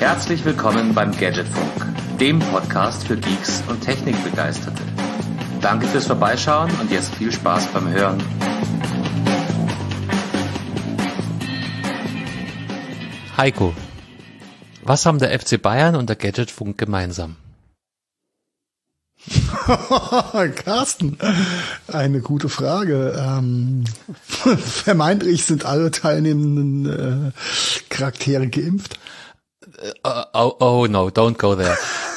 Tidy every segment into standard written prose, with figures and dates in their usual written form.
Herzlich willkommen beim Gadgetfunk, dem Podcast für Geeks und Technikbegeisterte. Danke fürs Vorbeischauen und jetzt viel Spaß beim Hören. Heiko, was haben der FC Bayern und der Gadgetfunk gemeinsam? Carsten, eine gute Frage. Vermeintlich sind alle teilnehmenden Charaktere geimpft. Oh no, don't go there.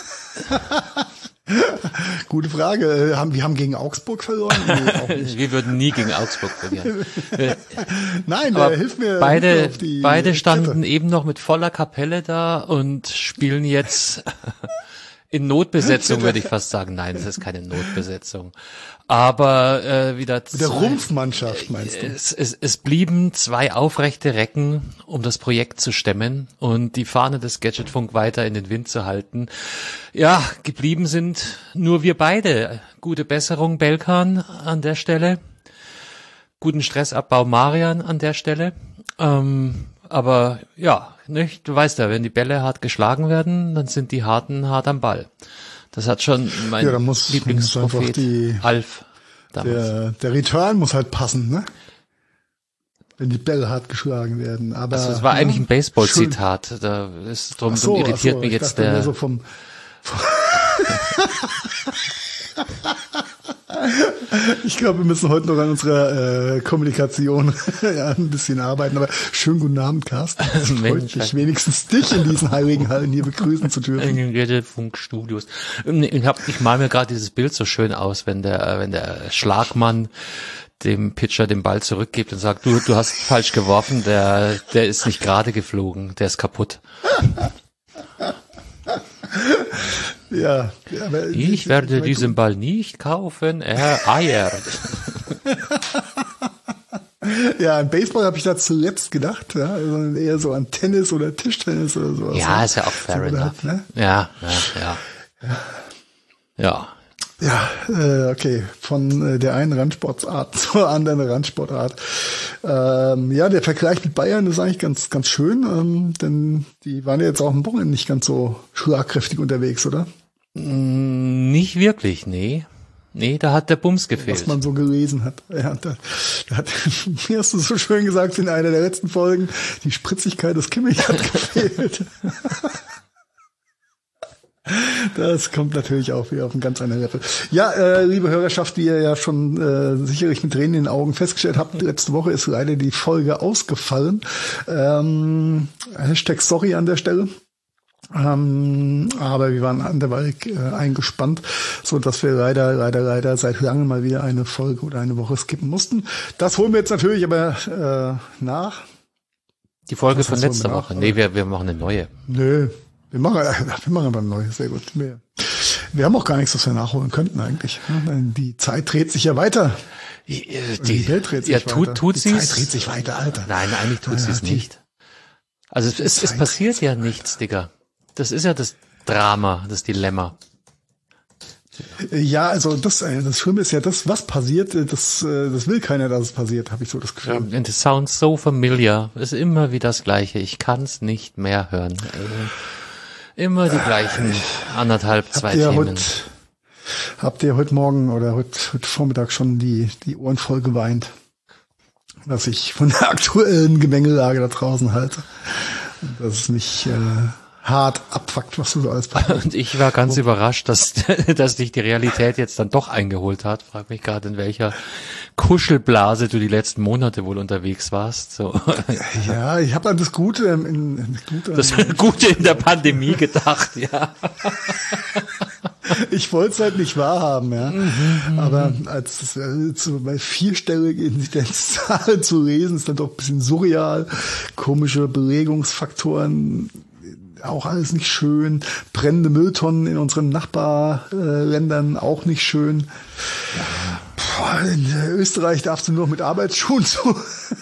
Gute Frage. Wir haben gegen Augsburg verloren? Nee, auch nicht. Wir würden nie gegen Augsburg verlieren. Nein, hilf mir. Beide standen eben noch mit voller Kapelle da und spielen jetzt in Notbesetzung, würde ich fast sagen. Nein, das ist keine Notbesetzung. Aber wieder mit der Rumpfmannschaft, meinst du? Es blieben 2 aufrechte Recken, um das Projekt zu stemmen und die Fahne des Gadgetfunk weiter in den Wind zu halten. Ja, geblieben sind nur wir beide. Gute Besserung, Belkan, an der Stelle. Guten Stressabbau, Marian, an der Stelle. Aber ja, nicht? Du weißt ja, wenn die Bälle hart geschlagen werden, dann sind die Harten hart am Ball. Das hat schon mein Lieblingsprophet Alf damals. Der Return muss halt passen, ne? Wenn die Bälle hart geschlagen werden. Aber also es war eigentlich ein Baseball-Zitat. Da ist drum irritiert mich jetzt der. So Ich glaube, wir müssen heute noch an unserer Kommunikation ein bisschen arbeiten. Aber schönen guten Abend, Carsten. Es freut mich wenigstens, dich in diesen heiligen Hallen hier begrüßen zu dürfen. In den Gadgetfunk-Studios. Ich mal mir gerade dieses Bild so schön aus, wenn der Schlagmann dem Pitcher den Ball zurückgibt und sagt, du hast falsch geworfen, der ist nicht gerade geflogen, der ist kaputt. Ja, aber ich werde diesen Ball nicht kaufen, er eiert. Ja, an Baseball habe ich da zuletzt gedacht, ja, sondern eher so an Tennis oder Tischtennis oder sowas. Ja, ist ja auch fair enough. Halt, ne? Ja. Ja, okay, von der einen Randsportart zur anderen Randsportart. Ja, der Vergleich mit Bayern ist eigentlich ganz, ganz schön, denn die waren ja jetzt auch am Wochenende nicht ganz so schlagkräftig unterwegs, oder? Nicht wirklich, nee. Nee, da hat der Bums gefehlt. Was man so gelesen hat. Ja, da hat, wie hast du so schön gesagt in einer der letzten Folgen, die Spritzigkeit des Kimmich hat gefehlt. Das kommt natürlich auch wieder auf einen ganz anderen Level. Ja, liebe Hörerschaft, wie ihr ja schon sicherlich mit Tränen in den Augen festgestellt habt, letzte Woche ist leider die Folge ausgefallen. Hashtag sorry an der Stelle. Aber wir waren anderweitig eingespannt, so dass wir leider seit langem mal wieder eine Folge oder eine Woche skippen mussten. Das holen wir jetzt natürlich aber nach. Die Folge von letzter Woche. Nee, wir machen eine neue. Nö. Wir machen aber eine neue, sehr gut. Wir haben auch gar nichts, was wir nachholen könnten eigentlich. Die Zeit dreht sich ja weiter. Die Welt dreht sich weiter. Die Zeit dreht sich weiter, Alter. Nein, eigentlich tut sie es nicht. Also es passiert ja nichts, Digga. Das ist ja das Drama, das Dilemma. Ja, also das Schlimme ist ja, das, was passiert, das will keiner, dass es passiert, habe ich so das Gefühl. And it sounds so familiar. Es ist immer wie das Gleiche. Ich kann es nicht mehr hören. Immer die gleichen 2 Themen. Habt ihr heute Morgen oder heute Vormittag schon die Ohren voll geweint, dass ich von der aktuellen Gemengelage da draußen halte? Und dass es mich hart abfuckt, was du so alles passiert. Und ich war ganz überrascht, dass dich die Realität jetzt dann doch eingeholt hat. Frag mich gerade, in welcher Kuschelblase du die letzten Monate wohl unterwegs warst. So. Ja, ich habe an das Gute das Gute in der Pandemie gedacht, ja. Ich wollte es halt nicht wahrhaben, ja. Aber als so bei 4-stellige Inzidenzzahlen zu lesen, ist dann doch ein bisschen surreal. Komische Belegungsfaktoren, auch alles nicht schön. Brennende Mülltonnen in unseren Nachbarländern auch nicht schön. In Österreich darfst du nur mit Arbeitsschuhen zu.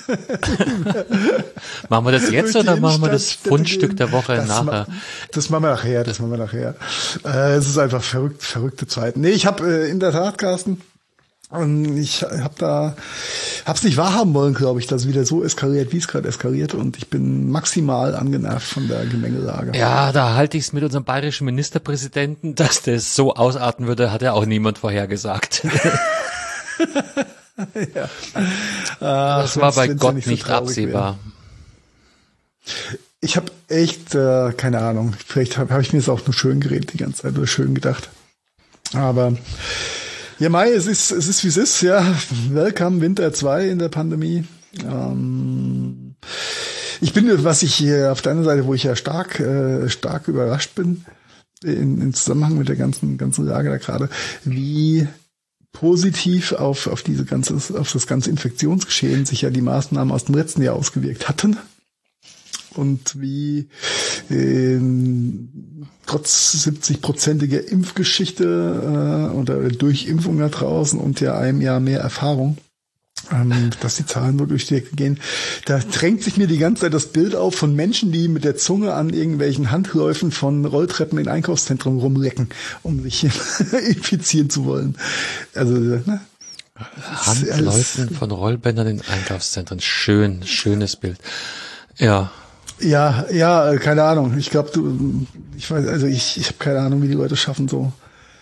Machen wir das jetzt oder machen wir das Fundstück der Woche nachher? Das machen wir nachher. Es ist einfach verrückte Zeiten. Nee, ich habe in der Tat, Carsten, Ich hab's nicht wahrhaben wollen, glaube ich, dass es wieder so eskaliert, wie es gerade eskaliert, und ich bin maximal angenervt von der Gemengelage. Ja, da halte ich es mit unserem bayerischen Ministerpräsidenten, dass das so ausarten würde, hat ja auch niemand vorhergesagt. Ja. Das war bei Gott nicht absehbar. Ich habe echt, keine Ahnung, vielleicht hab ich mir das auch nur schön geredet die ganze Zeit oder schön gedacht. Aber ja, Mai, es ist wie es ist, ja. Welcome Winter 2 in der Pandemie. Ich bin, was ich hier auf der anderen Seite, wo ich ja stark überrascht bin, in Zusammenhang mit der ganzen Lage da gerade, wie positiv auf das ganze Infektionsgeschehen sich ja die Maßnahmen aus dem letzten Jahr ausgewirkt hatten. Und wie trotz 70-prozentiger Impfgeschichte oder Durchimpfung da draußen und ja einem Jahr mehr Erfahrung, dass die Zahlen nur durch die Decke gehen. Da drängt sich mir die ganze Zeit das Bild auf von Menschen, die mit der Zunge an irgendwelchen Handläufen von Rolltreppen in Einkaufszentren rumlecken, um sich infizieren zu wollen. Also, ne? Handläufen von Rollbändern in Einkaufszentren. Schönes Bild. Ja. Ja, keine Ahnung. Ich glaube, ich habe keine Ahnung, wie die Leute schaffen, so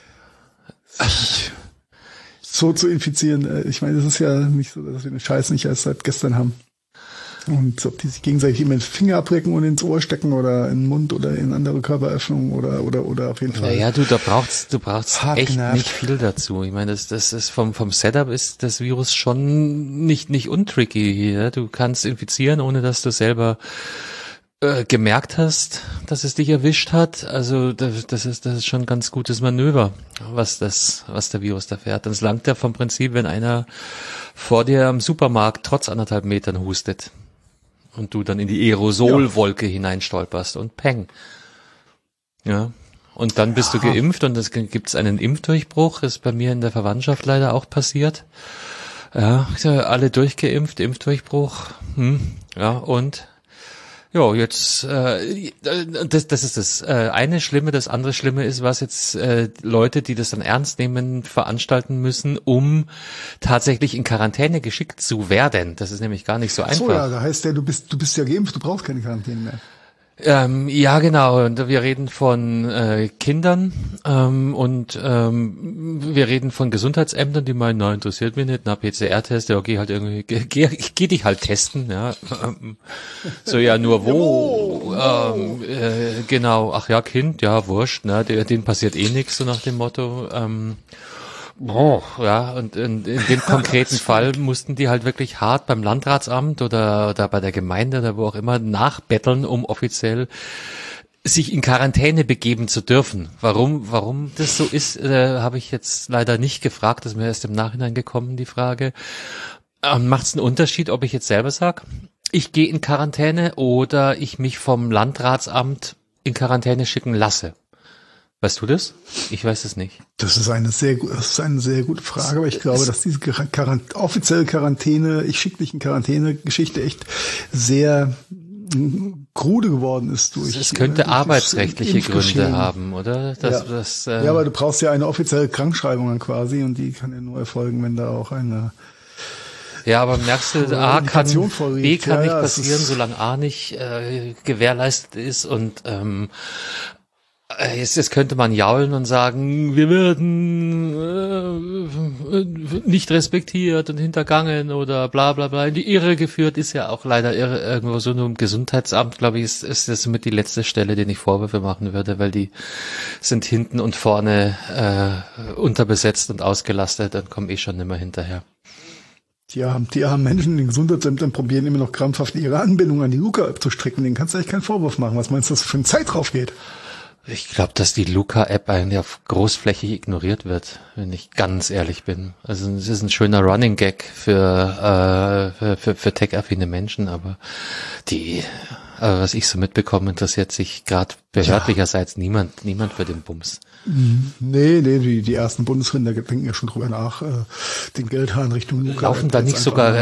zu infizieren. Ich meine, es ist ja nicht so, dass wir den Scheiß nicht erst seit gestern haben. Und ob die sich gegenseitig immer den Finger ablecken und ins Ohr stecken oder in den Mund oder in andere Körperöffnungen oder auf jeden Fall. Naja, du brauchst echt nicht viel dazu. Ich meine, das ist vom Setup ist das Virus schon nicht untricky hier. Du kannst infizieren, ohne dass du selber gemerkt hast, dass es dich erwischt hat. Also das ist schon ein ganz gutes Manöver, was der Virus da fährt. Das langt ja vom Prinzip, wenn einer vor dir am Supermarkt trotz 1,5 Metern hustet und du dann in die Aerosolwolke hineinstolperst und peng. Ja. Und dann bist du geimpft und es gibt's einen Impfdurchbruch. Ist bei mir in der Verwandtschaft leider auch passiert. Ja, alle durchgeimpft, Impfdurchbruch. Ja, und ja, jetzt das ist das eine Schlimme. Das andere Schlimme ist, was jetzt Leute, die das dann ernst nehmen, veranstalten müssen, um tatsächlich in Quarantäne geschickt zu werden. Das ist nämlich gar nicht so einfach. So, ja, da heißt ja, du bist ja geimpft, du brauchst keine Quarantäne mehr. Ja, genau. Und wir reden von Kindern und wir reden von Gesundheitsämtern, die meinen, nein, interessiert mich nicht, PCR-Test, ja, geh dich halt testen, ja. So, ja, nur wo? Genau, ach ja, Kind, ja, wurscht, ne, denen passiert eh nichts, so nach dem Motto. Ja, und in dem konkreten Fall mussten die halt wirklich hart beim Landratsamt oder bei der Gemeinde oder wo auch immer nachbetteln, um offiziell sich in Quarantäne begeben zu dürfen. Warum das so ist, habe ich jetzt leider nicht gefragt. Das ist mir erst im Nachhinein gekommen, die Frage. Macht es einen Unterschied, ob ich jetzt selber sage, ich gehe in Quarantäne oder ich mich vom Landratsamt in Quarantäne schicken lasse? Weißt du das? Ich weiß es nicht. Das ist eine sehr gute Frage, aber ich glaube, dass diese offizielle Quarantäne, ich schicke dich in Quarantäne-Geschichte echt sehr krude geworden ist durch. Es könnte arbeitsrechtliche Gründe haben, oder? Ja, aber du brauchst ja eine offizielle Krankschreibung dann quasi und die kann ja nur erfolgen, wenn da auch eine. Ja, aber merkst du, B kann nicht passieren, solange A nicht gewährleistet ist und jetzt könnte man jaulen und sagen, wir werden nicht respektiert und hintergangen oder bla bla bla in die Irre geführt, ist ja auch leider irgendwo so nur im Gesundheitsamt, glaube ich, ist das mit die letzte Stelle, den ich Vorwürfe machen würde, weil die sind hinten und vorne unterbesetzt und ausgelastet, dann komme ich schon nicht mehr hinterher. Die armen Menschen in den Gesundheitsämtern probieren immer noch krampfhaft ihre Anbindung an die Luca-App zu stricken, denen kannst du eigentlich keinen Vorwurf machen. Was meinst du, dass für eine Zeit drauf geht? Ich glaube, dass die Luca-App eigentlich großflächig ignoriert wird, wenn ich ganz ehrlich bin. Also es ist ein schöner Running Gag für tech-affine Menschen, aber was ich so mitbekomme, interessiert sich gerade behördlicherseits niemand für den Bums. Nee, die ersten Bundesländer denken ja schon drüber nach, den Geldhahn Richtung Luca. Laufen da nicht sogar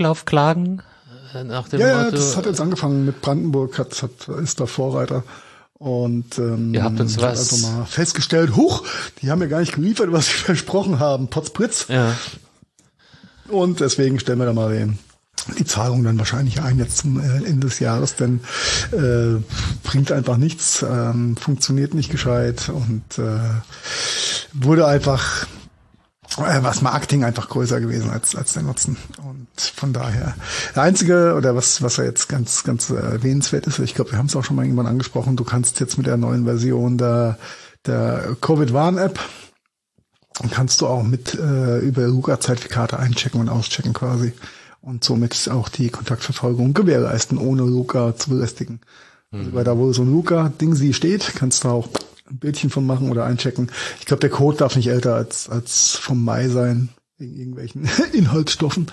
Rücklaufklagen nach dem Motto? Ja, das hat jetzt angefangen mit Brandenburg, ist da Vorreiter. Und ihr habt uns was also mal festgestellt, die haben ja gar nicht geliefert, was sie versprochen haben, Potzblitz. Ja. Und deswegen stellen wir da mal die Zahlung dann wahrscheinlich ein jetzt zum Ende des Jahres, denn bringt einfach nichts, funktioniert nicht gescheit und wurde einfach was Marketing einfach größer gewesen als der Nutzen. Und von daher, der einzige, oder was ja jetzt ganz erwähnenswert ist, ich glaube, wir haben es auch schon mal irgendwann angesprochen, du kannst jetzt mit der neuen Version der Covid-Warn-App, kannst du auch mit über Luca-Zertifikate einchecken und auschecken quasi und somit auch die Kontaktverfolgung gewährleisten, ohne Luca zu belästigen. Also, weil da, wo so ein Luca-Ding steht, kannst du auch ein Bildchen von machen oder einchecken. Ich glaube, der Code darf nicht älter als vom Mai sein, wegen irgendwelchen Inhaltsstoffen.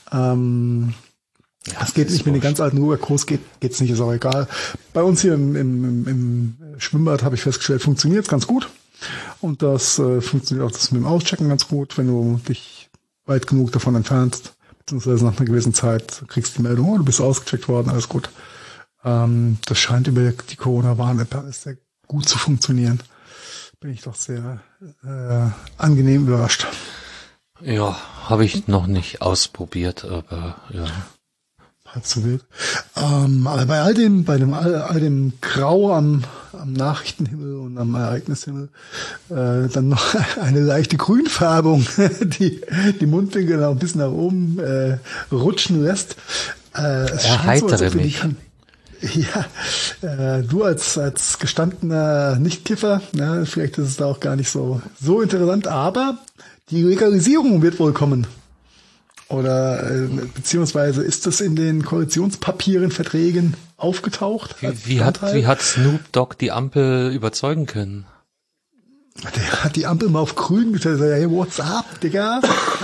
Das geht nicht mit den ganz alten Luca-Codes, geht's nicht, ist auch egal. Bei uns hier im Schwimmbad habe ich festgestellt, funktioniert's ganz gut. Und das funktioniert auch das mit dem Auschecken ganz gut, wenn du dich weit genug davon entfernst, beziehungsweise nach einer gewissen Zeit kriegst du die Meldung, du bist ausgecheckt worden, alles gut. Das scheint über die Corona-Warn-App alles sehr gut zu funktionieren. Bin ich doch sehr angenehm überrascht. Ja, habe ich noch nicht ausprobiert, aber ja. Halb so wild. Aber bei all dem Grau am Nachrichtenhimmel und am Ereignishimmel dann noch eine leichte Grünfärbung, die Mundwinkel noch ein bisschen nach oben rutschen lässt. Erheitere mich. Ja, du als gestandener Nichtkiffer, ne, vielleicht ist es da auch gar nicht so interessant, aber die Legalisierung wird wohl kommen. Oder beziehungsweise ist das in den Koalitionspapieren, Verträgen aufgetaucht? Wie hat Snoop Dogg die Ampel überzeugen können? Der hat die Ampel mal auf grün gestellt. Hey, what's up, Digga?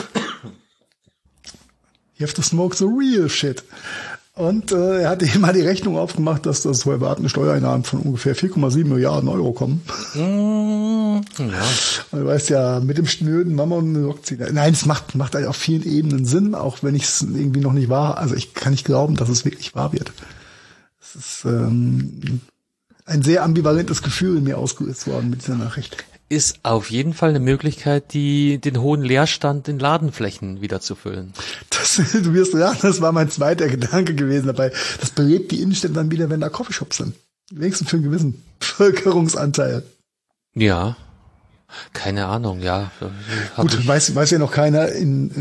You have to smoke the real shit. Und er hat ihm mal die Rechnung aufgemacht, dass das zu erwartende Steuereinnahmen von ungefähr 4,7 Milliarden Euro kommen. Ja. Und du weißt ja, mit dem schnöden Mammon lockt sie. Nein, es macht halt auf vielen Ebenen Sinn, auch wenn ich es irgendwie noch nicht wahr. Also ich kann nicht glauben, dass es wirklich wahr wird. Es ist ein sehr ambivalentes Gefühl in mir ausgelöst worden mit dieser Nachricht. Ist auf jeden Fall eine Möglichkeit, den hohen Leerstand in Ladenflächen wieder zu füllen. Du wirst ja, das war mein zweiter Gedanke gewesen dabei. Das belebt die Innenstädte dann wieder, wenn da Coffeeshops sind. Wenigstens für einen gewissen Bevölkerungsanteil. Ja, keine Ahnung, ja. Gut, weiß ja noch keiner,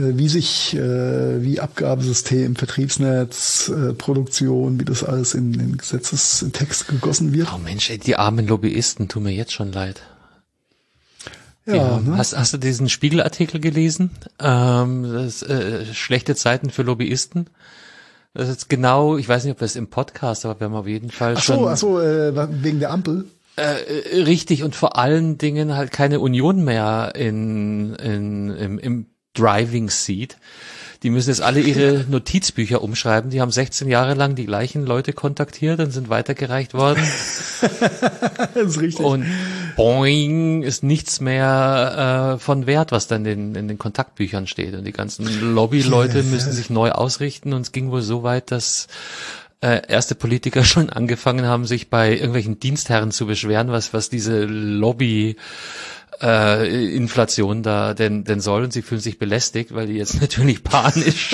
wie Abgabesystem, Vertriebsnetz, Produktion, wie das alles in den Gesetzestext gegossen wird. Oh Mensch, ey, die armen Lobbyisten tun mir jetzt schon leid. Ja, ne? Hast du diesen Spiegel-Artikel gelesen? Schlechte Zeiten für Lobbyisten. Das ist jetzt genau, ich weiß nicht, ob das im Podcast, aber wir haben auf jeden Fall wegen der Ampel. Richtig, und vor allen Dingen halt keine Union mehr im Driving Seat. Die müssen jetzt alle ihre Notizbücher umschreiben. Die haben 16 Jahre lang die gleichen Leute kontaktiert und sind weitergereicht worden. Das ist richtig. Und boing, ist nichts mehr von Wert, was dann in den Kontaktbüchern steht. Und die ganzen Lobbyleute müssen sich neu ausrichten. Und es ging wohl so weit, dass erste Politiker schon angefangen haben, sich bei irgendwelchen Dienstherren zu beschweren, was diese Lobby Inflation da denn soll, und sie fühlen sich belästigt, weil die jetzt natürlich panisch.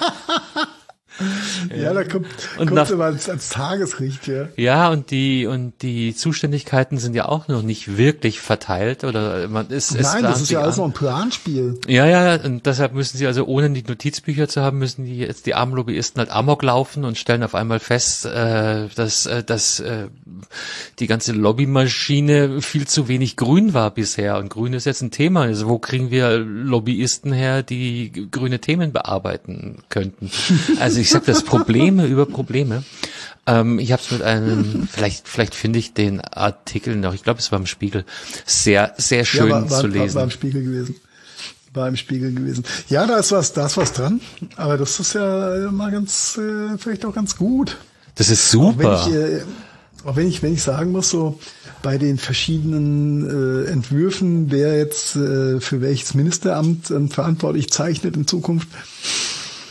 Ja, da kommt aber als Tageslicht, ja. Ja, und die Zuständigkeiten sind ja auch noch nicht wirklich verteilt, oder man ist. Nein, das ist ja alles noch ein Planspiel. Ja, und deshalb müssen sie also, ohne die Notizbücher zu haben, müssen die armen Lobbyisten halt Amok laufen und stellen auf einmal fest, dass die ganze Lobbymaschine viel zu wenig grün war bisher, und grün ist jetzt ein Thema. Also wo kriegen wir Lobbyisten her, die grüne Themen bearbeiten könnten? Also ich sag das Probleme über Probleme. Ich habe es mit einem, vielleicht finde ich den Artikel noch, ich glaube, es war im Spiegel, sehr, sehr schön zu lesen. War im Spiegel gewesen. Ja, da ist was dran, aber das ist ja mal vielleicht auch ganz gut. Das ist super. Auch wenn ich sagen muss, so bei den verschiedenen Entwürfen, wer jetzt für welches Ministeramt verantwortlich zeichnet in Zukunft,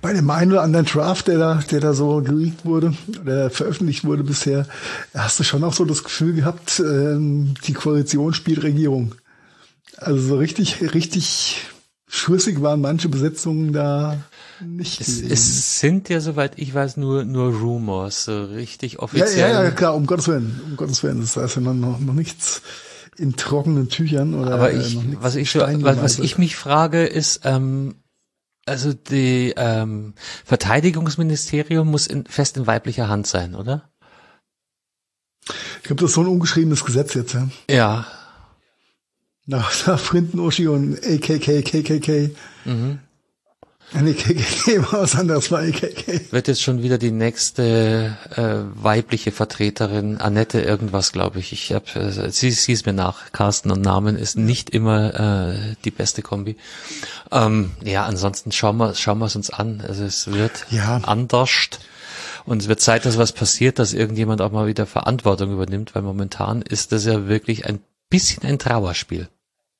bei dem einen oder anderen Draft, der da so geleakt wurde, oder veröffentlicht wurde bisher, hast du schon auch so das Gefühl gehabt, die Koalition spielt Regierung. Also so richtig schüssig waren manche Besetzungen da nicht. Es sind ja, soweit ich weiß, nur Rumors, so richtig offiziell. Ja, klar, um Gottes Willen. Das heißt ja noch nichts in trockenen Tüchern oder aber noch nichts was ich mich frage, ist, also die Verteidigungsministerium muss fest in weiblicher Hand sein, oder? Ich glaube, das ist so ein ungeschriebenes Gesetz jetzt, ja. Ja. Nach Frinton, Uschi und KKK. Mhm. Nee, KKK war was anderes, war AKK. Wird jetzt schon wieder die nächste weibliche Vertreterin, Annette irgendwas, glaube ich. Sie ist mir nach. Carsten und Namen ist nicht immer die beste Kombi. Ja, ansonsten schauen wir es uns an. Also es wird anders. Und es wird Zeit, dass was passiert, dass irgendjemand auch mal wieder Verantwortung übernimmt, weil momentan ist das ja wirklich ein bisschen ein Trauerspiel.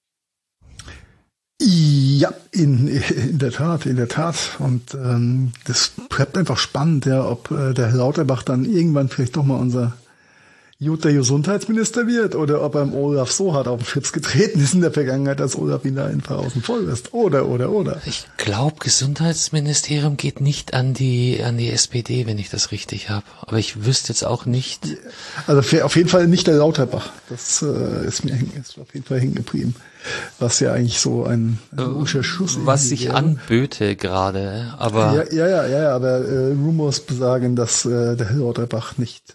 Ja, in der Tat. Und das bleibt einfach spannend, ja, ob der Herr Lauterbach dann irgendwann vielleicht doch mal unser guter Gesundheitsminister wird oder ob er Olaf so hart auf den Schlips getreten ist in der Vergangenheit, dass Olaf ihn da einfach außen vor lässt. Oder. Ich glaube, Gesundheitsministerium geht nicht an die SPD, wenn ich das richtig habe. Aber ich wüsste jetzt auch nicht. Also auf jeden Fall nicht der Lauterbach. Das ist mir auf jeden Fall hängen geblieben. Was ja eigentlich so ein logischer Schuss was sich anböte gerade, aber ja, aber Rumors besagen, dass der Herr Lauterbach nicht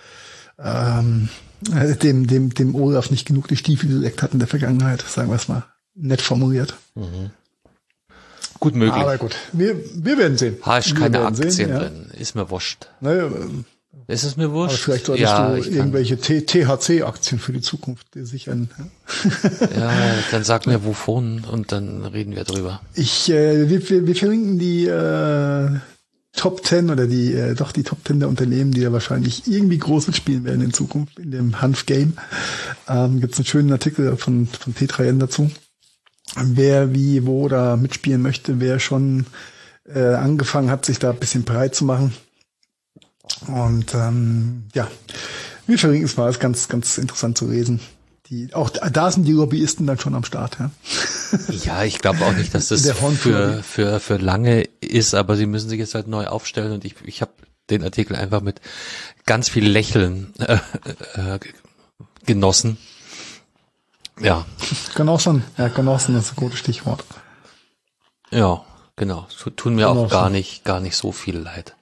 dem Olaf nicht genug die Stiefel geleckt hat in der Vergangenheit, sagen wir es mal nett formuliert. Mhm. Gut möglich. Aber gut, wir werden sehen. Hast keine Aktien drin, ist mir wurscht. Naja, ist es mir wurscht? Aber vielleicht solltest du irgendwelche THC-Aktien für die Zukunft sichern. Ja, dann sag mir wovon und dann reden wir drüber. Wir verlinken die Top 10 oder die Top 10 der Unternehmen, die ja wahrscheinlich irgendwie groß mitspielen werden in Zukunft in dem Hanf-Game. Gibt's einen schönen Artikel von T3N dazu. Wer wie wo da mitspielen möchte, wer schon angefangen hat, sich da ein bisschen breit zu machen. Und wir verlinken es mal, ist ganz, ganz interessant zu lesen. Auch da sind die Lobbyisten dann schon am Start, ja. Ja, ich glaube auch nicht, dass das für lange ist, aber sie müssen sich jetzt halt neu aufstellen und ich habe den Artikel einfach mit ganz viel Lächeln genossen. Ja. Genossen ist ein gutes Stichwort. Ja, genau. Tun mir auch gar nicht so viel leid.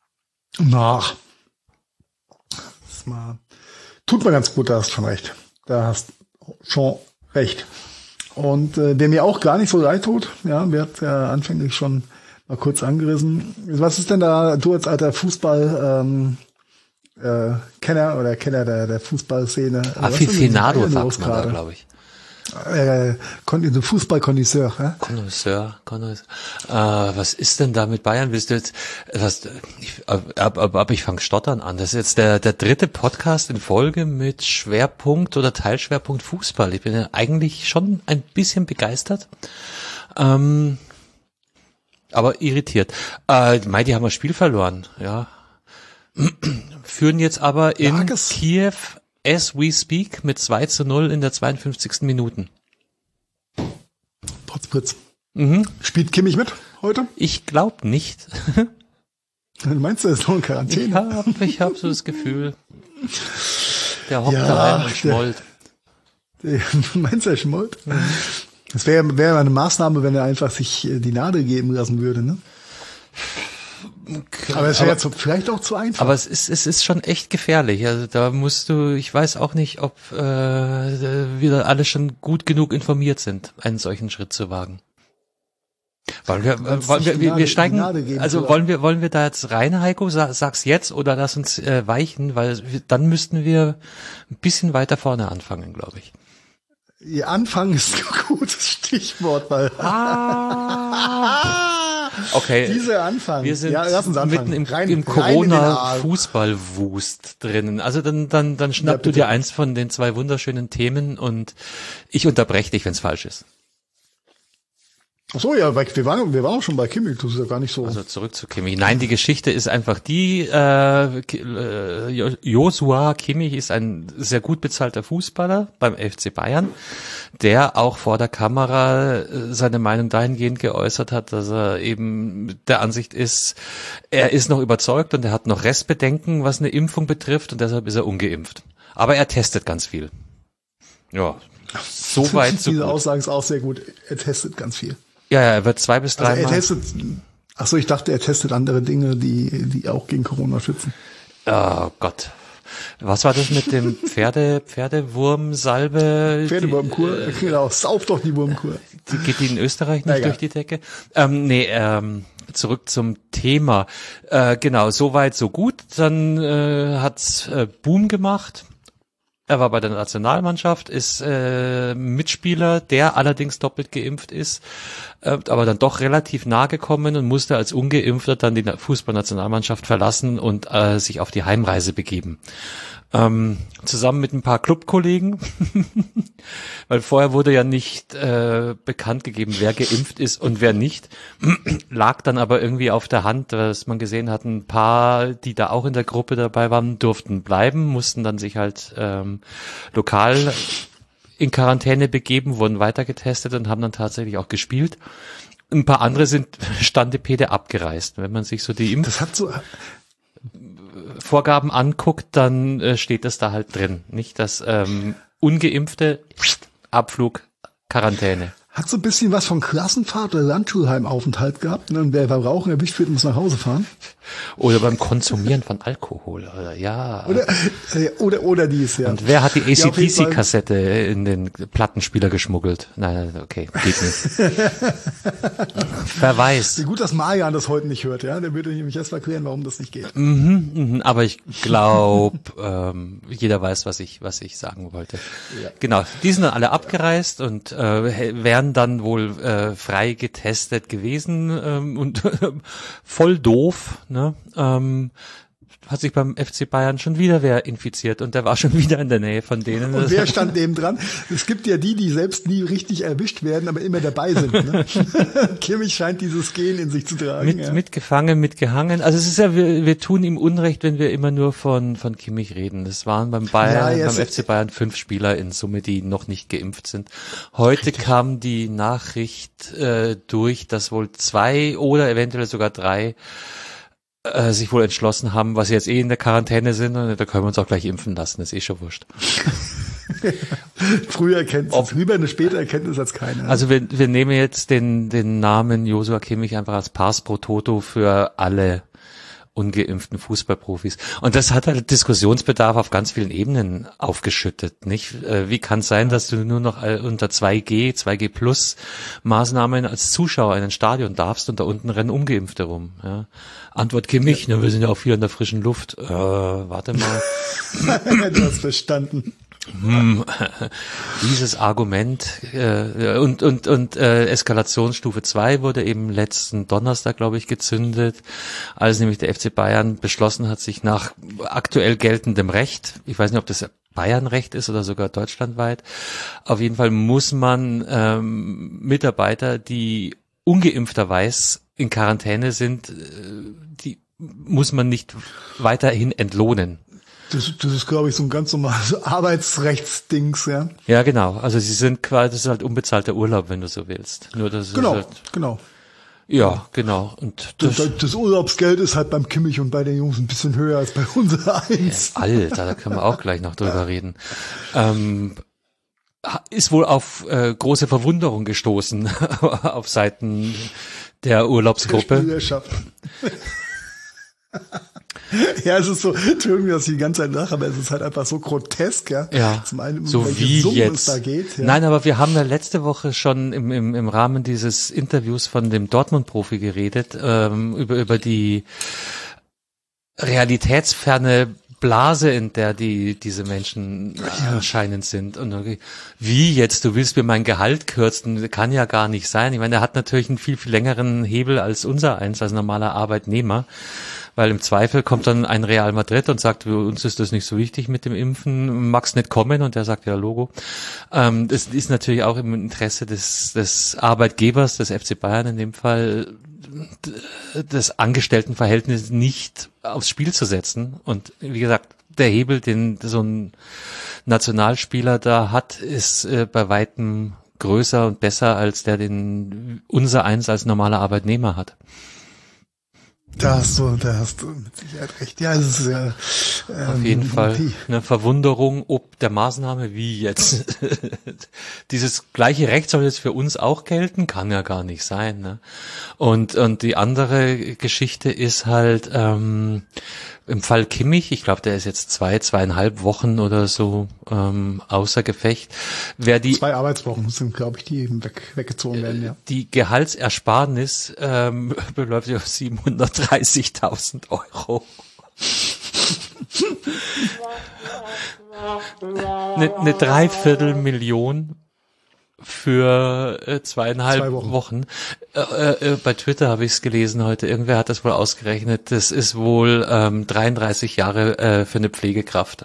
Tut mir ganz gut, da hast schon recht. Da hast schon recht. Und wer mir auch gar nicht so leid tut, ja, wir hat ja anfänglich schon mal kurz angerissen. Was ist denn da, du als alter Fußball Kenner oder Kenner der Fußballszene? Aficionado sagt man da, glaube ich. Fußball-Connoisseur, ja? Connoisseur. Was ist denn da mit Bayern? Willst du jetzt, aber ich fange stottern an. Das ist jetzt der dritte Podcast in Folge mit Schwerpunkt oder Teilschwerpunkt Fußball. Ich bin ja eigentlich schon ein bisschen begeistert. Aber irritiert. Die haben ein Spiel verloren, ja. Führen jetzt aber in Kiew as we speak mit 2:0 in der 52. Minuten. Potzblitz. Mhm. Spielt Kimmich mit heute? Ich glaube nicht. Du meinst, er ist noch in Quarantäne? Ich hab so das Gefühl. Der hockt da rein und schmollt. Meinst du, er schmollt? Mhm. Das wäre eine Maßnahme, wenn er einfach sich die Nadel geben lassen würde, ne? Aber es wäre jetzt vielleicht auch zu einfach. Aber es ist schon echt gefährlich. Also da ich weiß auch nicht, ob wir alle schon gut genug informiert sind, einen solchen Schritt zu wagen. Wollen wir steigen, also wollen wir da jetzt rein, Heiko? Sag's jetzt oder lass uns weichen, weil dann müssten wir ein bisschen weiter vorne anfangen, glaube ich. Ihr Anfang ist ein gutes Stichwort, weil okay. Dieser Anfang. Wir sind mitten im Corona-Fußballwust drinnen. Also dann schnapp du dir eins von den zwei wunderschönen Themen und ich unterbreche dich, wenn es falsch ist. Ach so, ja, wir waren auch schon bei Kimmich, das ist ja gar nicht so. Also zurück zu Kimmich. Nein, die Geschichte ist einfach die, Joshua Kimmich ist ein sehr gut bezahlter Fußballer beim FC Bayern, der auch vor der Kamera seine Meinung dahingehend geäußert hat, dass er eben der Ansicht ist, er ist noch überzeugt und er hat noch Restbedenken, was eine Impfung betrifft, und deshalb ist er ungeimpft. Aber er testet ganz viel. Ja, soweit so Diese gut. Aussage ist auch sehr gut. Er testet ganz viel. Ja, er wird 2 bis 3 Also er Mal. testet, ach so, ich dachte, er testet andere Dinge, die auch gegen Corona schützen. Oh Gott. Was war das mit dem Pferdewurmsalbe? Pferdewurmkur, genau, sauf doch die Wurmkur. Geht die in Österreich nicht durch die Decke? Zurück zum Thema. Genau, soweit, so gut. Dann hat's Boom gemacht. Er war bei der Nationalmannschaft, ist Mitspieler, der allerdings doppelt geimpft ist, aber dann doch relativ nahe gekommen und musste als Ungeimpfter dann die Fußballnationalmannschaft verlassen und sich auf die Heimreise begeben. Zusammen mit ein paar Clubkollegen, weil vorher wurde ja nicht bekannt gegeben, wer geimpft ist und wer nicht, lag dann aber irgendwie auf der Hand, dass man gesehen hat, ein paar, die da auch in der Gruppe dabei waren, durften bleiben, mussten dann sich halt lokal in Quarantäne begeben, wurden weiter getestet und haben dann tatsächlich auch gespielt. Ein paar andere sind Standepede abgereist. Wenn man sich so die Vorgaben anguckt, dann steht das da halt drin. Nicht das Ungeimpfte, Abflug, Quarantäne. Hat so ein bisschen was von Klassenfahrt oder Landschulheimaufenthalt gehabt. Ne? Und wer beim Rauchen erwischt wird, muss nach Hause fahren. Oder beim Konsumieren von Alkohol. Oder, ja. Oder dies, ja. Und wer hat die AC/DC-Kassette in den Plattenspieler geschmuggelt? Nein, okay, geht nicht. Verweis. Wie gut, dass Marian das heute nicht hört, ja. Der würde nämlich erst mal erklären, warum das nicht geht. Aber ich glaube, jeder weiß, was ich sagen wollte. Ja. Genau, die sind dann alle abgereist und wären dann wohl frei getestet gewesen und voll doof, ne? Hat sich beim FC Bayern schon wieder wer infiziert und der war schon wieder in der Nähe von denen. Und wer stand neben dran? Es gibt ja die selbst nie richtig erwischt werden, aber immer dabei sind. Ne? Kimmich scheint dieses Gen in sich zu tragen. Mitgefangen, mitgehangen. Also es ist ja, wir tun ihm Unrecht, wenn wir immer nur von Kimmich reden. Das waren beim FC Bayern 5 Spieler in Summe, die noch nicht geimpft sind. Heute kam die Nachricht durch, dass wohl 2 oder eventuell sogar 3 sich wohl entschlossen haben, was sie jetzt in der Quarantäne sind, und da können wir uns auch gleich impfen lassen, ist schon wurscht. Früher Erkenntnis, lieber eine späte Erkenntnis als keine. Also wir nehmen jetzt den Namen Joshua Kimmich einfach als Pass pro Toto für alle ungeimpften Fußballprofis. Und das hat halt Diskussionsbedarf auf ganz vielen Ebenen aufgeschüttet, nicht? Wie kann es sein, dass du nur noch unter 2G Plus Maßnahmen als Zuschauer in ein Stadion darfst und da unten rennen Ungeimpfte rum? Ja. Antwort Kimmich, wir sind ja auch viel in der frischen Luft. Warte mal. Du hast verstanden. Dieses Argument und Eskalationsstufe 2 wurde eben letzten Donnerstag, glaube ich, gezündet, als nämlich der FC Bayern beschlossen hat, sich nach aktuell geltendem Recht, ich weiß nicht, ob das Bayernrecht ist oder sogar deutschlandweit, auf jeden Fall muss man Mitarbeiter, die ungeimpfterweise in Quarantäne sind, die muss man nicht weiterhin entlohnen. Das ist, glaube ich, so ein ganz normales Arbeitsrechtsdings, ja. Ja, genau. Also sie sind quasi, das ist halt unbezahlter Urlaub, wenn du so willst. Nur das genau, ist halt, genau. Ja, genau. Und das Urlaubsgeld ist halt beim Kimmich und bei den Jungs ein bisschen höher als bei uns eins. Alter, da können wir auch gleich noch drüber reden. Ist wohl auf große Verwunderung gestoßen auf Seiten der Urlaubsgruppe. Ja, es ist so, Entschuldigung, dass ich die ganze Zeit lache, aber es ist halt einfach so grotesk, ja. Ja, zum einen, so wie Summen jetzt. Es da geht, ja. Nein, aber wir haben ja letzte Woche schon im Rahmen dieses Interviews von dem Dortmund-Profi geredet, über die realitätsferne Blase, in der diese Menschen anscheinend sind. Und wie jetzt, du willst mir mein Gehalt kürzen, kann ja gar nicht sein. Ich meine, er hat natürlich einen viel, viel längeren Hebel als unser eins, als normaler Arbeitnehmer. weil im Zweifel kommt dann ein Real Madrid und sagt, für uns ist das nicht so wichtig mit dem Impfen, mag's nicht kommen, und der sagt ja Logo. Das ist natürlich auch im Interesse des Arbeitgebers, des FC Bayern in dem Fall, das Angestelltenverhältnis nicht aufs Spiel zu setzen. Und wie gesagt, der Hebel, den so ein Nationalspieler da hat, ist bei weitem größer und besser als der, den unser eins als normaler Arbeitnehmer hat. Da hast du mit Sicherheit recht. Ja, es ist ja auf jeden Fall eine Verwunderung, ob der Maßnahme wie jetzt dieses gleiche Recht soll jetzt für uns auch gelten, kann ja gar nicht sein. Ne? Und die andere Geschichte ist halt im Fall Kimmich, ich glaube, der ist jetzt 2,5 Wochen oder so außer Gefecht. 2 Arbeitswochen sind, glaube ich, die eben weggezogen werden, ja. Die Gehaltsersparnis beläuft sich auf 730.000 €. Eine Dreiviertelmillion für 2,5 Wochen. Bei Twitter habe ich es gelesen heute. Irgendwer hat das wohl ausgerechnet. Das ist wohl 33 Jahre für eine Pflegekraft.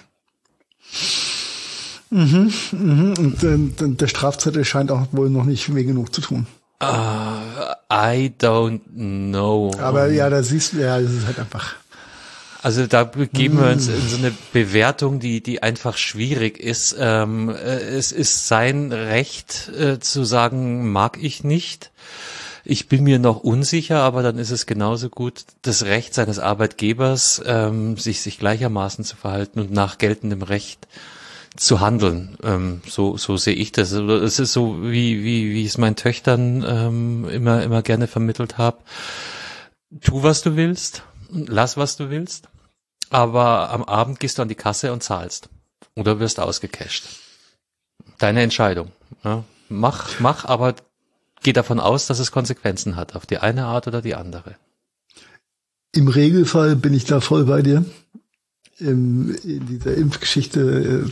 Und der Strafzettel scheint auch wohl noch nicht weh genug zu tun. I don't know. Aber ja, da siehst du, ja, das ist halt einfach. Also da begeben wir uns in so eine Bewertung, die einfach schwierig ist. Es ist sein Recht zu sagen, mag ich nicht. Ich bin mir noch unsicher, aber dann ist es genauso gut das Recht seines Arbeitgebers, sich gleichermaßen zu verhalten und nach geltendem Recht zu handeln. So sehe ich das. Es ist so, wie ich es meinen Töchtern immer gerne vermittelt habe. Tu, was du willst. Lass, was du willst, aber am Abend gehst du an die Kasse und zahlst oder wirst ausgecasht. Deine Entscheidung. Ja. Mach, aber geh davon aus, dass es Konsequenzen hat, auf die eine Art oder die andere. Im Regelfall bin ich da voll bei dir. In dieser Impfgeschichte,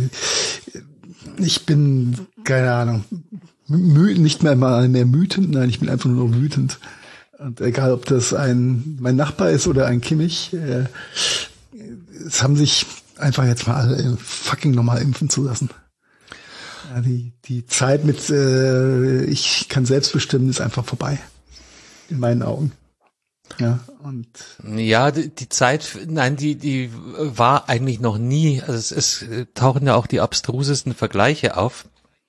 ich bin, keine Ahnung, nicht mehr wütend, nein, ich bin einfach nur noch wütend. Und egal, ob das mein Nachbar ist oder ein Kimmich, es haben sich einfach jetzt mal alle fucking normal impfen zu lassen. Ja, die Zeit mit ich kann selbst bestimmen ist einfach vorbei. In meinen Augen. Ja, und ja, die Zeit, nein, die war eigentlich noch nie, also es tauchen ja auch die abstrusesten Vergleiche auf.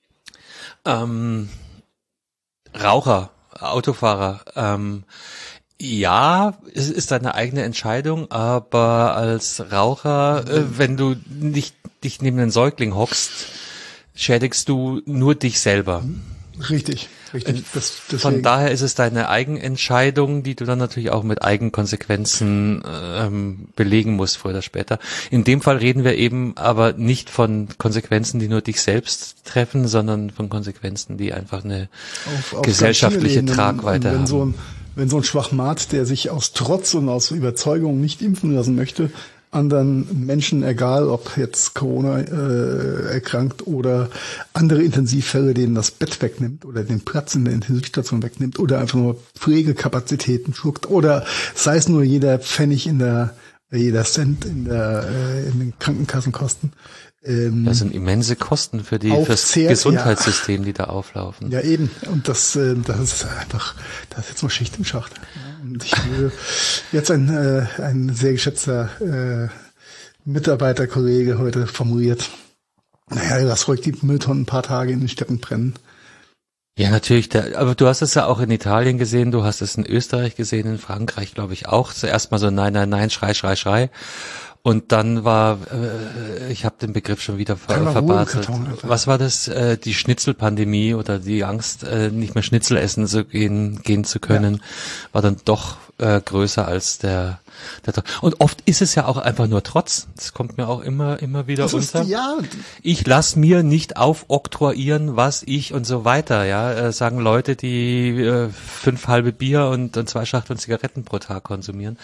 Raucher, Autofahrer, ja, es ist deine eigene Entscheidung, aber als Raucher, wenn du nicht dich neben den Säugling hockst, schädigst du nur dich selber. Richtig. Von daher ist es deine Eigenentscheidung, die du dann natürlich auch mit Eigenkonsequenzen belegen musst, früher oder später. In dem Fall reden wir eben aber nicht von Konsequenzen, die nur dich selbst treffen, sondern von Konsequenzen, die einfach eine gesellschaftliche Tragweite haben. Wenn so ein Schwachmat, der sich aus Trotz und aus Überzeugung nicht impfen lassen möchte, anderen Menschen, egal ob jetzt Corona erkrankt oder andere Intensivfälle, denen das Bett wegnimmt oder den Platz in der Intensivstation wegnimmt oder einfach nur Pflegekapazitäten schluckt oder sei es nur jeder Pfennig jeder Cent in den Krankenkassenkosten. Das sind immense Kosten fürs Gesundheitssystem, die da auflaufen. Ja, eben. Und das ist einfach, das ist jetzt mal Schicht im Schacht. Und ich würde jetzt ein sehr geschätzter Mitarbeiterkollege heute formuliert, naja, lass ruhig die Mülltonnen ein paar Tage in den Städten brennen. Ja, natürlich. Aber du hast es ja auch in Italien gesehen, du hast es in Österreich gesehen, in Frankreich, glaube ich, auch. Zuerst mal so nein, Schrei. Und dann ich habe den Begriff schon wieder verbaselt. Was war das? Die Schnitzelpandemie oder die Angst, nicht mehr Schnitzel essen zu gehen zu können, war dann doch größer als der. Und oft ist es ja auch einfach nur Trotz. Das kommt mir auch immer wieder unter. Ich lass mir nicht aufoktroyieren, was ich und so weiter. Ja, sagen Leute, die 5 halbe Bier und 2 Schachteln Zigaretten pro Tag konsumieren.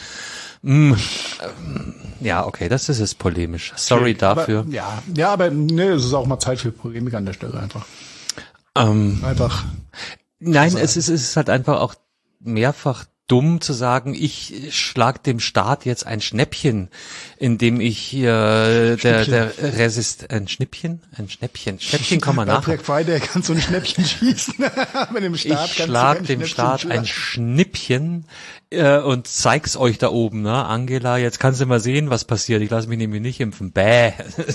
Ja, okay, das ist es polemisch. Sorry dafür. Aber es ist auch mal Zeit für Polemik an der Stelle einfach. Nein, es ist halt einfach auch mehrfach dumm zu sagen, ich schlag dem Staat jetzt ein Schnäppchen, indem ich hier ein Schnäppchen kann man nach. Bei Black Friday kannst du ein Schnäppchen schießen. Mit dem Staat ich schlag dem Staat ein Schnippchen und zeig's euch da oben, ne? Angela, jetzt kannst du mal sehen, was passiert. Ich lasse mich nämlich nicht impfen. Bäh.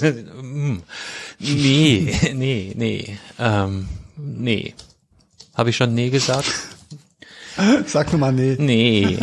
Nee. Habe ich schon nee gesagt? Sag nur mal nee. Nee.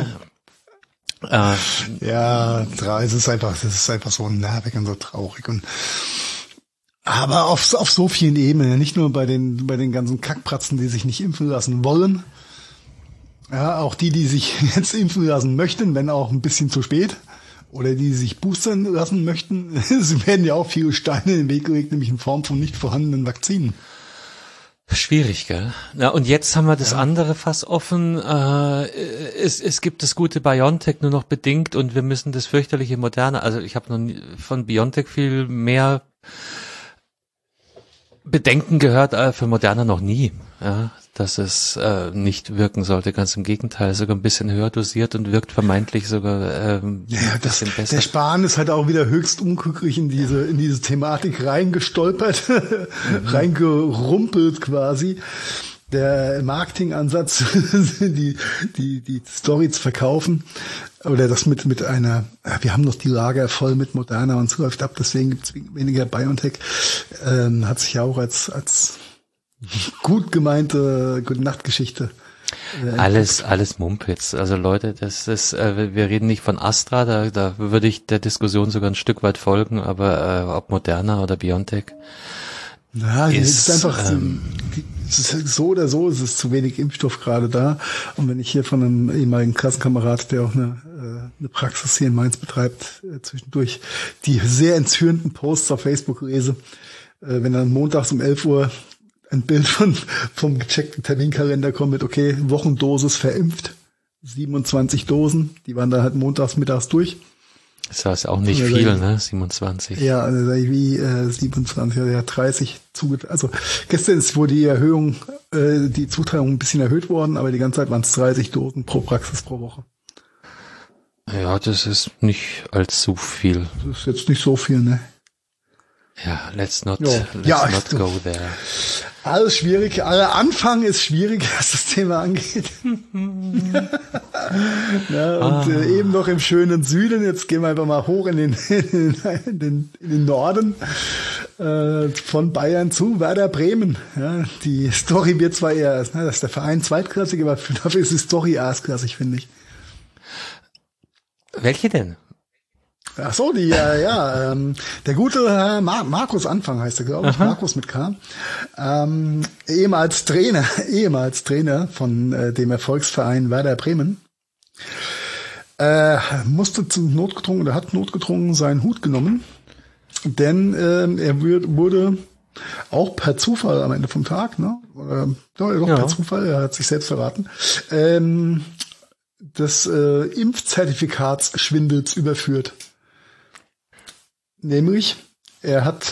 Ja, es ist einfach so nervig und so traurig aber auf so vielen Ebenen, nicht nur bei den ganzen Kackpratzen, die sich nicht impfen lassen wollen. Ja, auch die sich jetzt impfen lassen möchten, wenn auch ein bisschen zu spät. Oder die sich boostern lassen möchten. Es werden ja auch viele Steine in den Weg gelegt, nämlich in Form von nicht vorhandenen Vakzinen. Schwierig, gell? Na, und jetzt haben wir das andere Fass offen. Es gibt das gute BioNTech nur noch bedingt und wir müssen das fürchterliche Moderna. Also ich habe noch nie von BioNTech viel mehr Bedenken gehört, für Moderna noch nie. Ja, dass es nicht wirken sollte. Ganz im Gegenteil, sogar ein bisschen höher dosiert und wirkt vermeintlich sogar ein bisschen besser. Der Spahn ist halt auch wieder höchst unglücklich in diese Thematik reingestolpert, reingerumpelt quasi. Der Marketingansatz, die Story zu verkaufen oder das mit einer, wir haben noch die Lager voll mit Moderna und so läuft ab, deswegen gibt es weniger BioNTech, hat sich ja auch als gut gemeinte Gute-Nacht-Geschichte. Alles Mumpitz. Also Leute, wir reden nicht von Astra, da würde ich der Diskussion sogar ein Stück weit folgen, aber ob Moderna oder BioNTech. Ja, ist einfach, es ist so oder so, es ist zu wenig Impfstoff gerade da. Und wenn ich hier von einem ehemaligen Klassenkamerad, der auch eine Praxis hier in Mainz betreibt, zwischendurch die sehr entzürnten Posts auf Facebook lese, wenn dann montags um 11 Uhr ein Bild vom gecheckten Terminkalender kommt mit, okay, Wochendosis verimpft, 27 Dosen, die waren dann halt montags mittags durch. Das heißt auch nicht viel, ne? 27. Ja, also wie 27, ja 30 also gestern wurde die Erhöhung, die Zuteilung ein bisschen erhöht worden, aber die ganze Zeit waren es 30 Dosen pro Praxis pro Woche. Ja, das ist nicht allzu viel. Das ist jetzt nicht so viel, ne? Ja, let's not go there. Alles schwierig. Anfang ist schwierig, was das Thema angeht. Ja, und eben noch im schönen Süden. Jetzt gehen wir einfach mal hoch in den Norden von Bayern zu Werder Bremen. Ja, die Story wird zwar eher, dass der Verein zweitklassig, aber dafür ist die Story erstklassig, finde ich. Welche denn? Ach so, der gute Markus Anfang heißt er, glaube ich, Markus mit K. Ehemals Trainer von dem Erfolgsverein Werder Bremen, musste hat notgedrungen seinen Hut genommen, denn er wurde auch per Zufall am Ende vom Tag, ne? Per Zufall, er hat sich selbst verraten, des Impfzertifikatsschwindels überführt. Nämlich, er hat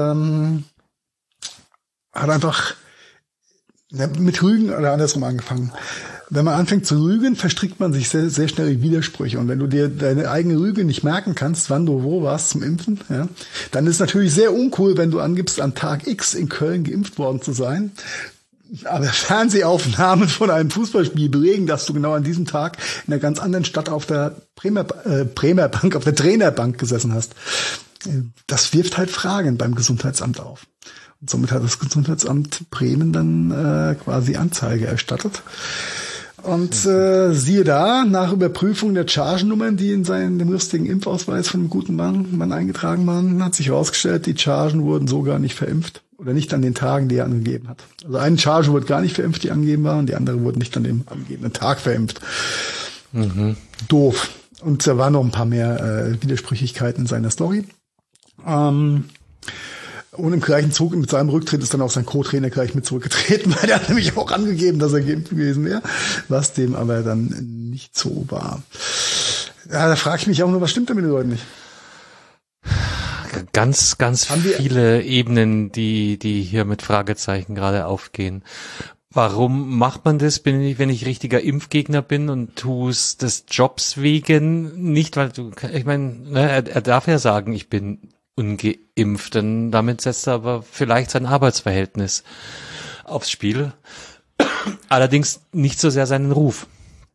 einfach mit Rügen oder andersrum angefangen. Wenn man anfängt zu rügen, verstrickt man sich sehr, sehr schnell in Widersprüche. Und wenn du dir deine eigene Rüge nicht merken kannst, wann du wo warst zum Impfen, ja, dann ist es natürlich sehr uncool, wenn du angibst, an Tag X in Köln geimpft worden zu sein. Aber Fernsehaufnahmen von einem Fußballspiel belegen, dass du genau an diesem Tag in einer ganz anderen Stadt auf der Bremer Bank, auf der Trainerbank gesessen hast. Das wirft halt Fragen beim Gesundheitsamt auf. Und somit hat das Gesundheitsamt Bremen dann quasi Anzeige erstattet. Und siehe da, nach Überprüfung der Chargennummern, die in dem lustigen Impfausweis von einem guten Mann eingetragen waren, hat sich herausgestellt, die Chargen wurden so gar nicht verimpft. Oder nicht an den Tagen, die er angegeben hat. Also eine Charge wurde gar nicht verimpft, die angegeben war, und die andere wurde nicht an dem angegebenen Tag verimpft. Mhm. Doof. Und da waren noch ein paar mehr Widersprüchlichkeiten in seiner Story. Und im gleichen Zug mit seinem Rücktritt ist dann auch sein Co-Trainer gleich mit zurückgetreten, weil der hat nämlich auch angegeben, dass er geimpft gewesen wäre, was dem aber dann nicht so war. Ja, da frage ich mich auch nur, was stimmt denn mit den Leuten nicht? Ganz viele Ebenen, die hier mit Fragezeichen gerade aufgehen. Warum macht man das, wenn ich richtiger Impfgegner bin und tue es des Jobs wegen? Nicht, weil ich meine, ne, er darf ja sagen, ich bin ungeimpft, denn damit setzt er aber vielleicht sein Arbeitsverhältnis aufs Spiel. Allerdings nicht so sehr seinen Ruf.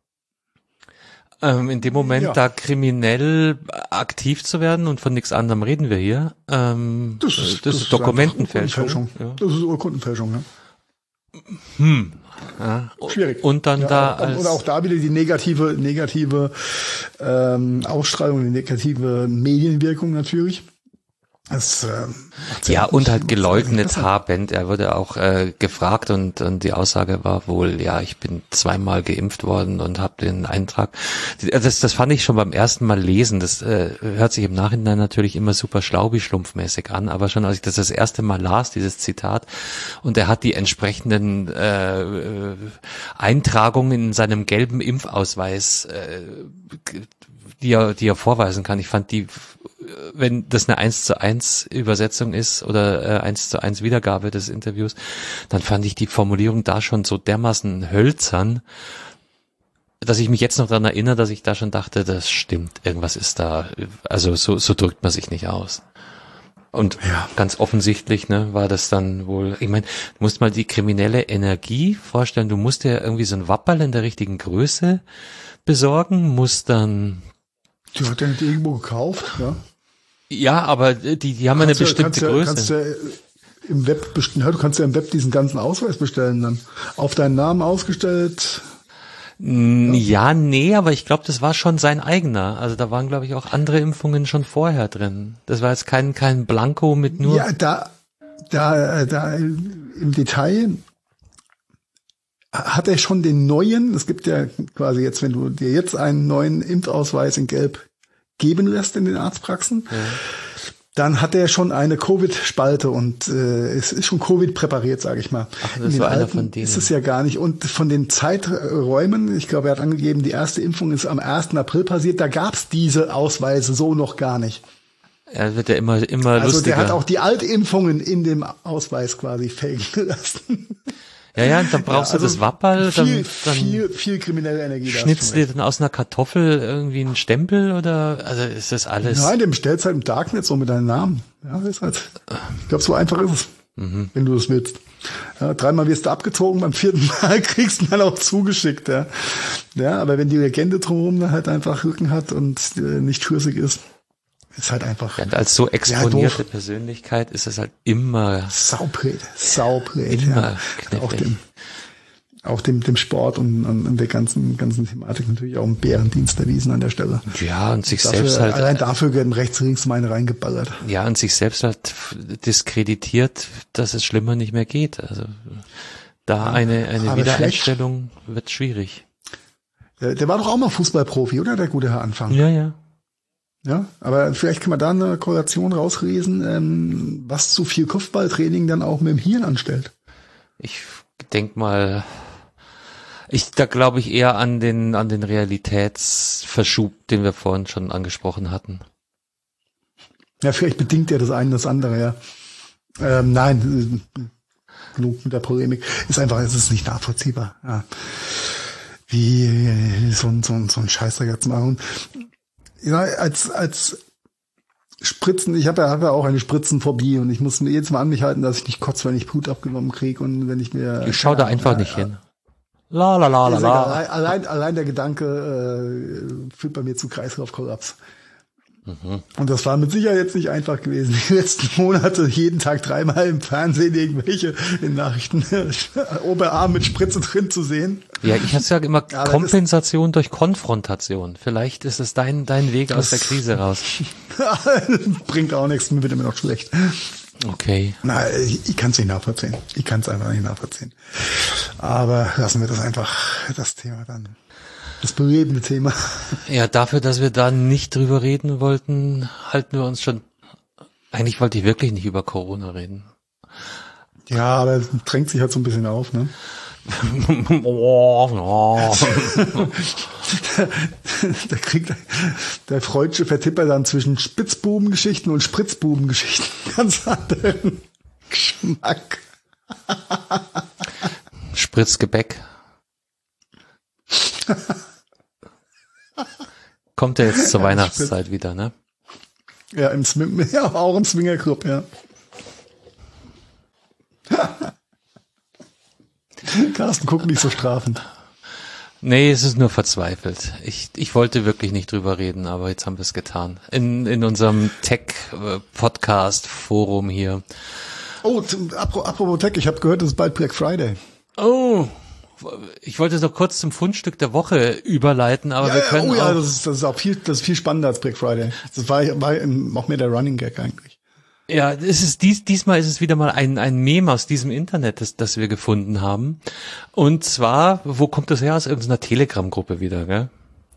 In dem Moment, da kriminell aktiv zu werden, und von nichts anderem reden wir hier, das ist Dokumentenfälschung. Das ist Urkundenfälschung, ja. Ja. Schwierig. Und dann und auch da wieder die negative Ausstrahlung, die negative Medienwirkung natürlich. Und halt geleugnet haarbend. Er wurde auch gefragt und die Aussage war wohl, ja, ich bin 2-mal geimpft worden und habe den Eintrag. Das fand ich schon beim ersten Mal lesen. Das hört sich im Nachhinein natürlich immer super schlaubi-schlumpfmäßig an, aber schon als ich das erste Mal las, dieses Zitat, und er hat die entsprechenden Eintragungen in seinem gelben Impfausweis, die er vorweisen kann. Ich fand wenn das eine 1:1 Übersetzung ist oder 1:1 Wiedergabe des Interviews, dann fand ich die Formulierung da schon so dermaßen hölzern, dass ich mich jetzt noch daran erinnere, dass ich da schon dachte, das stimmt, irgendwas ist da, also so drückt man sich nicht aus. Und ganz offensichtlich, ne, war das dann wohl, ich meine, du musst mal die kriminelle Energie vorstellen, du musst dir irgendwie so ein Wapperl in der richtigen Größe besorgen, musst dann... Die hat er nicht irgendwo gekauft, ja. Ja, aber die haben eine bestimmte Größe. Du kannst ja im Web diesen ganzen Ausweis bestellen dann. Auf deinen Namen ausgestellt. Ja, nee, aber ich glaube, das war schon sein eigener. Also da waren, glaube ich, auch andere Impfungen schon vorher drin. Das war jetzt kein Blanko mit nur... Ja, da im Detail hat er schon den neuen, es gibt ja quasi jetzt, wenn du dir jetzt einen neuen Impfausweis in Gelb geben lässt in den Arztpraxen, dann hat er schon eine Covid-Spalte und es ist schon Covid präpariert, sage ich mal. Ach, das war einer von denen. Ist es ja gar nicht. Und von den Zeiträumen, ich glaube, er hat angegeben, die erste Impfung ist am 1. April passiert, da gab's diese Ausweise so noch gar nicht. Er wird ja immer lustiger. Also der hat auch die Altimpfungen in dem Ausweis quasi fällen lassen. Ja, dann brauchst du das Wapperl, dann viel kriminelle Energie. Schnitzt dir dann aus einer Kartoffel irgendwie einen Stempel oder, also ist das alles? Nein, dem stellst halt im Darknet so mit deinem Namen. Ja, ist halt, ich glaube, so einfach ist es, wenn du das willst. Ja, 3-mal wirst du abgezogen, beim 4. Mal kriegst du dann auch zugeschickt, ja. Ja, aber wenn die Legende drumherum halt einfach Rücken hat und nicht schüssig ist halt einfach. Ja, und als so exponierte Persönlichkeit ist es halt immer Saublöd. Immer Auch dem Sport und der ganzen Thematik natürlich auch einen Bärendienst erwiesen an der Stelle. Ja, und sich selbst halt. Allein dafür werden rechts, links meine reingeballert. Ja, und sich selbst halt diskreditiert, dass es schlimmer nicht mehr geht. Also da eine Wiedereinstellung wird schwierig. Der war doch auch mal Fußballprofi, oder? Der gute Herr Anfang. Ja. Ja, aber vielleicht kann man da eine Korrelation rauslesen, was zu viel Kopfballtraining dann auch mit dem Hirn anstellt. Ich denk mal, da glaube ich eher an den Realitätsverschub, den wir vorhin schon angesprochen hatten. Ja, vielleicht bedingt ja das eine das andere, ja. Nein, genug mit der Polemik. Es ist nicht nachvollziehbar, ja. Wie so ein Scheißdreck zu machen. Ja, als Spritzen, ich habe ja auch eine Spritzenphobie und ich muss mir jedes Mal an mich halten, dass ich nicht kotze, wenn ich Blut abgenommen kriege und wenn ich mir... Ich schau da einfach nicht hin. La. Allein der Gedanke führt bei mir zu Kreislaufkollaps. Und das war mit Sicherheit jetzt nicht einfach gewesen, die letzten Monate jeden Tag 3-mal im Fernsehen irgendwelche in Nachrichten Oberarm mit Spritze drin zu sehen. Ja, ich sage immer Kompensation durch Konfrontation. Vielleicht ist es dein Weg aus der Krise raus. Bringt auch nichts, mir wird immer noch schlecht. Okay. Na, ich kann es nicht nachvollziehen. Ich kann es einfach nicht nachvollziehen. Aber lassen wir das einfach, das Thema dann. Das belebende Thema. Ja, dafür, dass wir da nicht drüber reden wollten, halten wir uns schon. Eigentlich wollte ich wirklich nicht über Corona reden. Ja, aber es drängt sich halt so ein bisschen auf, ne? Da kriegt der freudsche Vertipper dann zwischen Spitzbubengeschichten und Spritzbubengeschichten ganz anderen Geschmack. Spritzgebäck. Kommt ja jetzt zur Weihnachtszeit wieder, ne? Ja, auch im Swingerclub, ja. Carsten, guck nicht so strafend. Nee, es ist nur verzweifelt. Ich wollte wirklich nicht drüber reden, aber jetzt haben wir es getan. In unserem Tech-Podcast-Forum hier. Oh, apropos Tech, ich habe gehört, es ist bald Black Friday. Oh, ich wollte es noch kurz zum Fundstück der Woche überleiten, aber wir können das ist auch viel spannender als Black Friday. Das war auch mehr der Running Gag eigentlich. Ja, diesmal ist es wieder mal ein Meme aus diesem Internet, das wir gefunden haben. Und zwar, wo kommt das her? Aus irgendeiner Telegram-Gruppe wieder, gell?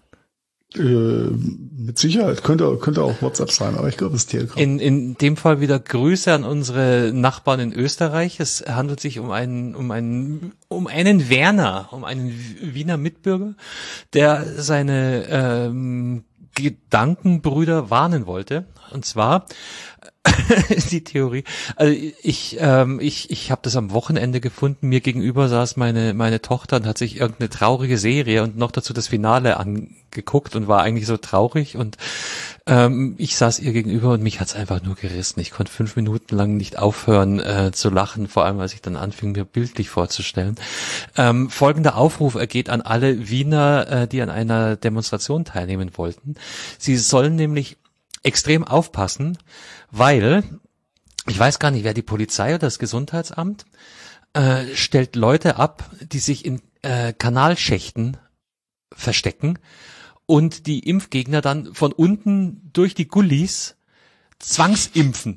Mit Sicherheit. Könnte auch WhatsApp sein, aber ich glaube, es ist Telegram. In dem Fall wieder Grüße an unsere Nachbarn in Österreich. Es handelt sich um einen Werner, um einen Wiener Mitbürger, der seine Gedankenbrüder warnen wollte. Und zwar die Theorie. Also ich habe das am Wochenende gefunden. Mir gegenüber saß meine Tochter und hat sich irgendeine traurige Serie und noch dazu das Finale angeguckt und war eigentlich so traurig und ich saß ihr gegenüber und mich hat's einfach nur gerissen. Ich konnte 5 Minuten lang nicht aufhören zu lachen, vor allem als ich dann anfing, mir bildlich vorzustellen. Folgender Aufruf ergeht an alle Wiener, die an einer Demonstration teilnehmen wollten. Sie sollen nämlich extrem aufpassen, weil, ich weiß gar nicht, wer die Polizei oder das Gesundheitsamt stellt Leute ab, die sich in Kanalschächten verstecken und die Impfgegner dann von unten durch die Gullis zwangsimpfen.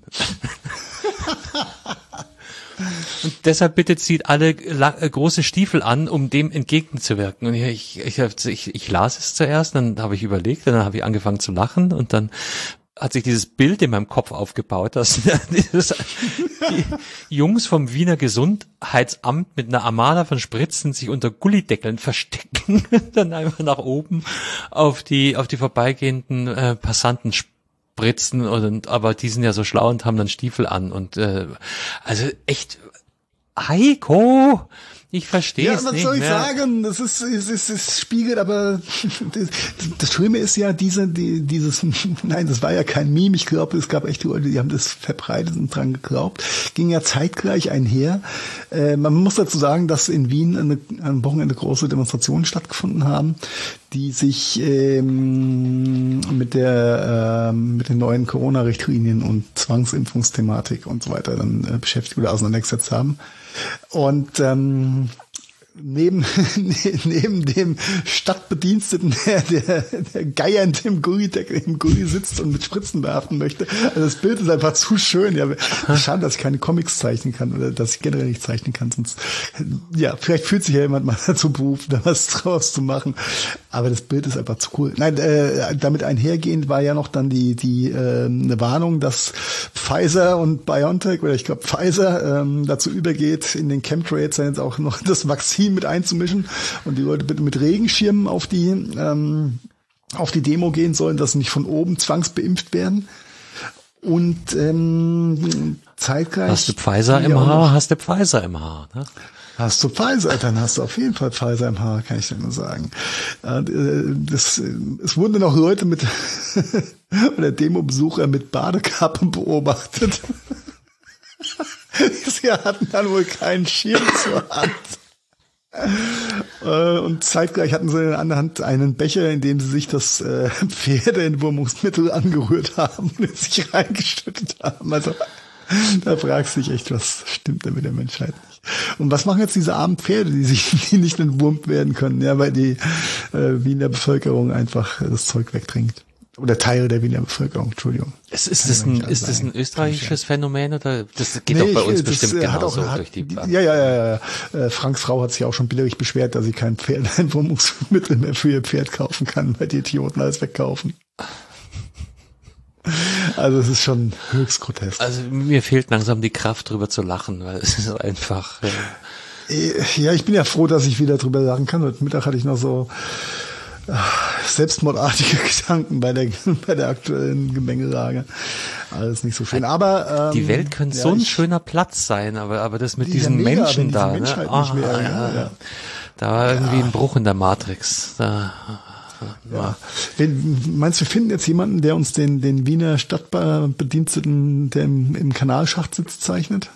Und deshalb bitte zieht alle große Stiefel an, um dem entgegenzuwirken. Und ich las es zuerst, dann habe ich überlegt, dann habe ich angefangen zu lachen und dann hat sich dieses Bild in meinem Kopf aufgebaut, dass die Jungs vom Wiener Gesundheitsamt mit einer Armada von Spritzen sich unter Gullideckeln verstecken, dann einfach nach oben auf die vorbeigehenden Passanten spritzen, aber die sind ja so schlau und haben dann Stiefel an und also echt Heiko, ich verstehe es nicht. Ja, was soll ich sagen? Es spiegelt, aber das Schlimme ist ja nein, das war ja kein Meme. Ich glaube, es gab echt Leute, die haben das verbreitet und dran geglaubt. Ging ja zeitgleich einher. Man muss dazu sagen, dass in Wien am Wochenende große Demonstrationen stattgefunden haben, die sich mit den neuen Corona-Richtlinien und Zwangsimpfungsthematik und so weiter dann beschäftigt oder auseinandergesetzt haben. Und neben dem Stadtbediensteten, der geiernd im Gully sitzt und mit Spritzen bewerfen möchte. Also das Bild ist einfach zu schön. Ja, schade, dass ich keine Comics zeichnen kann oder dass ich generell nicht zeichnen kann. Sonst, ja, vielleicht fühlt sich ja jemand mal dazu berufen, da was draus zu machen. Aber das Bild ist einfach zu cool. Nein, damit einhergehend war ja noch dann eine Warnung, dass Pfizer und BioNTech, oder ich glaube Pfizer, dazu übergeht, in den Chemtrails jetzt auch noch das Vakzin mit einzumischen und die Leute bitte mit Regenschirmen auf die Demo gehen sollen, dass sie nicht von oben zwangsbeimpft werden. Und zeitgleich... Hast du Pfizer im Haar, hast du Pfizer im Haar, ne? Hast du Pfizer, dann hast du auf jeden Fall Pfizer im Haar, kann ich dir nur sagen. Es wurden noch Leute oder Demo-Besucher mit Badekappen beobachtet. Sie hatten dann wohl keinen Schirm zur Hand. Und zeitgleich hatten sie in der anderen Hand einen Becher, in dem sie sich das Pferdeentwurmungsmittel angerührt haben und sich reingeschüttet haben. Also da fragst du dich echt, was stimmt denn mit der Menschheit nicht? Und was machen jetzt diese armen Pferde, die nicht entwurmt werden können, ja, weil die Wiener Bevölkerung einfach das Zeug wegtrinkt. Oder Teil der Wiener Bevölkerung, Entschuldigung. Ist das ein österreichisches Phänomen oder das geht doch bei uns bestimmt genauso durch die Bahn? Ja. Franks Frau hat sich auch schon billig beschwert, dass sie kein Pferdeinwurmungsmittel mehr für ihr Pferd kaufen kann, weil die Idioten alles wegkaufen. Also es ist schon höchst grotesk. Also mir fehlt langsam die Kraft, drüber zu lachen, weil es ist einfach... Ja, ich bin ja froh, dass ich wieder drüber lachen kann. Heute Mittag hatte ich noch so selbstmordartige Gedanken bei der aktuellen Gemengelage. alles nicht so schön. Aber die Welt könnte so ein schöner Platz sein, aber das mit diesen Menschen da, ne? Nicht mehr, ja. Da war irgendwie ein Bruch in der Matrix. Ja. Meinst du, wir finden jetzt jemanden, der uns den Wiener Stadtbediensteten, der im Kanalschacht sitzt, zeichnet?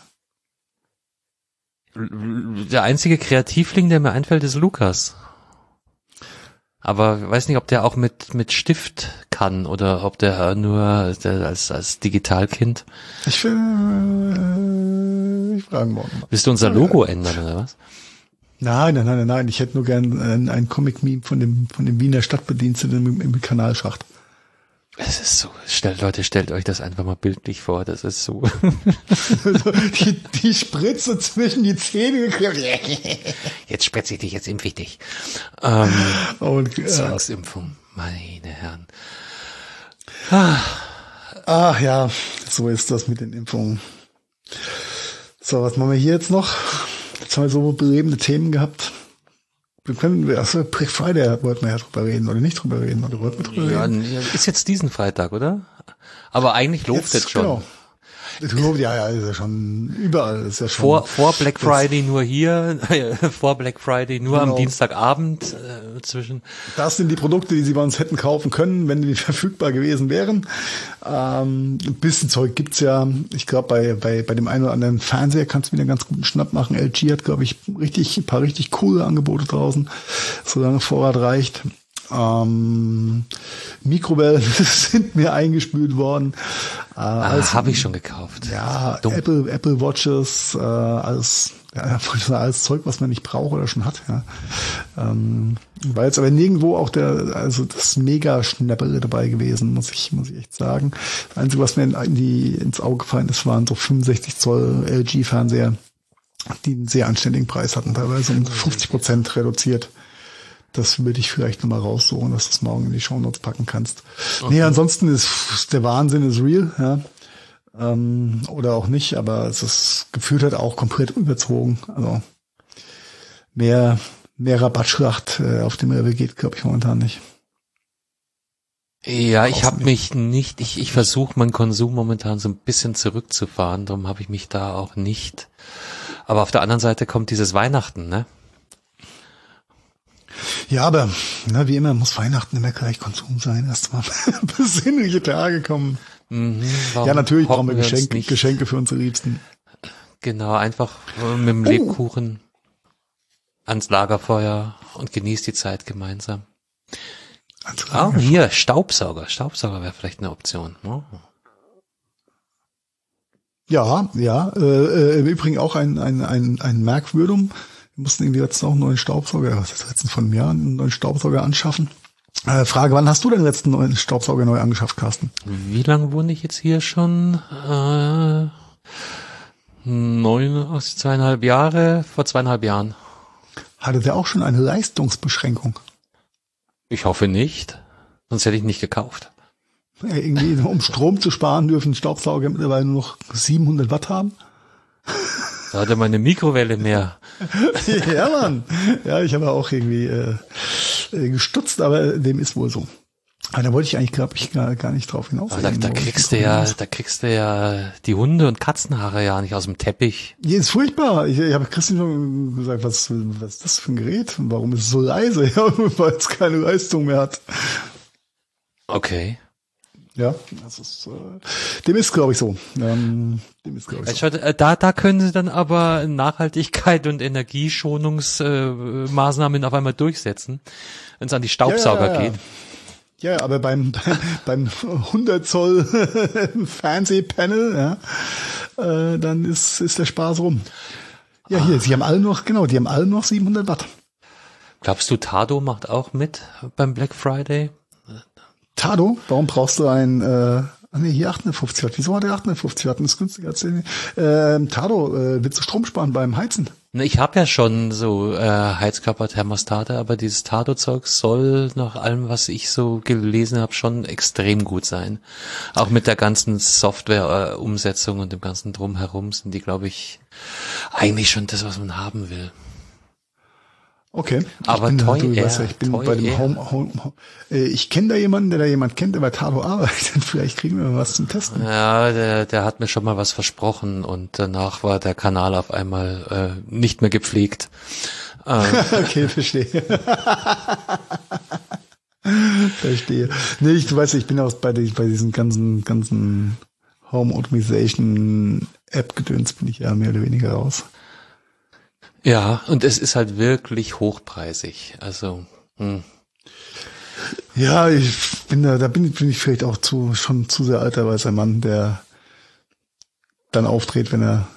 Der einzige Kreativling, der mir einfällt, ist Lukas. Aber ich weiß nicht, ob der auch mit Stift kann oder ob der nur als Digitalkind. Ich frage morgen mal. Willst du unser Logo ändern oder was? Nein. Ich hätte nur gern ein Comic-Meme von dem Wiener Stadtbediensteten im Kanalschacht. Es ist so, stellt euch das einfach mal bildlich vor, das ist so. die Spritze zwischen die Zähne geklemmt. Jetzt spritze ich dich, jetzt impfe ich dich. Zwangsimpfung, meine Herren. Ach ja, so ist das mit den Impfungen. So, was machen wir hier jetzt noch? Jetzt haben wir so belebende Themen gehabt. Black Friday wollten wir ja drüber reden, oder nicht drüber reden, oder wollten wir drüber reden? Ja, ist jetzt diesen Freitag, oder? Aber eigentlich läuft jetzt schon. Genau. Ja, ist ja schon überall, ist ja schon. Vor Black Friday nur hier, vor Black Friday nur am Dienstagabend, zwischen. Das sind die Produkte, die Sie bei uns hätten kaufen können, wenn die verfügbar gewesen wären. Ein bisschen Zeug gibt's ja. Ich glaube, bei dem einen oder anderen Fernseher kannst du wieder einen ganz guten Schnapp machen. LG hat, glaube ich, ein paar richtig coole Angebote draußen, solange Vorrat reicht. Mikrowellen sind mir eingespült worden. Habe ich schon gekauft. Ja, Apple Watches, alles Zeug, was man nicht braucht oder schon hat. Ja. War jetzt aber nirgendwo auch das Mega-Schnäppere dabei gewesen, muss ich echt sagen. Das Einzige, was mir ins Auge gefallen ist, waren so 65 Zoll LG-Fernseher, die einen sehr anständigen Preis hatten, teilweise um 50% reduziert. Das würde ich vielleicht nochmal raussuchen, dass du es morgen in die Shownotes packen kannst. Okay. Nee, ansonsten ist der Wahnsinn ist real, ja. Oder auch nicht, aber es ist gefühlt halt auch komplett überzogen. Also mehr Rabattschlacht auf dem Level geht, glaube ich, momentan nicht. Ja, ich versuche meinen Konsum momentan so ein bisschen zurückzufahren, darum habe ich mich da auch nicht. Aber auf der anderen Seite kommt dieses Weihnachten, ne? Ja, aber wie immer muss Weihnachten immer gleich Konsum sein. Erstmal besinnliche Tage kommen. Ja, natürlich brauchen wir Geschenke für unsere Liebsten. Genau, einfach mit dem Lebkuchen ans Lagerfeuer und genießt die Zeit gemeinsam. Hier, Staubsauger. Staubsauger wäre vielleicht eine Option. Oh. Ja, im Übrigen auch ein Merkwürdium. Wir mussten irgendwie jetzt auch einen neuen Staubsauger, was ist letztens von einem Jahr, einen neuen Staubsauger anschaffen. Frage, wann hast du den letzten neuen Staubsauger neu angeschafft, Carsten? Wie lange wohne ich jetzt hier schon? 2,5 Jahre, vor 2,5 Jahren. Hatte der auch schon eine Leistungsbeschränkung? Ich hoffe nicht, sonst hätte ich nicht gekauft. Irgendwie, um Strom zu sparen, dürfen Staubsauger mittlerweile nur noch 700 Watt haben. Da hatte meine Mikrowelle mehr. Ja, Mann. Ja, ich habe auch irgendwie gestutzt, aber dem ist wohl so. Aber da wollte ich eigentlich, glaube ich, gar nicht drauf hinaus. Da kriegst du ja die Hunde- und Katzenhaare ja nicht aus dem Teppich. Ja, ist furchtbar. Ich habe Christian schon gesagt, was ist das für ein Gerät? Und warum ist es so leise? Ja, weil es keine Leistung mehr hat. Okay. Ja, das ist, dem ist, glaube ich, so. Da können sie dann aber Nachhaltigkeit und Energieschonungsmaßnahmen auf einmal durchsetzen, wenn es an die Staubsauger geht. Ja, aber beim 100 Zoll Fernsehpanel, dann ist der Spaß rum. Ja, hier, die haben alle noch 700 Watt. Glaubst du, Tado macht auch mit beim Black Friday? Tado? Warum brauchst du hier 850 Watt. Wieso hat er 850 Watt? Das ist günstiger als Tado, willst du Strom sparen beim Heizen? Ich habe ja schon so Heizkörperthermostate, aber dieses Tado-Zeug soll nach allem, was ich so gelesen habe, schon extrem gut sein. Auch mit der ganzen Software-Umsetzung und dem ganzen Drumherum sind die, glaube ich, eigentlich schon das, was man haben will. Ja, also, das ist, dem ist wohl so. dem ganzen Drumherum sind die, glaube ich, eigentlich schon das, was man haben will. Ja, also Okay. Aber ich bin bei dem Home. Ich kenne da jemanden, der da jemand kennt, der bei Tado arbeitet. Vielleicht kriegen wir mal was zum Testen. Ja, der hat mir schon mal was versprochen und danach war der Kanal auf einmal nicht mehr gepflegt. Okay, verstehe. Verstehe. Nee, du weißt, ich bin auch bei diesen ganzen Home Automation App-Gedöns bin ich ja mehr oder weniger raus. Ja, und es ist halt wirklich hochpreisig. Also, Ja, ich bin bin ich vielleicht auch schon zu sehr alter weißer Mann, der dann auftritt, wenn er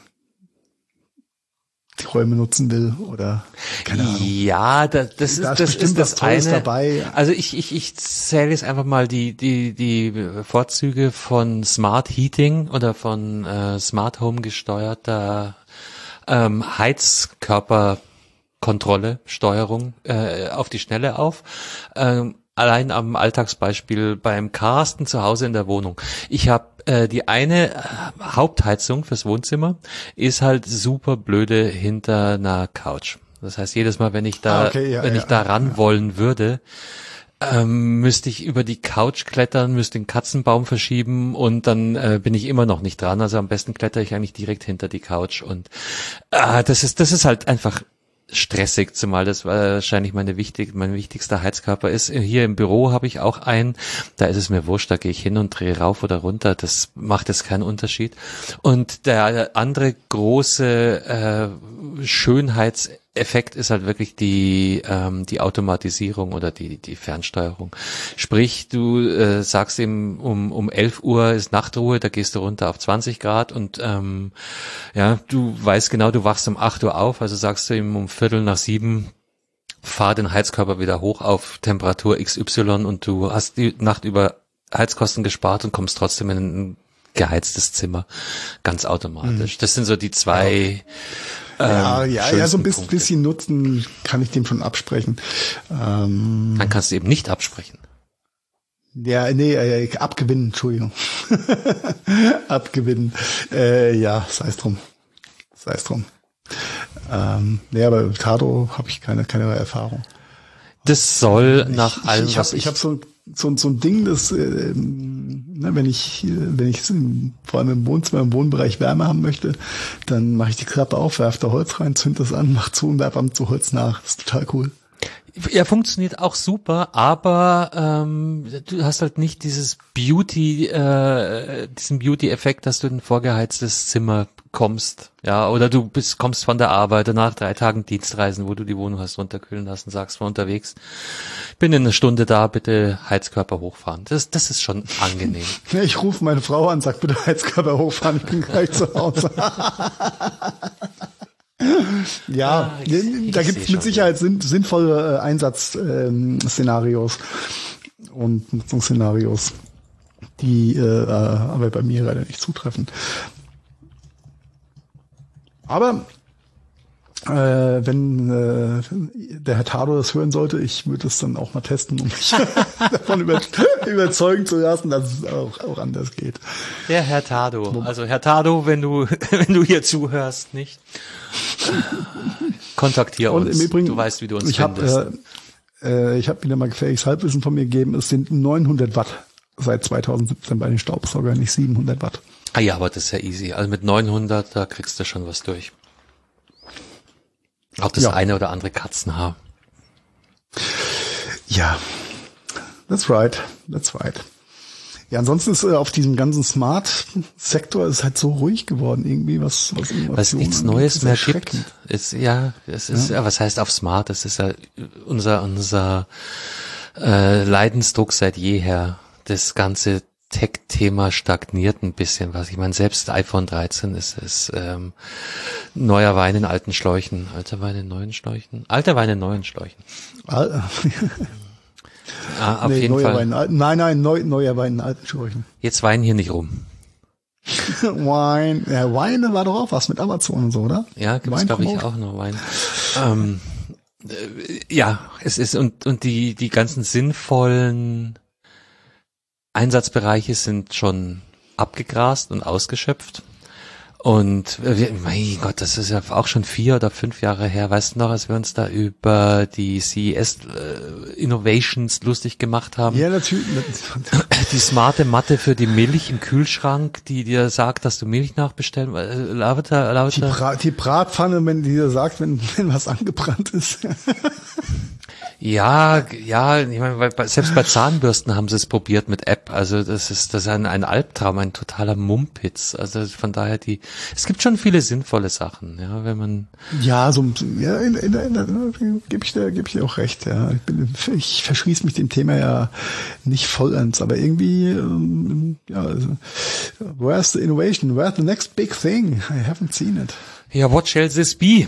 die Räume nutzen will oder keine Ahnung. Ja, das ist das eine. Dabei. Also ich zähle jetzt einfach mal die Vorzüge von Smart Heating oder von Smart Home gesteuerter Heizkörperkontrolle, Steuerung auf die Schnelle auf. Allein am Alltagsbeispiel beim Carsten zu Hause in der Wohnung. Ich habe die eine Hauptheizung fürs Wohnzimmer ist halt super blöde hinter einer Couch. Das heißt, jedes Mal, wenn ich da ran wollen würde, müsste ich über die Couch klettern, müsste den Katzenbaum verschieben und dann bin ich immer noch nicht dran. Also am besten kletter ich eigentlich direkt hinter die Couch und das ist halt einfach stressig, zumal das wahrscheinlich mein wichtigster Heizkörper ist. Hier im Büro habe ich auch einen, da ist es mir wurscht, da gehe ich hin und drehe rauf oder runter, das macht jetzt keinen Unterschied. Und der andere große Schönheitseffekt ist halt wirklich die Automatisierung oder die Fernsteuerung. Sprich, du sagst ihm um 11 Uhr ist Nachtruhe, da gehst du runter auf 20 Grad und du weißt genau, du wachst um 8 Uhr auf, also sagst du ihm um 6:15, fahr den Heizkörper wieder hoch auf Temperatur XY und du hast die Nacht über Heizkosten gespart und kommst trotzdem in ein geheiztes Zimmer, ganz automatisch. Das sind so die zwei so ein bisschen Nutzen kann ich dem schon absprechen. Dann kannst du eben nicht absprechen. Ja, abgewinnen, Entschuldigung. Abgewinnen. Sei es drum. Aber Tado habe ich keine Erfahrung. Das soll nach allem, ich habe so ein Ding, das wenn ich vor allem im Wohnzimmer, im Wohnbereich Wärme haben möchte, dann mache ich die Klappe auf, werfe da Holz rein, zünd das an, mach zu und werfe am zu Holz nach. Das ist total cool. Er funktioniert auch super, aber du hast halt nicht diesen Beauty-Effekt, dass du in ein vorgeheiztes Zimmer kommst, ja, oder du kommst von der Arbeit nach 3 Tagen Dienstreisen, wo du die Wohnung hast runterkühlen lassen, sagst von unterwegs, bin in einer Stunde da, bitte Heizkörper hochfahren. Das ist schon angenehm. Ich rufe meine Frau an, sag bitte Heizkörper hochfahren, ich bin gleich zu Hause. Da gibt es mit Sicherheit sinnvolle Einsatzszenarios und Nutzungsszenarios, die aber bei mir leider nicht zutreffen. Aber wenn der Herr Tado das hören sollte, ich würde es dann auch mal testen, um mich davon überzeugen zu lassen, dass es auch anders geht. Der Herr Tado. Also Herr Tado, wenn du hier zuhörst, nicht? Kontaktier uns. Im Übrigen, du weißt, wie du uns findest. Ich habe wieder mal gefährliches Halbwissen von mir gegeben. Es sind 900 Watt seit 2017 bei den Staubsaugern, nicht 700 Watt. Ah ja, aber das ist ja easy. Also mit 900, da kriegst du schon was durch. Auch das eine oder andere Katzenhaar. Ja, that's right. Ja, ansonsten ist auf diesem ganzen Smart-Sektor ist halt so ruhig geworden irgendwie, was es nichts Neues mehr gibt. Was heißt auf Smart? Das ist ja unser Leidensdruck seit jeher. Das ganze Tech-Thema stagniert ein bisschen, was ich meine, selbst iPhone 13 ist neuer Wein in alten Schläuchen. Alter Wein in neuen Schläuchen. Alter Wein in neuen Schläuchen. Auf jeden Fall. Neuer Wein in alten Schläuchen. Jetzt weinen hier nicht rum. Wein war doch auch was mit Amazon und so, oder? Ja, gibt's glaube ich auch noch Wein. Es ist und die ganzen sinnvollen Einsatzbereiche sind schon abgegrast und ausgeschöpft. Und mein Gott, das ist ja auch schon 4 oder 5 Jahre her. Weißt du noch, als wir uns da über die CES Innovations lustig gemacht haben? Ja, natürlich. Die smarte Matte für die Milch im Kühlschrank, die dir sagt, dass du Milch nachbestellen. Lauter. Die Bratpfanne, wenn die dir sagt, wenn was angebrannt ist. Ja, ich meine, weil selbst bei Zahnbürsten haben sie es probiert mit App. Also das ist ein Albtraum, ein totaler Mumpitz. Also von daher es gibt schon viele sinnvolle Sachen, ja, wenn man. Ja, gebe ich dir auch recht, ja. Ich verschließe mich dem Thema ja nicht vollends, aber irgendwie, where's the innovation? Where's the next big thing? I haven't seen it. Ja, what shall this be?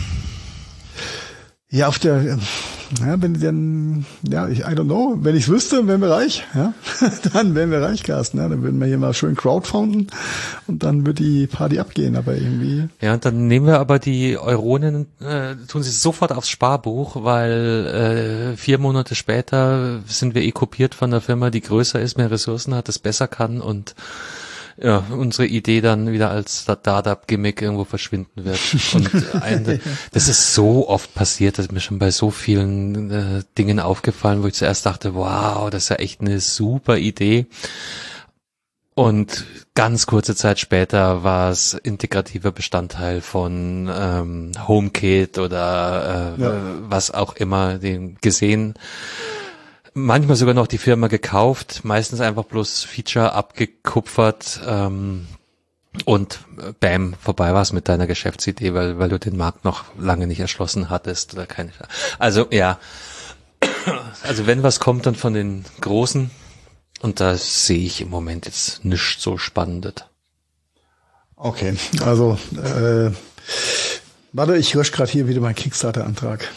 Ja, wenn die dann, I don't know, wenn ich wüsste, wären wir reich, ja, dann wären wir reich, Carsten, ja, dann würden wir hier mal schön crowdfunden und dann wird die Party abgehen, aber irgendwie. Ja, und dann nehmen wir aber die Euronen, tun sie sofort aufs Sparbuch, weil 4 Monate später sind wir kopiert von einer Firma, die größer ist, mehr Ressourcen hat, das besser kann und ja, unsere Idee dann wieder als Startup-Gimmick irgendwo verschwinden wird. Und das ist so oft passiert, dass mir schon bei so vielen Dingen aufgefallen, wo ich zuerst dachte, wow, das ist ja echt eine super Idee. Und ganz kurze Zeit später war es integrativer Bestandteil von HomeKit oder was auch immer, den gesehen. Manchmal sogar noch die Firma gekauft, meistens einfach bloß Feature abgekupfert und bam, vorbei war's mit deiner Geschäftsidee, weil du den Markt noch lange nicht erschlossen hattest oder keine. Also ja, also wenn was kommt, dann von den Großen und da sehe ich im Moment jetzt nichts so Spannendes. Okay, also warte, ich lösche gerade hier wieder meinen Kickstarter-Antrag.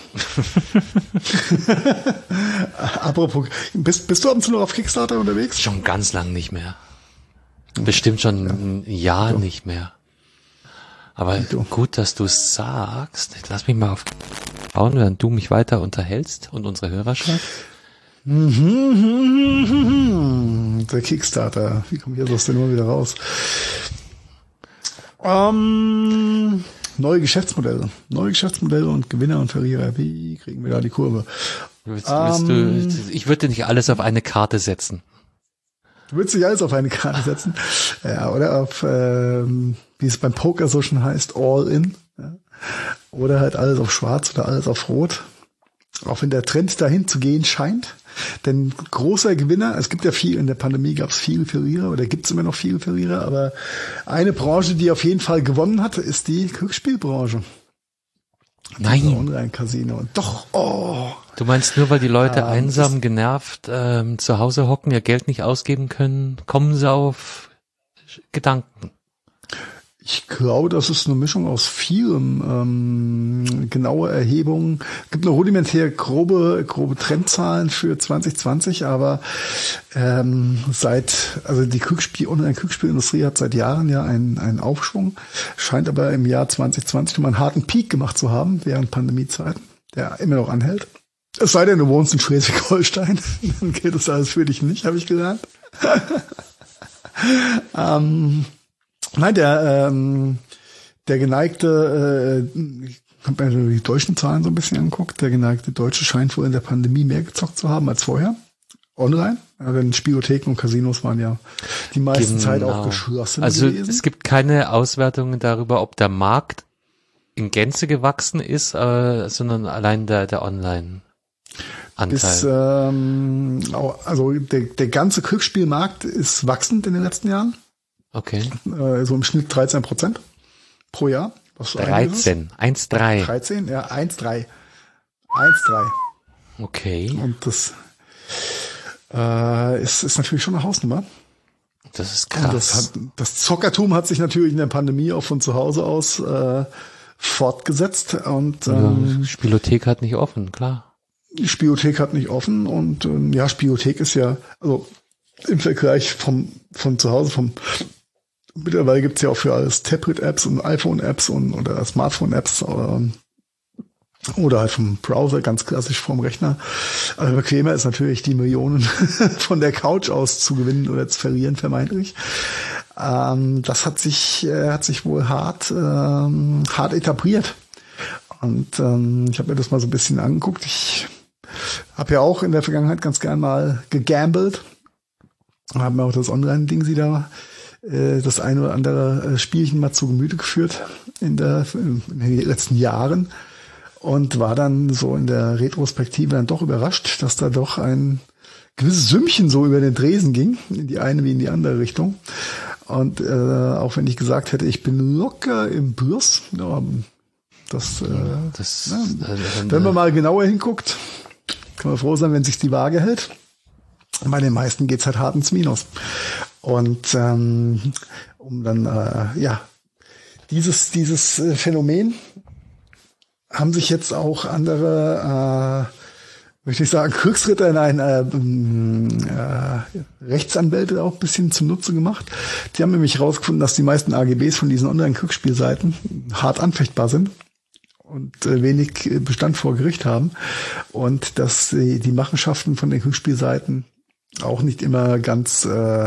Apropos, bist du ab und zu noch auf Kickstarter unterwegs? Schon ganz lang nicht mehr. Bestimmt schon ein Jahr nicht mehr. Aber gut, dass du es sagst. Lass mich mal auf schauen, während du mich weiter unterhältst und unsere Hörerschaft. Der Kickstarter. Wie kommt hier das denn immer wieder raus? Neue Geschäftsmodelle und Gewinner und Verlierer. Wie kriegen wir da die Kurve? Ich würde nicht alles auf eine Karte setzen. Du würdest nicht alles auf eine Karte setzen? Ja, oder auf, wie es beim Poker so schon heißt, all in. Ja. Oder halt alles auf schwarz oder alles auf rot. Auch wenn der Trend dahin zu gehen scheint. Denn großer Gewinner, es gibt ja viel, in der Pandemie gab es viele Verlierer oder gibt es immer noch viele Verlierer, aber eine Branche, die auf jeden Fall gewonnen hat, ist die Glücksspielbranche. Nein. Online-Casino. Doch, oh. Du meinst nur, weil die Leute einsam, genervt zu Hause hocken, ihr Geld nicht ausgeben können, kommen sie auf Gedanken? Ich glaube, das ist eine Mischung aus vielem. Genaue Erhebungen. Es gibt eine rudimentär grobe Trendzahlen für 2020, aber die Online-Glücksspielindustrie hat seit Jahren ja einen Aufschwung, scheint aber im Jahr 2020 nochmal einen harten Peak gemacht zu haben während Pandemiezeiten, der immer noch anhält. Es sei denn, du wohnst in Schleswig-Holstein, dann gilt das alles für dich nicht, habe ich gelernt. Nein, der geneigte, ich habe mir die deutschen Zahlen so ein bisschen angeguckt, der geneigte Deutsche scheint wohl in der Pandemie mehr gezockt zu haben als vorher. Online. Ja, denn Spielotheken und Casinos waren ja die meiste Zeit auch geschlossen gewesen. Also es gibt keine Auswertungen darüber, ob der Markt in Gänze gewachsen ist, sondern allein der Online-Anteil. Also der ganze Glücksspielmarkt ist wachsend in den letzten Jahren. Okay. So im Schnitt 13% pro Jahr. Was 13, 1,3. 13, ja, 1,3. Okay. Und das ist natürlich schon eine Hausnummer. Das ist krass. Und das Zockertum hat sich natürlich in der Pandemie auch von zu Hause aus fortgesetzt. Und die Spielothek hat nicht offen, klar. Die Spielothek hat nicht offen und Spielothek ist ja, also im Vergleich von zu Hause, mittlerweile gibt's ja auch für alles Tablet-Apps und iPhone-Apps oder Smartphone-Apps oder halt vom Browser, ganz klassisch vom Rechner. Aber bequemer ist natürlich, die Millionen von der Couch aus zu gewinnen oder zu verlieren, vermeintlich. Das hat sich wohl hart etabliert. Und ich habe mir das mal so ein bisschen angeguckt. Ich habe ja auch in der Vergangenheit ganz gern mal gegambelt. Habe mir auch das Online-Ding da das ein oder andere Spielchen mal zu Gemüte geführt in den letzten Jahren und war dann so in der Retrospektive dann doch überrascht, dass da doch ein gewisses Sümmchen so über den Tresen ging, in die eine wie in die andere Richtung. Und auch wenn ich gesagt hätte, ich bin locker im Plus, ja, wenn man mal genauer hinguckt, kann man froh sein, wenn sich die Waage hält. Bei den meisten geht's halt hart ins Minus. Und um dann dieses Phänomen haben sich jetzt auch andere, möchte ich sagen, Kriegsritter, Rechtsanwälte auch ein bisschen zunutze gemacht. Die haben nämlich herausgefunden, dass die meisten AGBs von diesen Online-Kriegsspielseiten hart anfechtbar sind und wenig Bestand vor Gericht haben und dass die Machenschaften von den Kriegsspielseiten auch nicht immer ganz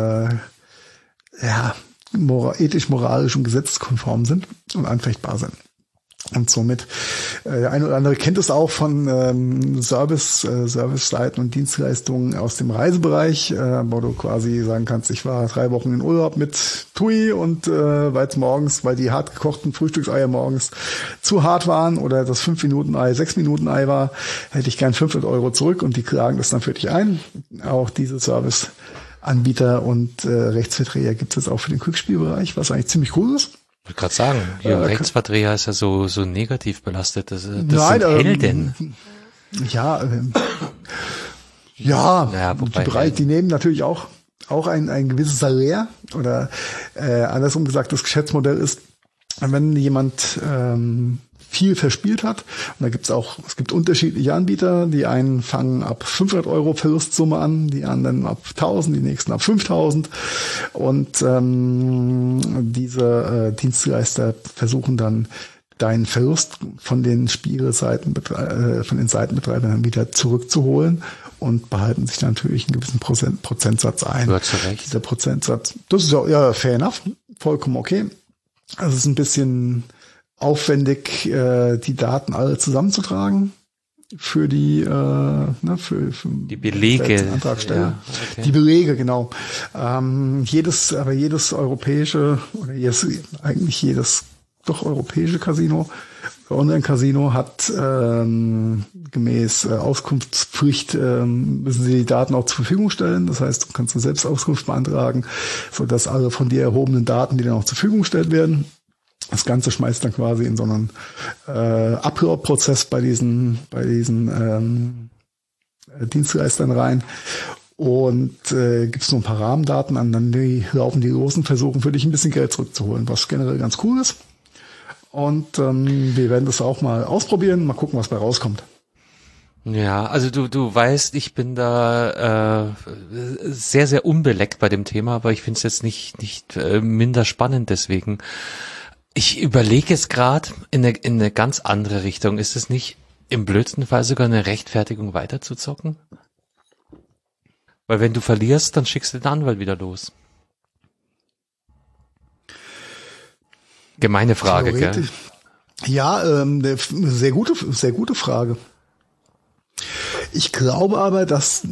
ethisch, moralisch und gesetzeskonform sind und anfechtbar sind. Und somit, der eine oder andere kennt es auch von Service-Seiten und Dienstleistungen aus dem Reisebereich, wo du quasi sagen kannst, ich war 3 Wochen in Urlaub mit TUI und weil die hart gekochten Frühstückseier morgens zu hart waren oder das 5-Minuten-Ei 6-Minuten-Ei war, hätte ich gern 500 € zurück und die klagen das dann für dich ein. Auch diese Service-Anbieter und Rechtsverträger gibt es jetzt auch für den Quickspielbereich, was eigentlich ziemlich cool ist. Ich wollte gerade sagen, Rechtsverträger ist ja so negativ belastet. Das sind Helden. Die nehmen natürlich auch ein gewisses Salär oder andersrum gesagt, das Geschäftsmodell ist, wenn jemand viel verspielt hat, und es gibt unterschiedliche Anbieter, die einen fangen ab 500 € Verlustsumme an, die anderen ab 1000, die nächsten ab 5000 und diese Dienstleister versuchen dann deinen Verlust von den von den Seitenbetreibern wieder zurückzuholen und behalten sich dann natürlich einen gewissen Prozentsatz ein. Ja, zu Recht. Dieser Prozentsatz, das ist ja fair enough, vollkommen okay. Also es ist ein bisschen aufwendig, die Daten alle zusammenzutragen für die die Belege. Antragsteller. Ja, okay. Die Belege, genau. Jedes europäische oder jedes europäische Casino, Online-Casino hat gemäß Auskunftspflicht müssen sie die Daten auch zur Verfügung stellen. Das heißt, du kannst selbst Auskunft beantragen, sodass alle von dir erhobenen Daten, die dann auch zur Verfügung gestellt werden. Das Ganze schmeißt dann quasi in so einen Upload-Prozess bei diesen Dienstleistern rein. Und gibt es nur ein paar Rahmendaten an, dann laufen die los und versuchen für dich ein bisschen Geld zurückzuholen, was generell ganz cool ist. Und wir werden das auch mal ausprobieren, mal gucken, was bei rauskommt. Ja, also du weißt, ich bin da sehr, sehr unbeleckt bei dem Thema, aber ich finde es jetzt nicht minder spannend deswegen. Ich überlege es gerade in eine ganz andere Richtung. Ist es nicht im blödsten Fall sogar eine Rechtfertigung weiterzuzocken? Weil wenn du verlierst, dann schickst du den Anwalt wieder los. Gemeine Frage, gell? Ja, sehr gute Frage. Ich glaube aber, dass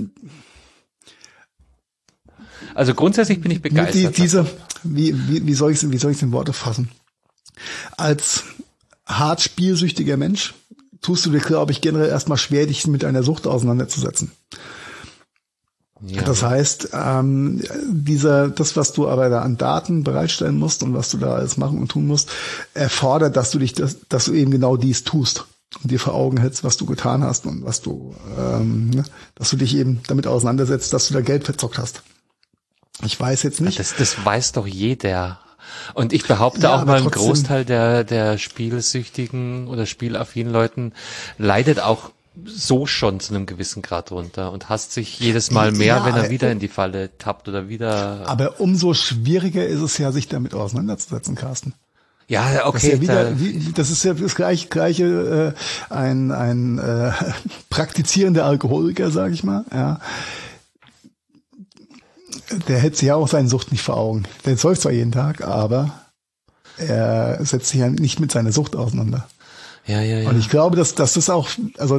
also grundsätzlich bin ich begeistert. Wie soll ich es in Worte fassen? Als hart spielsüchtiger Mensch tust du dir, glaube ich, generell erstmal schwer, dich mit einer Sucht auseinanderzusetzen. Ja. Das heißt, das, was du aber da an Daten bereitstellen musst und was du da alles machen und tun musst, erfordert, dass du eben genau dies tust und dir vor Augen hältst, was du getan hast und was du, dass du dich eben damit auseinandersetzt, dass du da Geld verzockt hast. Ich weiß jetzt nicht. Das weiß doch jeder. Und ich behaupte auch mal, ein Großteil der spielsüchtigen oder spielaffinen Leuten leidet auch so schon zu einem gewissen Grad runter und hasst sich jedes Mal mehr, wenn er wieder in die Falle tappt oder wieder. Aber umso schwieriger ist es ja, sich damit auseinanderzusetzen, Carsten. Ja, okay. Das ist ja das gleiche ein praktizierender Alkoholiker, sag ich mal. Ja. der hält sich ja auch seine Sucht nicht vor Augen. Der säuft zwar jeden Tag, aber er setzt sich ja nicht mit seiner Sucht auseinander. Ja. Und ich glaube, dass das auch, also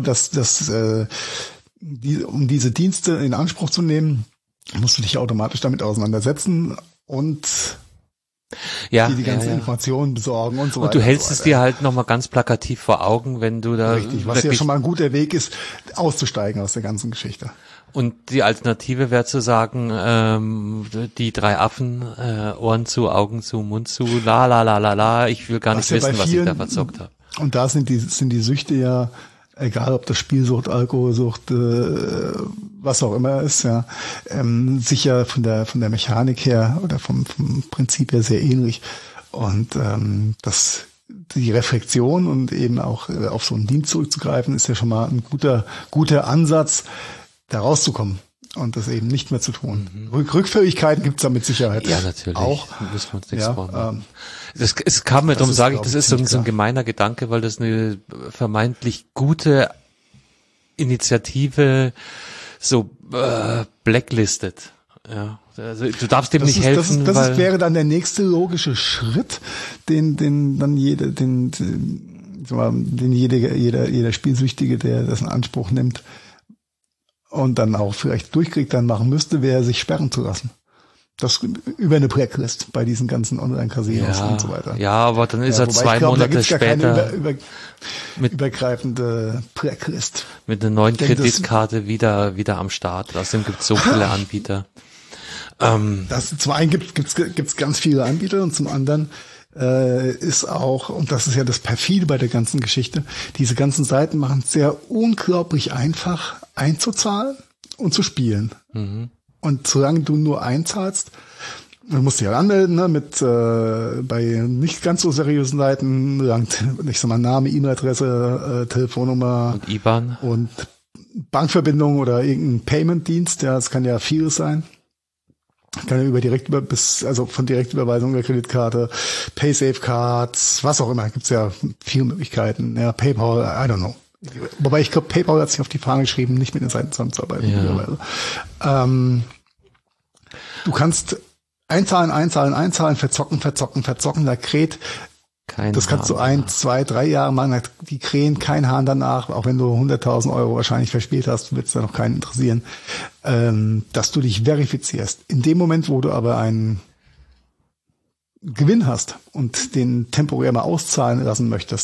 um diese Dienste in Anspruch zu nehmen, musst du dich automatisch damit auseinandersetzen und die ganzen Informationen besorgen und so weiter. Und du hältst es dir halt nochmal ganz plakativ vor Augen, wenn du da... Richtig, was ja schon mal ein guter Weg ist, auszusteigen aus der ganzen Geschichte. Und die Alternative wäre zu sagen, die 3 Affen, Ohren zu, Augen zu, Mund zu, la, ich will gar nicht wissen, was ich da verzockt habe. Und da sind die Süchte ja, egal ob das Spielsucht, Alkoholsucht, was auch immer ist, ja, sicher von der Mechanik her oder vom Prinzip her sehr ähnlich. Und die Reflexion und eben auch auf so einen Dienst zurückzugreifen, ist ja schon mal ein guter Ansatz, da rauszukommen und das eben nicht mehr zu tun. Rückfälligkeiten gibt's da mit Sicherheit. Ja, natürlich. Auch. Müssen wir uns nichts vormachen. Es kam mir, darum sage ich, das ist so ein gemeiner Gedanke, weil das eine vermeintlich gute Initiative so blacklistet. Ja, also du darfst dem nicht helfen. Das wäre dann der nächste logische Schritt, den dann jeder Spielsüchtige, der das in Anspruch nimmt und dann auch vielleicht durchkriegt, dann machen müsste, wäre sich sperren zu lassen. Das über eine Blacklist bei diesen ganzen Online-Casinos und so weiter. Ja, aber dann ist er 2 Monate später mit übergreifende Blacklist. Mit einer neuen Kreditkarte wieder am Start. Außerdem gibt es so viele Anbieter. Zum einen gibt's ganz viele Anbieter und zum anderen ist auch, und das ist ja das Perfide bei der ganzen Geschichte, diese ganzen Seiten machen es sehr unglaublich einfach einzuzahlen und zu spielen. Mhm. Und solange du nur einzahlst, du musst dich ja anmelden, ne, bei nicht ganz so seriösen Seiten, ich sag mal Name, E-Mail-Adresse, Telefonnummer und IBAN und Bankverbindung oder irgendein Payment-Dienst, ja, das kann ja vieles sein. Kann ja von Direktüberweisung der Kreditkarte, PaySafe-Cards, was auch immer, gibt's ja viele Möglichkeiten, ja, PayPal, I don't know. Wobei ich glaube, PayPal hat sich auf die Fahne geschrieben, nicht mit den Seiten zusammenzuarbeiten. Ja. Du kannst einzahlen, verzocken, da kräht, das kannst du 1, 2, 3 Jahre machen, die krähen kein Hahn danach, auch wenn du 100.000 Euro wahrscheinlich verspielt hast, wird es da noch keinen interessieren, dass du dich verifizierst. In dem Moment, wo du aber einen Gewinn hast und den temporär mal auszahlen lassen möchtest,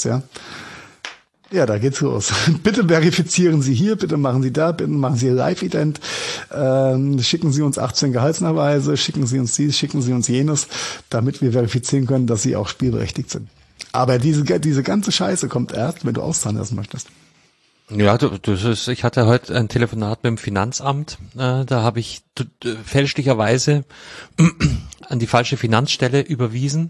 ja, da geht's los. Bitte verifizieren Sie hier, bitte machen Sie da, bitte machen Sie Ihr Live-Ident, schicken Sie uns 18 Gehaltsnachweise, schicken Sie uns dies, schicken Sie uns jenes, damit wir verifizieren können, dass Sie auch spielberechtigt sind. Aber diese ganze Scheiße kommt erst, wenn du auszahlen lassen möchtest. Ja, ich hatte heute ein Telefonat mit dem Finanzamt, da habe ich fälschlicherweise an die falsche Finanzstelle überwiesen.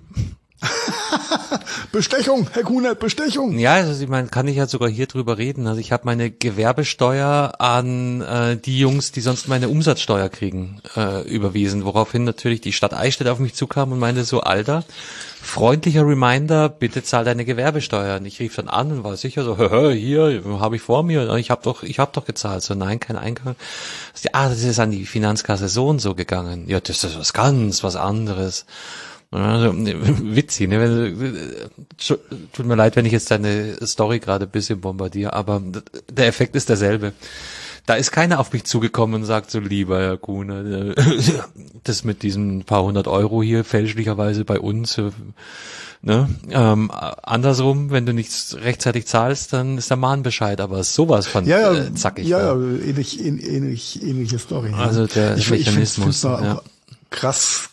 Bestechung, Herr Kunert, Bestechung. Ja, also ich meine, kann ich ja sogar hier drüber reden. Also ich habe meine Gewerbesteuer an die Jungs, die sonst meine Umsatzsteuer kriegen, überwiesen, woraufhin natürlich die Stadt Eichstätt auf mich zukam und meinte so, Alter, freundlicher Reminder, bitte zahl deine Gewerbesteuer. Und ich rief dann an und war sicher so, hier, habe ich vor mir, ich habe doch gezahlt. So, nein, kein Eingang. Das ist an die Finanzkasse so und so gegangen. Ja, das ist was anderes. Also, witzig, ne? Tut mir leid, wenn ich jetzt deine Story gerade ein bisschen bombardiere, aber der Effekt ist derselbe. Da ist keiner auf mich zugekommen und sagt so, lieber Herr Kuhne, das mit diesen paar 100 Euro hier fälschlicherweise bei uns, ne? Andersrum, wenn du nichts rechtzeitig zahlst, dann ist der Mahnbescheid, aber sowas von zackig. Ja, ähnliche Story. Also der Mechanismus. Krass,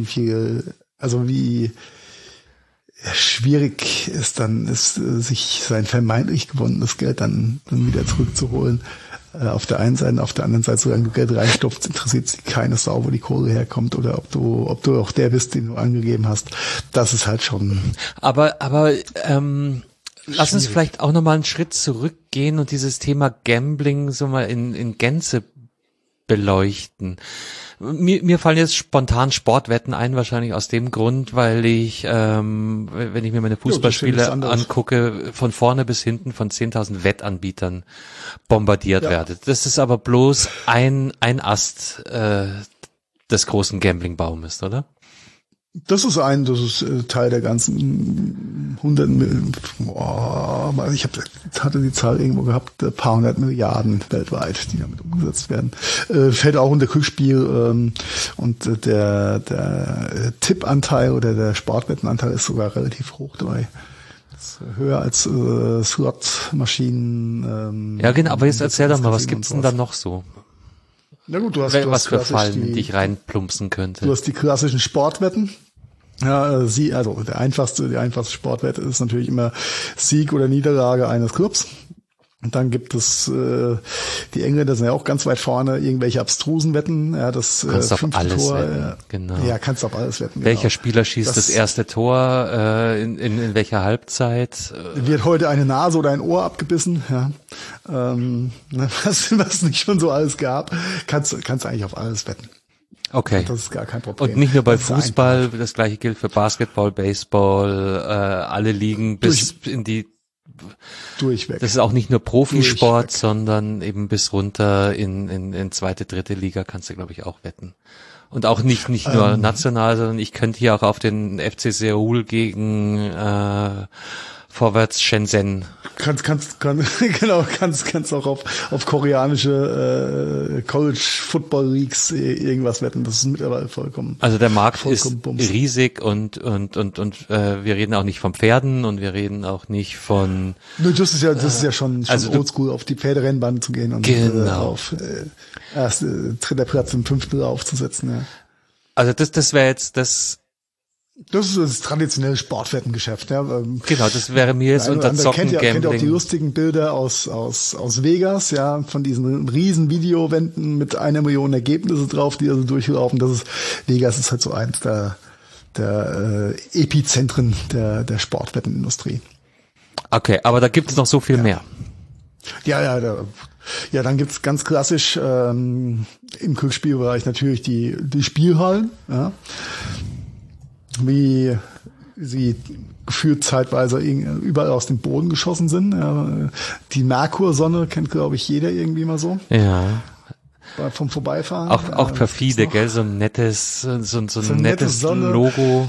wie schwierig es dann ist, sich sein vermeintlich gewonnenes Geld dann wieder zurückzuholen. Auf der einen Seite, auf der anderen Seite, solange du Geld reinstopfst, interessiert sich keine Sau, wo die Kohle herkommt oder ob du auch der bist, den du angegeben hast. Das ist halt schon. Aber lass uns vielleicht auch nochmal einen Schritt zurückgehen und dieses Thema Gambling so mal in Gänze beleuchten. Mir fallen jetzt spontan Sportwetten ein, wahrscheinlich aus dem Grund, weil ich, wenn ich mir meine Fußballspiele angucke, von vorne bis hinten von 10.000 Wettanbietern bombardiert werde. Das ist aber bloß ein Ast des großen Gambling-Baumes, oder? Das ist Teil der ganzen hunderten, ich hatte die Zahl irgendwo gehabt, ein paar hundert Milliarden weltweit, die damit umgesetzt werden. Fällt auch unter Glücksspiel, und der Tippanteil oder der Sportwettenanteil ist sogar relativ hoch dabei. Das ist höher als Slot-Maschinen. Ja, genau, aber jetzt erzähl doch mal, was gibt's denn da noch so? Na gut, du hast was für Fallen, die ich reinplumpsen könnte. Du hast die klassischen Sportwetten. Ja, also die einfachste Sportwette ist natürlich immer Sieg oder Niederlage eines Clubs. Und dann gibt es die Engländer sind ja auch ganz weit vorne, irgendwelche abstrusen Wetten. Ja, das kannst auf fünfte alles Tor. Wetten, genau. Ja, kannst auf alles wetten. Welcher genau. Spieler schießt das erste Tor in welcher Halbzeit? Wird heute eine Nase oder ein Ohr abgebissen? Ja, was nicht schon so alles gab, kannst eigentlich auf alles wetten. Okay. Das ist gar kein Problem. Und nicht nur bei Fußball, das gleiche gilt für Basketball, Baseball, alle Ligen bis in die durchweg. Das ist auch nicht nur Profisport, sondern eben bis runter in zweite, dritte Liga kannst du, glaube ich, auch wetten. Und auch nicht nur national, sondern ich könnte hier auch auf den FC Seoul gegen Vorwärts Shenzhen. Kannst auch auf koreanische College Football Leagues irgendwas wetten. Das ist mittlerweile vollkommen. Also der Markt ist bums. riesig und wir reden auch nicht von Pferden und wir reden auch nicht von. Nö, das ist ja schon also oldschool, auf die Pferderennbahn zu gehen und auf dritter Platz im 5. aufzusetzen. Ja. Also das wäre jetzt das. Das ist das traditionelle Sportwettengeschäft. Ja. Genau, das wäre mir jetzt unter Zocken, Gambling. Kennt ihr auch die lustigen Bilder aus Vegas, ja, von diesen riesen Videowänden mit 1 Million Ergebnisse drauf, die also durchlaufen. Vegas ist halt so eins der Epizentren der Sportwettenindustrie. Okay, aber da gibt's noch so viel mehr. Ja, dann gibt's ganz klassisch im Glücksspielbereich natürlich die Spielhallen, ja. Wie sie gefühlt zeitweise überall aus dem Boden geschossen sind. Ja, die Merkursonne kennt, glaube ich, jeder irgendwie mal so. Ja. Vom Vorbeifahren. Auch perfide, gell? So ein nettes, so ein nettes Logo.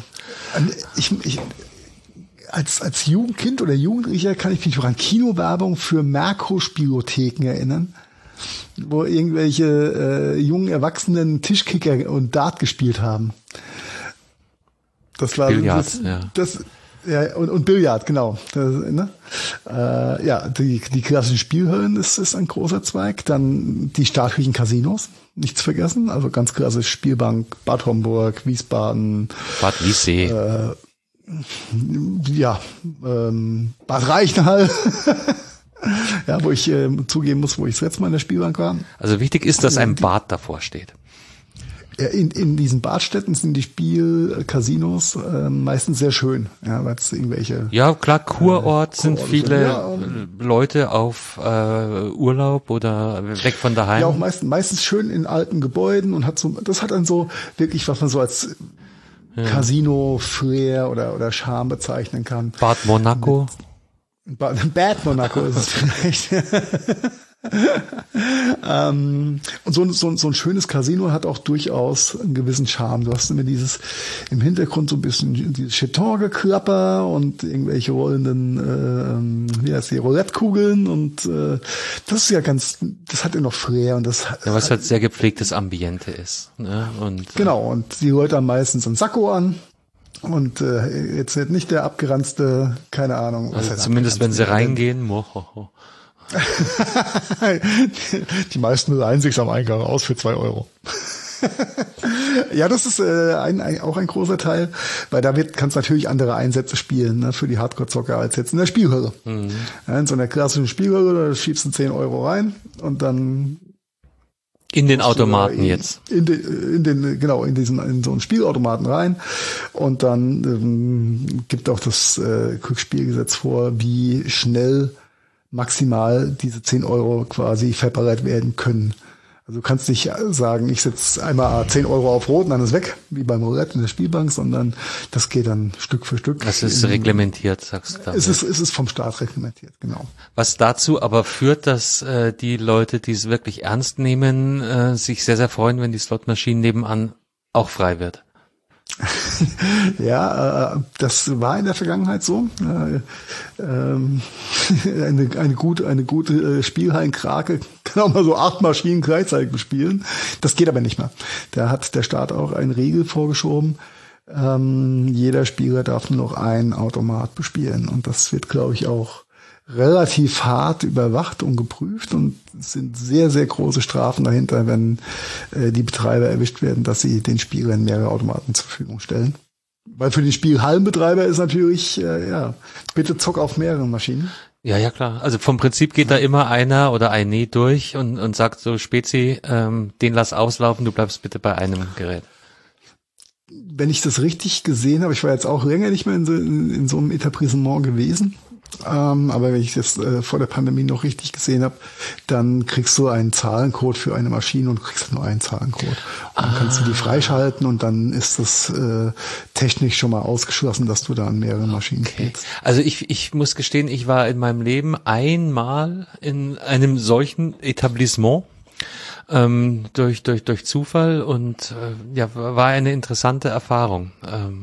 Als Jugendkind oder Jugendlicher kann ich mich noch an Kinowerbung für Merkur-Spielotheken erinnern, wo irgendwelche jungen Erwachsenen Tischkicker und Dart gespielt haben. Das war Billard, und Billard, genau. Die klassischen Spielhallen ist ein großer Zweig. Dann die staatlichen Casinos, nichts vergessen. Also ganz klassisch Spielbank, Bad Homburg, Wiesbaden. Bad Wiessee. Bad Reichenhall. Ja, wo ich zugeben muss, wo ich das letzte Mal in der Spielbank war. Also wichtig ist, dass ein Bad davor steht. In diesen Badstätten sind die Spielcasinos meistens sehr schön, ja, weil es irgendwelche. Ja, klar, Kurort sind viele Leute auf Urlaub oder weg von daheim. Ja, auch meistens schön in alten Gebäuden und das hat dann so wirklich, was man so als Casino-Flair oder Charme bezeichnen kann. Bad Monaco. Bad Monaco ist es vielleicht. Und so ein schönes Casino hat auch durchaus einen gewissen Charme. Du hast immer im Hintergrund so ein bisschen dieses Cheton-Geklapper und irgendwelche rollenden, Roulette-Kugeln und das ist ja das hat ja noch Flair und was halt sehr gepflegtes Ambiente ist. Ne? Genau, und die Leute haben meistens einen Sakko an. Und jetzt nicht der abgeranzte, keine Ahnung. Also zumindest wenn sie reingehen. Die meisten leihen sich am Eingang aus für 2 Euro. Ja, das ist auch ein großer Teil, weil da kannst du natürlich andere Einsätze spielen, ne, für die Hardcore-Zocker als jetzt in der Spielhölle. Mhm. Ja, in so einer klassischen Spielhölle, da schiebst du 10 Euro rein und dann in den Automaten jetzt. In so einen Spielautomaten rein und dann gibt auch das Glücksspielgesetz vor, wie schnell maximal diese 10 Euro quasi verbereit werden können. Also du kannst nicht sagen, ich setze einmal 10 Euro auf Rot und dann ist weg, wie beim Roulette in der Spielbank, sondern das geht dann Stück für Stück. Das ist reglementiert, sagst du. Es ist vom Staat reglementiert, genau. Was dazu aber führt, dass die Leute, die es wirklich ernst nehmen, sich sehr, sehr freuen, wenn die Slotmaschinen nebenan auch frei wird. Ja, das war in der Vergangenheit so. Eine gute Spielhallenkrake kann auch mal so 8 Maschinen gleichzeitig bespielen. Das geht aber nicht mehr. Da hat der Staat auch einen Riegel vorgeschoben. Jeder Spieler darf nur noch einen Automat bespielen. Und das wird, glaube ich, auch relativ hart überwacht und geprüft, und es sind sehr, sehr große Strafen dahinter, wenn die Betreiber erwischt werden, dass sie den Spielern mehrere Automaten zur Verfügung stellen. Weil für den Spielhallenbetreiber ist natürlich, bitte zock auf mehreren Maschinen. Ja, klar. Also vom Prinzip geht da immer einer oder eine durch und sagt so, Spezi, den lass auslaufen, du bleibst bitte bei einem Gerät. Wenn ich das richtig gesehen habe, ich war jetzt auch länger nicht mehr in so einem Etablissement gewesen, aber wenn ich das vor der Pandemie noch richtig gesehen habe, dann kriegst du einen Zahlencode für eine Maschine und du kriegst nur einen Zahlencode. Und dann kannst du die freischalten und dann ist das technisch schon mal ausgeschlossen, dass du da an mehreren Maschinen kriegst. Also ich muss gestehen, ich war in meinem Leben einmal in einem solchen Etablissement, durch Zufall, und war eine interessante Erfahrung.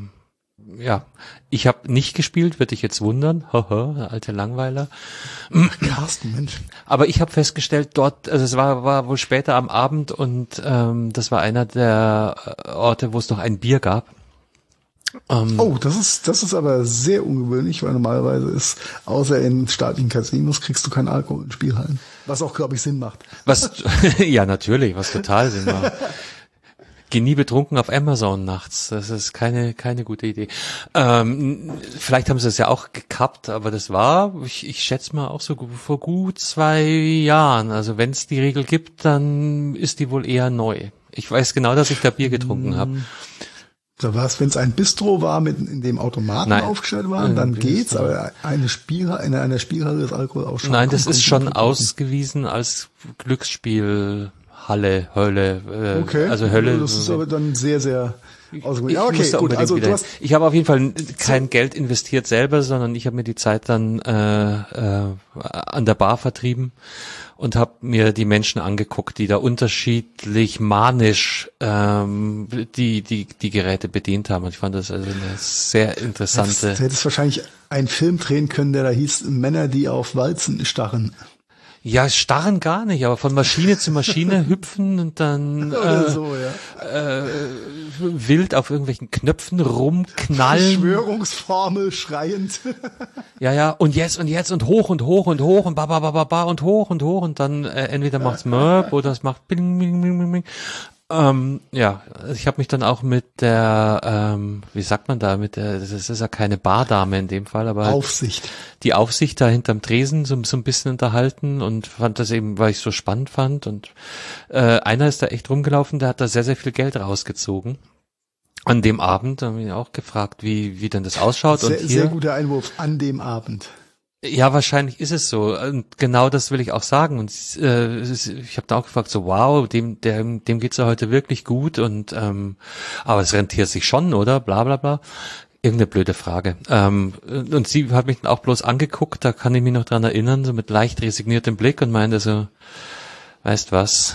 Ich habe nicht gespielt, würde ich jetzt wundern. Haha, alte Langweiler. Carsten, Mensch. Aber ich habe festgestellt, dort, also es war wohl später am Abend, und das war einer der Orte, wo es noch ein Bier gab. Das ist aber sehr ungewöhnlich, weil normalerweise ist, außer in staatlichen Casinos, kriegst du keinen Alkohol in Spielhallen. Was auch, glaube ich, Sinn macht. Ja, natürlich, was total Sinn macht. Geh nie betrunken auf Amazon nachts. Das ist keine gute Idee. Vielleicht haben sie es ja auch gekappt, aber das war, ich schätze mal, auch so vor gut 2 Jahren. Also wenn es die Regel gibt, dann ist die wohl eher neu. Ich weiß genau, dass ich da Bier getrunken habe. Da war es, wenn es ein Bistro war, in dem Automaten aufgestellt waren, dann geht's, aber in einer Spielhalle ist Alkohol auch schon. Nein, das ist schon ausgewiesen als Glücksspielhalle, Hölle. Okay, also Hölle. Das ist aber dann sehr, sehr ausgewiesen. Ja, okay, gut. Also ich habe auf jeden Fall kein Geld investiert selber, sondern ich habe mir die Zeit dann an der Bar vertrieben und habe mir die Menschen angeguckt, die da unterschiedlich manisch die Geräte bedient haben. Und ich fand das also eine sehr interessante. Du hättest wahrscheinlich einen Film drehen können, der da hieß Männer, die auf Walzen starren. Ja, starren gar nicht, aber von Maschine zu Maschine hüpfen und dann wild auf irgendwelchen Knöpfen rumknallen. Verschwörungsformel schreiend. Ja, und jetzt und hoch und ba und hoch und dann entweder macht's Mörb oder es macht bing, bing, bing, bing, bing. Ich habe mich dann auch mit der, wie sagt man da, das ist ja keine Bardame in dem Fall, aber Aufsicht. Die Aufsicht da hinterm Tresen so ein bisschen unterhalten und fand das eben, weil ich so spannend fand, und einer ist da echt rumgelaufen, der hat da sehr, sehr viel Geld rausgezogen. An dem Abend haben wir ihn auch gefragt, wie denn das ausschaut. Sehr guter Einwurf, an dem Abend. Ja, wahrscheinlich ist es so. Und genau das will ich auch sagen. Und ich habe da auch gefragt, so wow, dem geht's ja heute wirklich gut, und aber es rentiert sich schon, oder? Bla bla bla. Irgendeine blöde Frage. Und sie hat mich dann auch bloß angeguckt, da kann ich mich noch dran erinnern, so mit leicht resigniertem Blick, und meinte so, weißt was?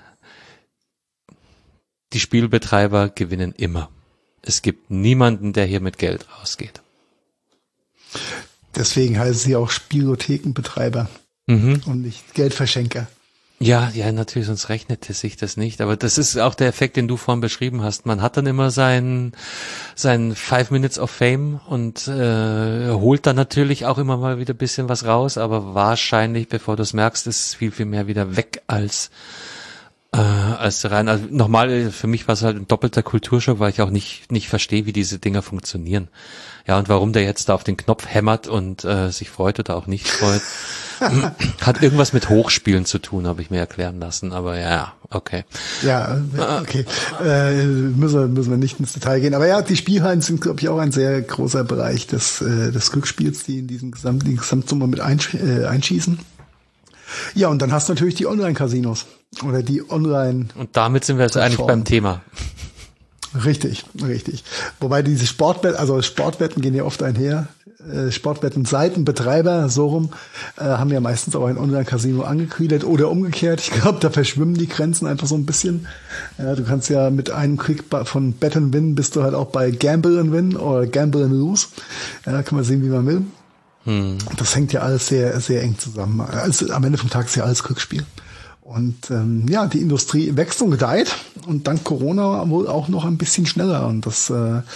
Die Spielbetreiber gewinnen immer. Es gibt niemanden, der hier mit Geld rausgeht. Deswegen heißen sie auch Spielothekenbetreiber und nicht Geldverschenker. Ja, natürlich, sonst rechnete sich das nicht. Aber das ist auch der Effekt, den du vorhin beschrieben hast. Man hat dann immer seinen 5 Minutes of Fame und holt dann natürlich auch immer mal wieder ein bisschen was raus. Aber wahrscheinlich, bevor du es merkst, ist viel, viel mehr wieder weg als rein. Also nochmal, für mich war es halt ein doppelter Kulturschock, weil ich auch nicht verstehe, wie diese Dinger funktionieren. Ja, und warum der jetzt da auf den Knopf hämmert und sich freut oder auch nicht freut, hat irgendwas mit Hochspielen zu tun, habe ich mir erklären lassen. Aber ja, okay. Ja, okay. Müssen wir nicht ins Detail gehen. Aber ja, die Spielhallen sind, glaube ich, auch ein sehr großer Bereich des Glücksspiels, die in die Gesamtsumme mit einschießen. Ja, und dann hast du natürlich die Online-Casinos oder die Online. Und damit sind wir jetzt eigentlich beim Thema. Richtig. Wobei diese Sportwetten gehen ja oft einher. Sportwettenseitenbetreiber, so rum, haben ja meistens auch ein Online-Casino angegliedert oder umgekehrt. Ich glaube, da verschwimmen die Grenzen einfach so ein bisschen. Ja, du kannst ja mit einem Klick von Bet and Win bist du halt auch bei Gamble and Win oder Gamble and Lose. Ja, kann man sehen, wie man will. Das hängt ja alles sehr, sehr eng zusammen. Also, am Ende vom Tag ist ja alles Glücksspiel. Und die Industrie wächst und gedeiht und dank Corona wohl auch noch ein bisschen schneller. Und das,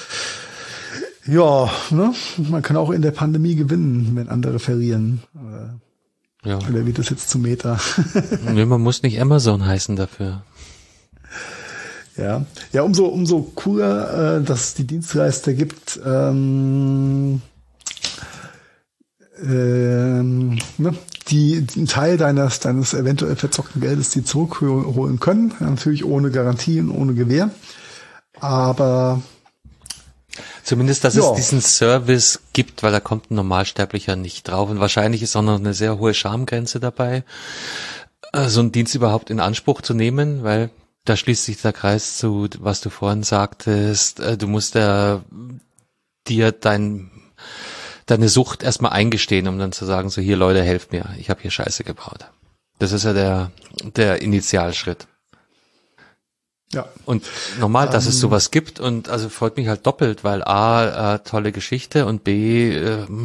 man kann auch in der Pandemie gewinnen, wenn andere verlieren. Oder wird das jetzt zu Meta? Nee, man muss nicht Amazon heißen dafür. Ja, umso cooler, dass es die Dienstleister gibt, die einen Teil deines eventuell verzockten Geldes die zurückholen können. Ja, natürlich ohne Garantie und ohne Gewähr. Aber zumindest, dass es diesen Service gibt, weil da kommt ein Normalsterblicher nicht drauf. Und wahrscheinlich ist auch noch eine sehr hohe Schamgrenze dabei, so einen Dienst überhaupt in Anspruch zu nehmen, weil da schließt sich der Kreis zu, was du vorhin sagtest. Du musst dir deine Sucht erstmal eingestehen, um dann zu sagen, so hier Leute, helft mir, ich habe hier Scheiße gebaut. Das ist ja der Initialschritt. Ja. Und normal, dass es sowas gibt und also freut mich halt doppelt, weil A, tolle Geschichte und B,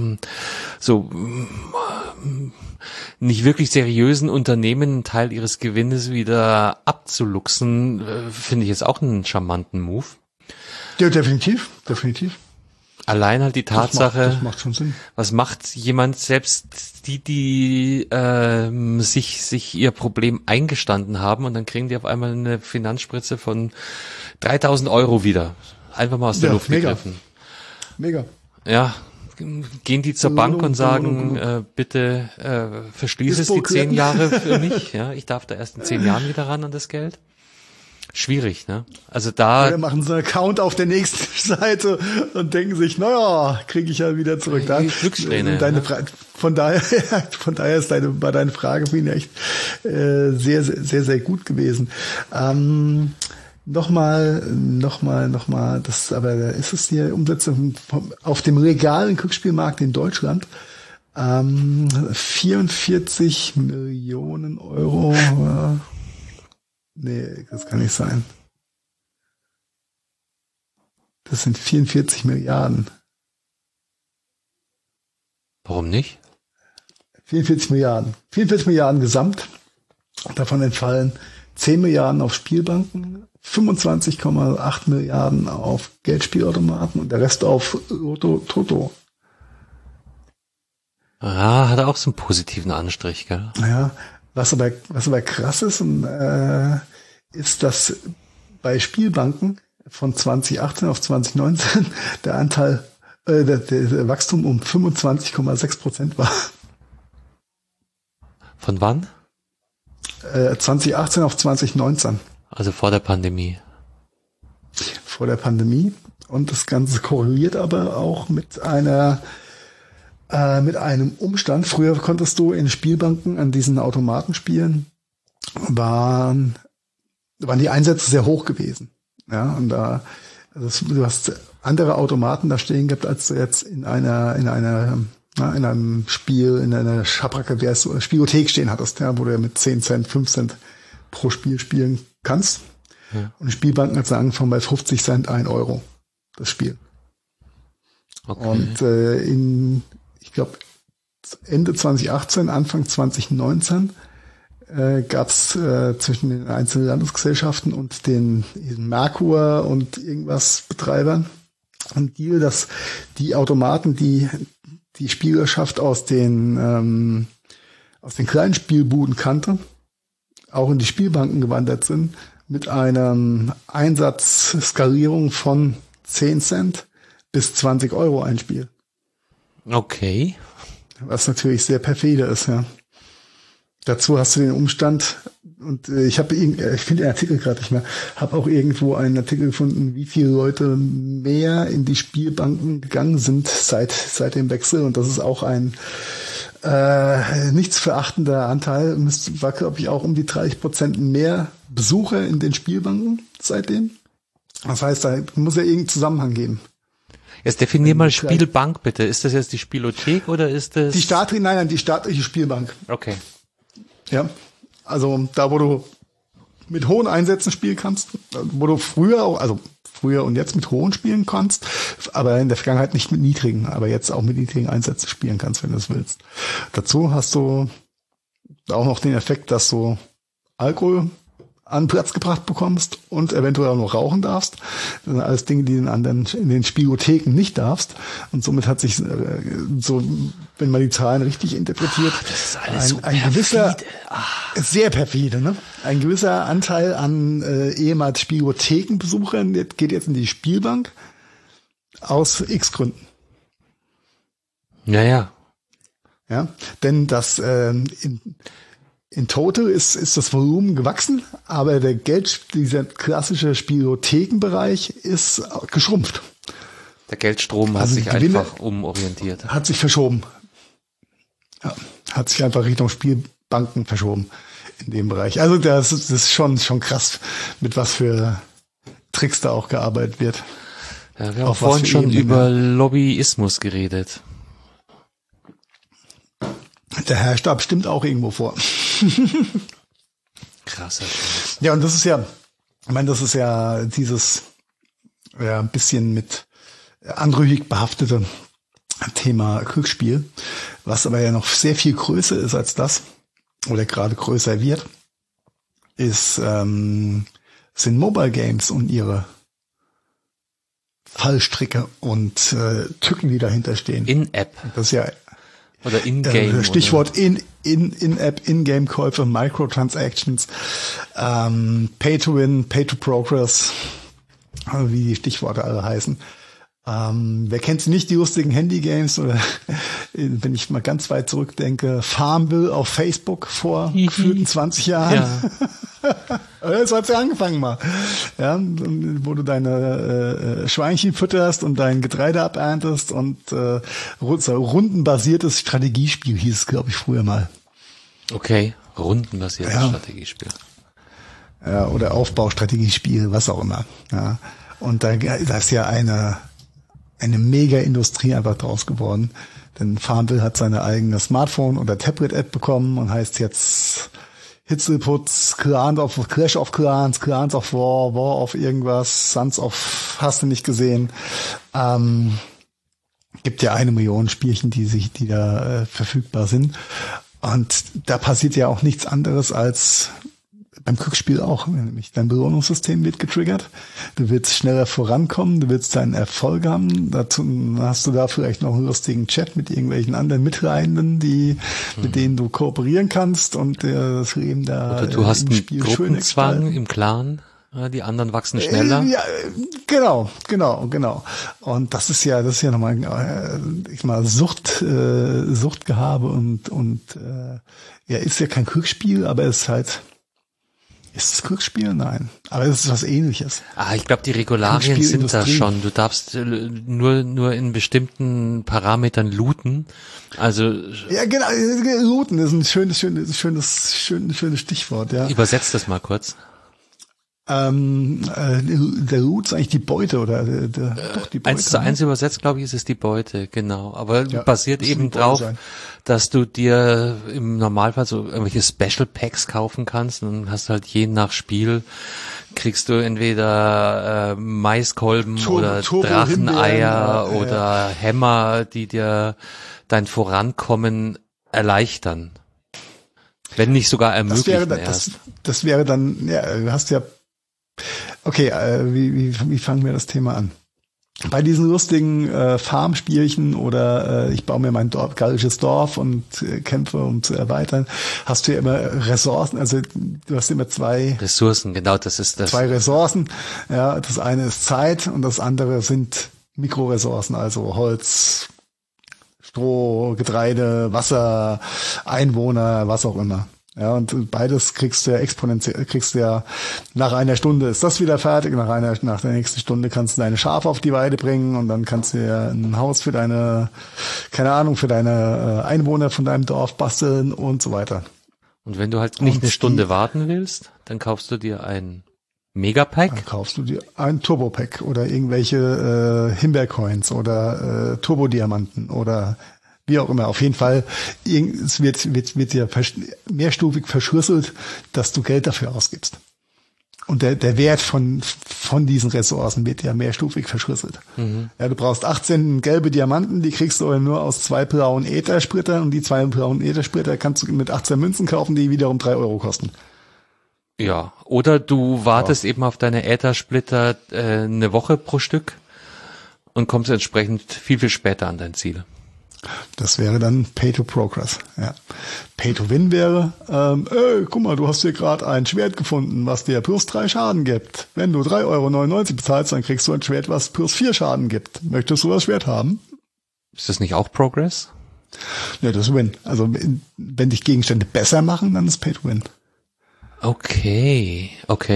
nicht wirklich seriösen Unternehmen einen Teil ihres Gewinnes wieder abzuluxen, finde ich jetzt auch einen charmanten Move. Ja, definitiv. Allein halt die Tatsache, das macht schon Sinn. Was macht jemand, selbst die sich ihr Problem eingestanden haben und dann kriegen die auf einmal eine Finanzspritze von 3.000 Euro wieder. Einfach mal aus der Luft gegriffen. Mega. Ja, gehen die zur Bank und sagen, bitte verschließe es die 10 Jahre für mich. Ja, ich darf da erst in 10 Jahren wieder ran an das Geld. Schwierig, ne? Also da machen sie einen Account auf der nächsten Seite und denken sich, naja, kriege ich ja wieder zurück. Glückssträhne. Von daher ist deine Frage für ihn echt sehr, sehr, sehr gut gewesen. Nochmal, aber ist es die Umsetzung auf dem legalen Glücksspielmarkt in Deutschland? 44 Millionen Euro. Nee, das kann nicht sein. Das sind 44 Milliarden. Warum nicht? 44 Milliarden. 44 Milliarden gesamt. Davon entfallen 10 Milliarden auf Spielbanken, 25,8 Milliarden auf Geldspielautomaten und der Rest auf Toto. Ah, hat auch so einen positiven Anstrich, gell? Ja. Was aber krass ist, ist, dass bei Spielbanken von 2018 auf 2019 der Anteil, der Wachstum um 25,6% war. Von wann? 2018 auf 2019. Also vor der Pandemie. Vor der Pandemie. Und das Ganze korreliert aber auch mit einem Umstand. Früher konntest du in Spielbanken an diesen Automaten spielen, waren die Einsätze sehr hoch gewesen. Ja, und du hast andere Automaten da stehen gehabt, als du jetzt in einem Spiel, in einer Schabracke, Spielothek stehen hattest, ja, wo du ja mit 10 Cent, 5 Cent pro Spiel spielen kannst. Ja. Und Spielbanken hat angefangen bei 50 Cent 1 Euro, das Spiel. Okay. Und ich glaube, Ende 2018, Anfang 2019 gab es zwischen den einzelnen Landesgesellschaften und den Merkur und irgendwas Betreibern einen Deal, dass die Automaten, die Spielerschaft aus den kleinen Spielbuden kannte, auch in die Spielbanken gewandert sind, mit einer Einsatzskalierung von 10 Cent bis 20 Euro ein Spiel. Okay. Was natürlich sehr perfide ist, ja. Dazu hast du den Umstand, und ich finde den Artikel gerade nicht mehr, habe auch irgendwo einen Artikel gefunden, wie viele Leute mehr in die Spielbanken gegangen sind seit dem Wechsel, und das ist auch ein nichts verachtender Anteil, war glaube ich auch um die 30% mehr Besucher in den Spielbanken seitdem. Das heißt, da muss ja irgendeinen Zusammenhang geben. Jetzt definier mal Spielbank bitte. Ist das jetzt die Spielothek oder ist das? Die staatliche Spielbank. Okay. Ja, also da, wo du mit hohen Einsätzen spielen kannst, wo du früher und jetzt mit hohen spielen kannst, aber in der Vergangenheit nicht mit niedrigen, aber jetzt auch mit niedrigen Einsätzen spielen kannst, wenn du es willst. Dazu hast du auch noch den Effekt, dass du Alkohol an Platz gebracht bekommst und eventuell auch noch rauchen darfst. Das sind alles Dinge, die du in den Spielotheken nicht darfst. Und somit hat sich so, wenn man die Zahlen richtig interpretiert, das ist alles so ein gewisser, sehr perfide, ne? Ein gewisser Anteil an ehemals Spielothekenbesuchern geht jetzt in die Spielbank aus X Gründen. Ja. Ja, denn das in total ist das Volumen gewachsen, aber dieser klassische Spielothekenbereich ist geschrumpft. Der Geldstrom hat sich einfach umorientiert. Hat sich verschoben. Ja, hat sich einfach Richtung Spielbanken verschoben in dem Bereich. Also das ist schon krass, mit was für Tricks da auch gearbeitet wird. Ja, wir haben vorhin schon über Lobbyismus geredet. Der Herrstab stimmt auch irgendwo vor. Krasser Scheiß. Ja, und das ist ja dieses ein bisschen mit anrüchig behaftete Thema Glücksspiel, was aber ja noch sehr viel größer ist als das, oder gerade größer wird, sind Mobile Games und ihre Fallstricke und Tücken, die dahinter stehen. In-App. Das ist ja oder In-Game. Stichwort In-App, In-Game-Käufe, Microtransactions, Pay-to-Win, Pay-to-Progress, wie die Stichworte alle heißen. Wer kennt sie nicht, die lustigen Handy-Games, oder wenn ich mal ganz weit zurückdenke, Farmville auf Facebook vor gefühlten 20 Jahren. Ja. Das hat ja angefangen mal. Ja, wo du deine Schweinchen fütterst und dein Getreide aberntest und rundenbasiertes Strategiespiel hieß es, glaube ich, früher mal. Okay, rundenbasiertes Strategiespiel. Ja, oder Aufbaustrategiespiel, was auch immer. Ja. Und da ist ja eine Mega-Industrie einfach draus geworden. Denn Farmville hat seine eigene Smartphone- oder Tablet-App bekommen und heißt jetzt Hitzelputz, Clash of Clans, Clans of War, War of irgendwas, Sons of hast du nicht gesehen. Gibt ja 1 Million Spielchen, die da verfügbar sind. Und da passiert ja auch nichts anderes als beim Glücksspiel auch, nämlich dein Belohnungssystem wird getriggert, du willst schneller vorankommen, du willst deinen Erfolg haben, dazu hast du da vielleicht noch einen lustigen Chat mit irgendwelchen anderen Mitreisenden, mit denen du kooperieren kannst und das Leben da oder du hast im Spiel einen Gruppenzwang im Clan, die anderen wachsen schneller. Ja, genau. Und das ist ja nochmal, Suchtgehabe und ist ja kein Glücksspiel, aber es ist halt. Ist es Glücksspiel? Nein. Aber es ist was Ähnliches. Ich glaube, die Regularien sind da schon. Du darfst nur in bestimmten Parametern looten. Also. Ja, genau. Looten ist ein schönes Stichwort, ja. Übersetzt das mal kurz. Der Loot ist eigentlich die Beute, oder? Doch, die Beute. 1:1 übersetzt, glaube ich, ist es die Beute, genau. Aber basiert eben drauf, dass du dir im Normalfall so irgendwelche Special Packs kaufen kannst und dann hast du halt je nach Spiel kriegst du entweder Maiskolben oder Dracheneier oder Hämmer, die dir dein Vorankommen erleichtern. Wenn nicht sogar ermöglichen erst. Das wäre dann, du hast ja. Okay, wie fangen wir das Thema an? Bei diesen lustigen Farmspielchen oder ich baue mir mein gallisches Dorf und kämpfe, um zu erweitern, hast du ja immer Ressourcen, also du hast immer zwei Ressourcen, genau, das ist das. 2 Ressourcen, ja, das eine ist Zeit und das andere sind Mikroressourcen, also Holz, Stroh, Getreide, Wasser, Einwohner, was auch immer. Ja, und beides kriegst du ja exponentiell, nach einer Stunde ist das wieder fertig, nach der nächsten Stunde kannst du deine Schafe auf die Weide bringen und dann kannst du ja ein Haus für deine Einwohner von deinem Dorf basteln und so weiter. Und wenn du halt nicht eine Stunde warten willst, dann kaufst du dir ein Megapack? Dann kaufst du dir ein Turbo-Pack oder irgendwelche Himbeercoins oder Turbodiamanten oder wie auch immer. Auf jeden Fall, es wird ja mehrstufig verschlüsselt, dass du Geld dafür ausgibst. Und der Wert von diesen Ressourcen wird ja mehrstufig verschlüsselt. Mhm. Ja, du brauchst 18 gelbe Diamanten, die kriegst du aber nur aus 2 blauen Äthersplittern und die 2 blauen Äthersplitter kannst du mit 18 Münzen kaufen, die wiederum 3 Euro kosten. Ja, oder du wartest eben auf deine Äthersplitter eine Woche pro Stück und kommst entsprechend viel später an dein Ziel. Das wäre dann Pay to Progress. Ja. Pay to Win wäre, guck mal, du hast hier gerade ein Schwert gefunden, was dir plus 3 Schaden gibt. Wenn du 3,99 Euro bezahlst, dann kriegst du ein Schwert, was plus 4 Schaden gibt. Möchtest du das Schwert haben? Ist das nicht auch Progress? Ja, das ist Win. Also wenn dich Gegenstände besser machen, dann ist Pay to Win. Okay.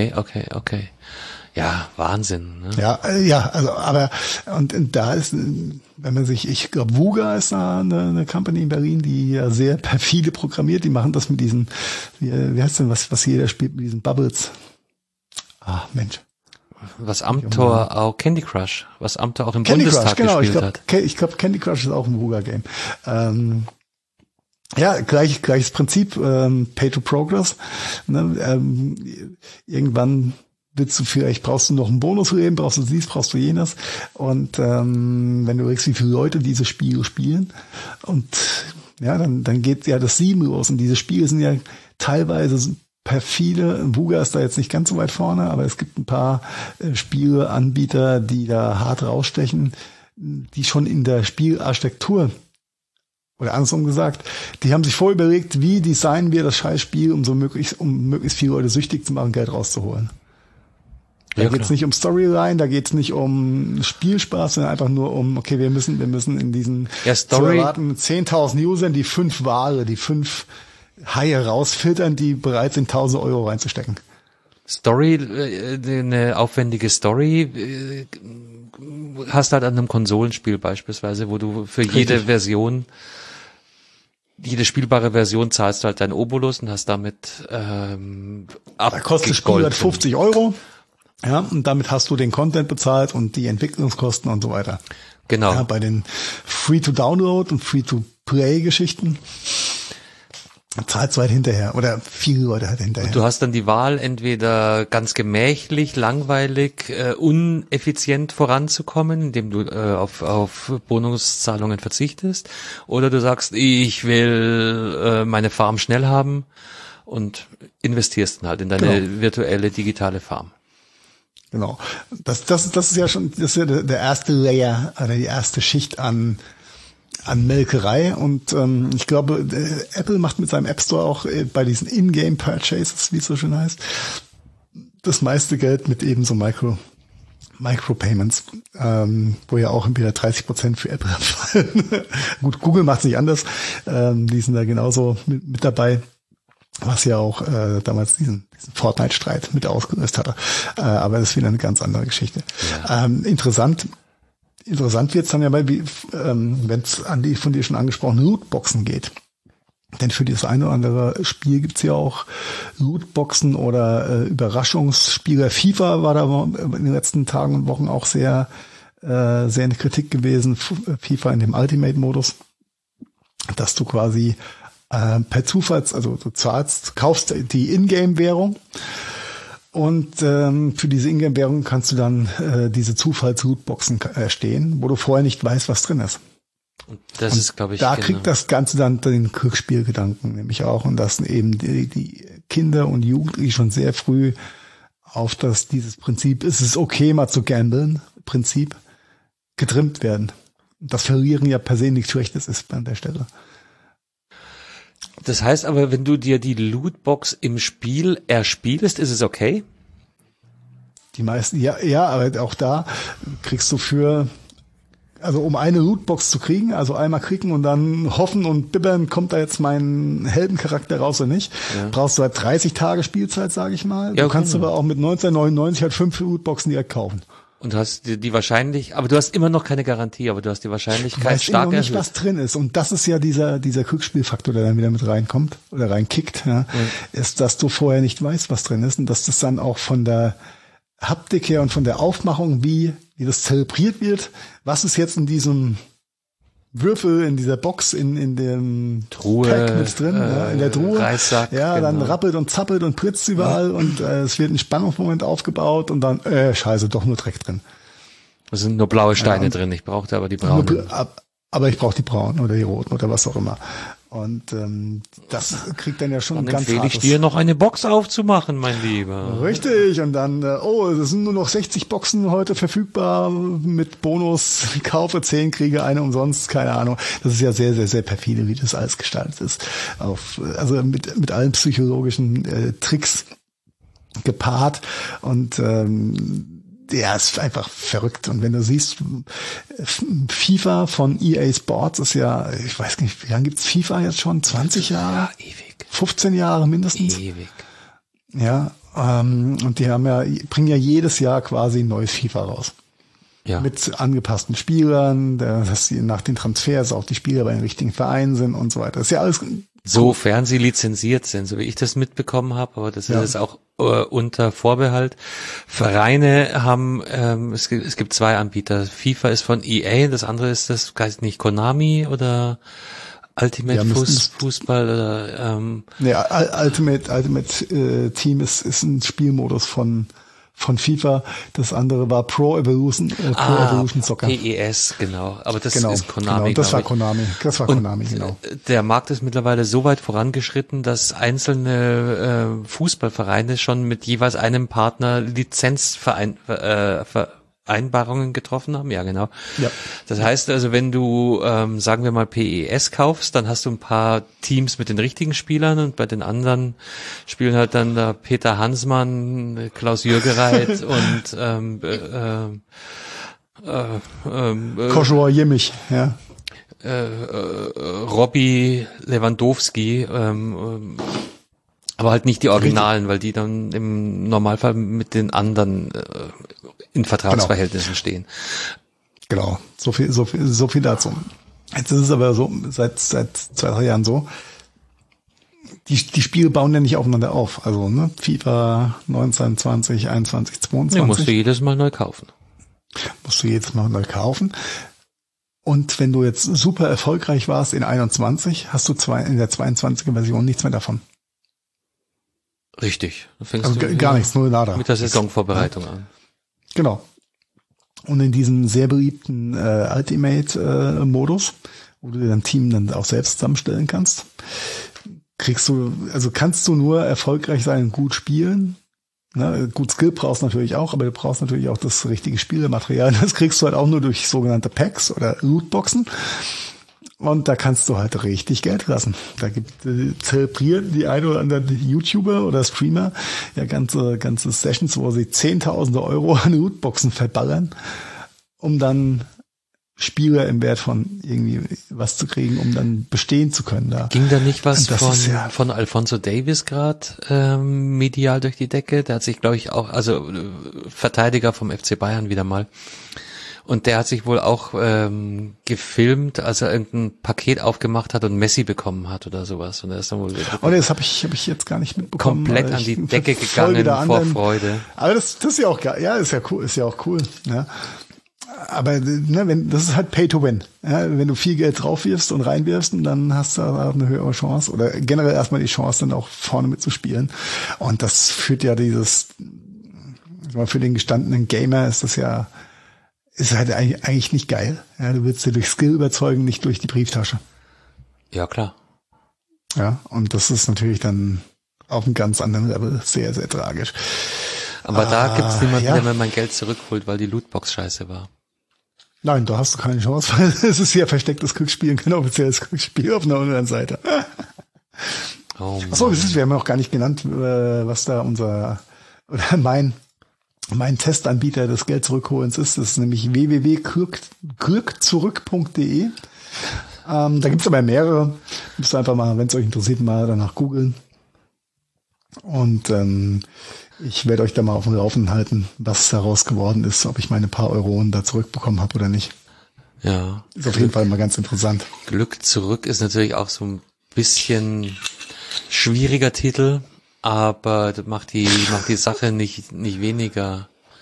Ja, Wahnsinn. Ne? Ja, also aber und da ist, wenn man sich, ich glaube, Wuga ist da eine Company in Berlin, die ja sehr perfide programmiert. Die machen das mit diesen, wie heißt denn was jeder spielt mit diesen Bubbles? Ah, Mensch. Was Amtor auch Candy Crush, was Amtor auch im Candy Bundestag Crush, genau, gespielt hat. Ich glaube, Candy Crush ist auch ein Wuga-Game. Ja, gleiches Prinzip, Pay to Progress. Ne, irgendwann brauchst du noch ein Bonusleben, brauchst du dies, brauchst du jenes. Und wenn du überlegst, wie viele Leute diese Spiele spielen, und ja, dann geht ja das Sieben los. Und diese Spiele sind ja teilweise perfide. Wuga ist da jetzt nicht ganz so weit vorne, aber es gibt ein paar Spieleanbieter, die da hart rausstechen, die schon in der Spielarchitektur, oder andersrum gesagt, die haben sich vorher überlegt, wie designen wir das Scheißspiel, um möglichst viele Leute süchtig zu machen, Geld rauszuholen. Da geht's nicht um Storyline, da geht's nicht um Spielspaß, sondern einfach nur um, okay, wir müssen in diesen zu erwarten 10.000 Usern die 5 Wale, die 5 Haie rausfiltern, die bereit sind, 1.000 Euro reinzustecken. Story, eine aufwendige Story hast halt an einem Konsolenspiel beispielsweise, wo du für jede Version, jede spielbare Version zahlst du halt deinen Obolus und hast damit da kostet das Spiel halt 50 Euro. Ja, und damit hast du den Content bezahlt und die Entwicklungskosten und so weiter. Genau. Ja, bei den Free-to-Download und Free-to-Play-Geschichten zahlst du halt hinterher oder viele Leute halt hinterher. Und du hast dann die Wahl, entweder ganz gemächlich, langweilig, uneffizient voranzukommen, indem du auf Bonuszahlungen verzichtest, oder du sagst, ich will meine Farm schnell haben und investierst dann halt in deine virtuelle digitale Farm. Genau. Das ist ja der erste Layer oder die erste Schicht an Melkerei, und ich glaube, Apple macht mit seinem App Store auch bei diesen In-Game Purchases, wie es so schön heißt, das meiste Geld mit eben so Micropayments, wo ja auch wieder 30% für Apple abfallen. Gut, Google macht es nicht anders, die sind da genauso mit dabei. Was ja auch damals diesen Fortnite-Streit mit ausgelöst hatte. Aber das ist wieder eine ganz andere Geschichte. Ja. Interessant wird's dann ja, wenn es an die von dir schon angesprochenen Lootboxen geht. Denn für das eine oder andere Spiel gibt's ja auch Lootboxen oder Überraschungsspiele. FIFA war da in den letzten Tagen und Wochen auch sehr eine Kritik gewesen. FIFA in dem Ultimate-Modus, dass du quasi per Zufall, also du kaufst die Ingame-Währung und für diese Ingame-Währung kannst du dann diese Zufalls-Lootboxen erstehen, wo du vorher nicht weißt, was drin ist. Und das ist, glaube ich, da kriegt das Ganze dann den Glücksspielgedanken nämlich auch, und dass eben die Kinder und Jugendliche schon sehr früh auf dieses Prinzip, es ist okay, mal zu gamblen, Prinzip, getrimmt werden. Das Verlieren ja per se nichts Schlechtes ist an der Stelle. Das heißt aber, wenn du dir die Lootbox im Spiel erspielst, ist es okay? Die meisten, ja, aber auch da kriegst du um eine Lootbox zu kriegen, also einmal klicken und dann hoffen und bibbern, kommt da jetzt mein Heldencharakter raus oder nicht, brauchst du halt 30 Tage Spielzeit, sage ich mal. Ja, du kannst aber auch mit 19,99 halt 5 Lootboxen direkt kaufen. Und hast die wahrscheinlich, aber du hast immer noch keine Garantie, aber du hast die Wahrscheinlichkeit stark erhöht. Du weißt nicht, was drin ist. Und das ist ja dieser Glücksspielfaktor, der dann wieder mit reinkommt oder reinkickt, ist, dass du vorher nicht weißt, was drin ist, und dass das dann auch von der Haptik her und von der Aufmachung, wie das zelebriert wird, was ist jetzt in diesem Würfel, in dieser Box, in dem Truhe, Pack mit drin, in der Truhe. Reissack, ja, dann genau. rappelt und zappelt und pritzt überall und es wird ein Spannungsmoment aufgebaut und dann, scheiße, doch nur Dreck drin. Da sind nur blaue Steine drin, ich brauchte aber die braunen. Aber ich brauche die braunen oder die roten oder was auch immer. Und das kriegt dann ja schon Dann ganz empfehle ich dir, noch eine Box aufzumachen, mein Lieber. Richtig, und dann, es sind nur noch 60 Boxen heute verfügbar mit Bonus, kaufe 10, kriege eine umsonst, keine Ahnung. Das ist ja sehr, sehr, sehr perfide, wie das alles gestaltet ist. Also mit allen psychologischen Tricks gepaart und ja, ist einfach verrückt. Und wenn du siehst, FIFA von EA Sports ist ja, ich weiß nicht, wie lange gibt's FIFA jetzt schon? 20 Jahre? Ja, ewig. 15 Jahre mindestens? Ewig. Ja, und die bringen ja jedes Jahr quasi ein neues FIFA raus. Ja. Mit angepassten Spielern, dass sie nach den Transfers auch die Spieler bei den richtigen Vereinen sind und so weiter. Das ist ja alles. Sofern sie lizenziert sind, so wie ich das mitbekommen habe, aber das ist jetzt auch unter Vorbehalt. Vereine haben, es gibt zwei Anbieter. FIFA ist von EA, das andere ist das, heißt nicht Konami oder Ultimate Fußball oder Ultimate Team ist ein Spielmodus von FIFA, das andere war Pro Evolution Soccer. PES, genau. Aber das ist Genau, Konami. das war Konami, genau. Der Markt ist mittlerweile so weit vorangeschritten, dass einzelne Fußballvereine schon mit jeweils einem Partner Lizenzvereinbarungen getroffen haben. Ja, genau. Ja. Das heißt also, wenn du, sagen wir mal, PES kaufst, dann hast du ein paar Teams mit den richtigen Spielern und bei den anderen spielen halt dann da Peter Hansmann, Klaus Jürgereit und Koschor Jimmich, ja. Robbie Lewandowski, aber halt nicht die Originalen, weil die dann im Normalfall mit den anderen in Vertragsverhältnissen stehen. Genau, so viel dazu. Jetzt ist es aber so, seit 2-3 Jahren so, die Spiele bauen ja nicht aufeinander auf. Also FIFA 19, 20, 21, 22. Ja, musst du jedes Mal neu kaufen. Und wenn du jetzt super erfolgreich warst in 21, hast du in der 22er Version nichts mehr davon. Richtig. Da fängst also du gar nichts, nur nada. Mit der Saisonvorbereitung an. Genau. Und in diesem sehr beliebten Ultimate-Modus, wo du dein Team dann auch selbst zusammenstellen kannst, kannst du nur erfolgreich sein und gut spielen. Ne, gut, Skill brauchst du natürlich auch, aber du brauchst natürlich auch das richtige Spielematerial. Das kriegst du halt auch nur durch sogenannte Packs oder Lootboxen. Und da kannst du halt richtig Geld lassen. Da zelebrieren die ein oder anderen YouTuber oder Streamer ja ganze Sessions, wo sie Zehntausende Euro an Lootboxen verballern, um dann Spieler im Wert von irgendwie was zu kriegen, um dann bestehen zu können. Ging da nicht was von Alphonso Davies gerade medial durch die Decke? Der hat sich, glaube ich, auch, also Verteidiger vom FC Bayern wieder mal. Und der hat sich wohl auch gefilmt, als er irgendein Paket aufgemacht hat und Messi bekommen hat oder sowas. Und er ist dann wohl das habe ich jetzt gar nicht mitbekommen. Komplett an die Decke gegangen vor Freude. Aber das ist ja auch geil. Ja, ist ja auch cool. Ja. Aber das ist halt Pay to Win. Ja, wenn du viel Geld drauf wirfst und reinwirfst, dann hast du eine höhere Chance oder generell erstmal die Chance, dann auch vorne mitzuspielen. Und das führt ja für den gestandenen Gamer ist halt eigentlich nicht geil. Ja, du willst dir durch Skill überzeugen, nicht durch die Brieftasche. Ja, klar. Ja, und das ist natürlich dann auf einem ganz anderen Level sehr, sehr tragisch. Aber da gibt's niemanden, der mir mein Geld zurückholt, weil die Lootbox scheiße war. Nein, da hast du keine Chance, weil es ist ja verstecktes Glücksspiel und kein offizielles Glücksspiel auf einer anderen Seite. Oh Mann. Achso, wir haben noch gar nicht genannt, was da mein Testanbieter des Geld zurückholens ist. Das ist nämlich www.glückzurück.de. Da gibt's aber mehrere. Müsst ihr einfach mal, wenn es euch interessiert, mal danach googeln. Und ich werde euch da mal auf dem Laufenden halten, was daraus geworden ist, ob ich meine paar Euronen da zurückbekommen habe oder nicht. Ja. Ist auf jeden Fall mal ganz interessant. Glück zurück ist natürlich auch so ein bisschen schwieriger Titel, aber das macht die Sache nicht weniger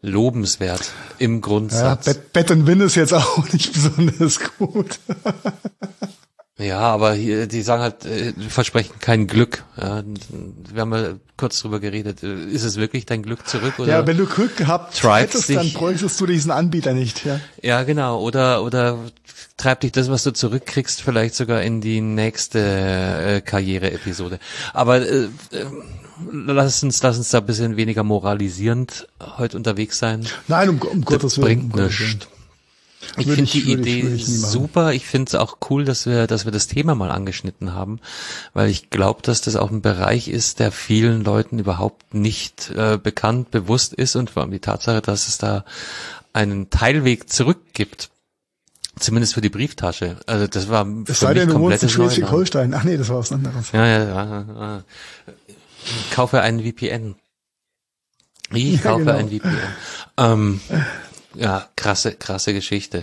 lobenswert im Grundsatz. Ja, Bet and Win ist jetzt auch nicht besonders gut. Ja, aber hier, die sagen halt, versprechen kein Glück. Ja, wir haben ja kurz drüber geredet. Ist es wirklich dein Glück zurück? Oder ja, wenn du Glück gehabt hättest, dann bräuchtest du diesen Anbieter nicht. Ja, genau. Oder treibt dich das, was du zurückkriegst, vielleicht sogar in die nächste Karriere-Episode. Aber lass uns da ein bisschen weniger moralisierend heute unterwegs sein. Nein, um Gottes Willen. Bringt nichts. Ich finde die Idee super. Ich finde es auch cool, dass wir das Thema mal angeschnitten haben, weil ich glaube, dass das auch ein Bereich ist, der vielen Leuten überhaupt nicht bekannt, bewusst ist, und vor allem die Tatsache, dass es da einen Teilweg zurück gibt. Zumindest für die Brieftasche. Also das war für es sei mich denn, du wohnst in komplettes Schleswig-Holstein. Ach nee, das war was anderes. Ja. Kaufe einen VPN. Ich kaufe genau. einen VPN. Ja, krasse Geschichte.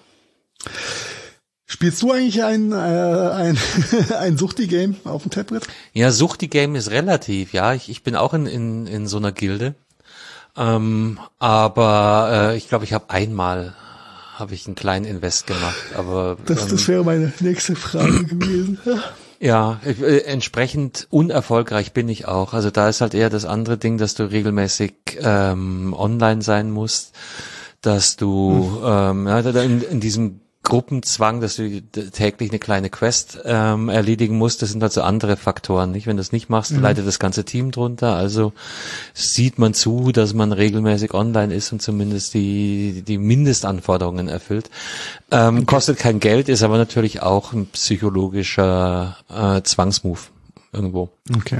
Spielst du eigentlich ein Suchti-Game auf dem Tablet? Ja, Suchti-Game ist relativ, ja. Ich bin auch in so einer Gilde. Aber ich glaube, ich habe einmal einen kleinen Invest gemacht. Aber das wäre meine nächste Frage gewesen. Ja, entsprechend unerfolgreich bin ich auch. Also da ist halt eher das andere Ding, dass du regelmäßig online sein musst, dass du in diesem Gruppenzwang, dass du täglich eine kleine Quest erledigen musst, das sind halt so andere Faktoren, nicht? Wenn du das nicht machst, leidet das ganze Team drunter. Also sieht man zu, dass man regelmäßig online ist und zumindest die Mindestanforderungen erfüllt. Kostet kein Geld, ist aber natürlich auch ein psychologischer Zwangsmove irgendwo. Okay.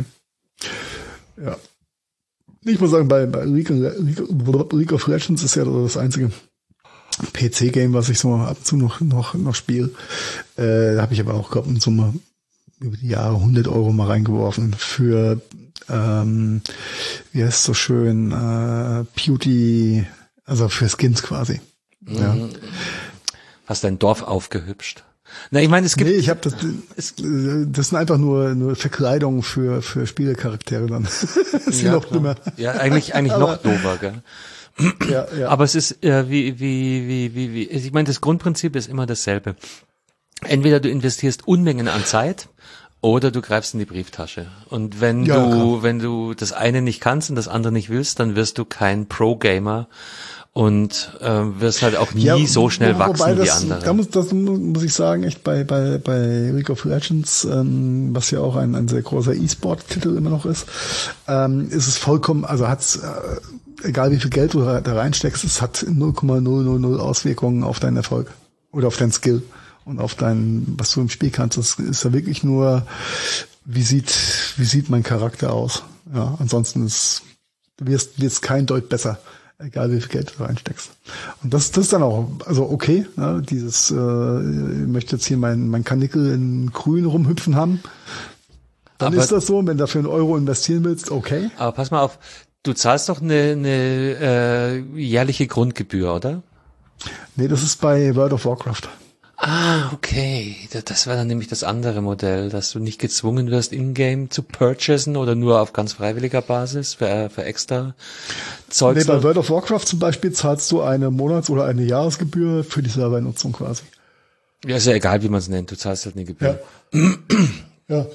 Ja. Ich muss sagen, bei League of Legends ist ja das einzige PC-Game, was ich so ab und zu noch spiele. Da habe ich aber auch, glaube ich, in Summe über die Jahre 100 € mal reingeworfen für, wie heißt es so schön, Beauty, also für Skins quasi. Ja. Hast dein Dorf aufgehübscht? Na, ich meine, es gibt. Nee, ich habe das sind einfach nur Verkleidungen für Spielecharaktere dann. Das ist noch dümmer. Ja, eigentlich noch doofer, gell? Ja. Aber es ist wie ich meine, das Grundprinzip ist immer dasselbe. Entweder du investierst Unmengen an Zeit oder du greifst in die Brieftasche. Und wenn du das eine nicht kannst und das andere nicht willst, dann wirst du kein Pro-Gamer und wirst halt auch nie so schnell wachsen wie andere. Das muss ich sagen, echt bei League of Legends, was ja auch ein sehr großer E-Sport-Titel immer noch ist es vollkommen, also hat's egal wie viel Geld du da reinsteckst, es hat 0,000 Auswirkungen auf deinen Erfolg oder auf deinen Skill und auf was du im Spiel kannst. Das ist ja wirklich nur, wie sieht mein Charakter aus? Ja, ansonsten du wirst kein Deut besser, egal wie viel Geld du reinsteckst. Und das ist dann auch, also okay, ne, ich möchte jetzt hier mein Kanickel in Grün rumhüpfen haben. Dann ist das so, wenn du dafür 1 € investieren willst, okay. Aber pass mal auf, du zahlst doch eine jährliche Grundgebühr, oder? Nee, das ist bei World of Warcraft. Ah, okay. Das war dann nämlich das andere Modell, dass du nicht gezwungen wirst, in-game zu purchasen oder nur auf ganz freiwilliger Basis für extra Zeug. Nee, bei World of Warcraft zum Beispiel zahlst du eine Monats- oder eine Jahresgebühr für die Servernutzung quasi. Ja, ist ja egal, wie man es nennt. Du zahlst halt eine Gebühr. Ja.